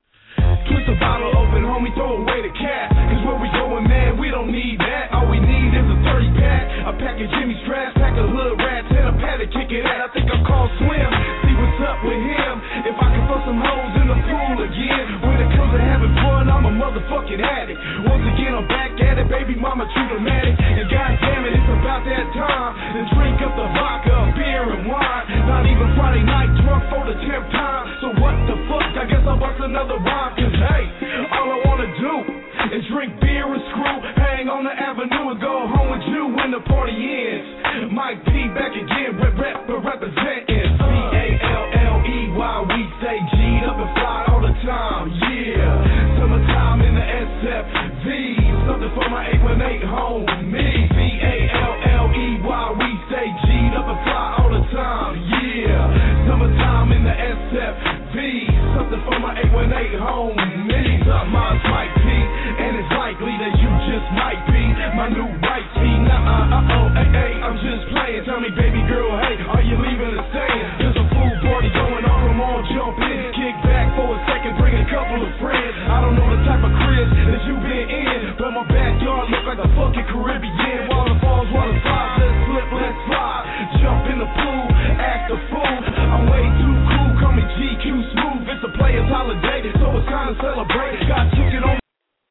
Twist the bottle open, homie, throw away the cap. Cause where we going, man, we don't need that. All we need is a thirty pack, a pack of Jimmy straps, pack of hood rats, and a pad to kick it at. I think I'll call Slim, see what's up with him. If I can throw some hoes in the pool again. When it comes to having fun, I'm a motherfucking addict. Once again, I'm back at it, baby mama, true dramatic. And goddamn it, it's about that time to drink up the vodka, beer, and wine. Not even Friday night drunk for the tenth time. So what the fuck? I guess I'll bust another rhyme. Cause hey, all I wanna do is drink beer and screw, hang on the avenue and go home with you when the party ends. Mike P back again, rep, rep, representing. B A L L E Y, we stay G'd up and fly all the time, yeah. Summertime in the S F V, something for my eight one eight home, me. B A L L E Y, we stay G'd up and fly all the time, yeah. Summertime in the S F V, something for my eight one eight home, me. Mine's Mike P, and it's likely that you just might be my new right P. Nah, uh, uh-oh, hey, hey, I'm just playing. Tell me, baby girl, hey, are you leaving or staying? There's a full party going on, come on, jump in. Kick back for a second, bring a couple of friends. I don't know the type of crib that you been in, but my backyard look like the fucking Caribbean. Waterfalls, water slides, let's slip, let's slide. Jump in the pool, act a fool. I'm way too cool, call me G a player's holiday, so it's time to celebrate. God took it on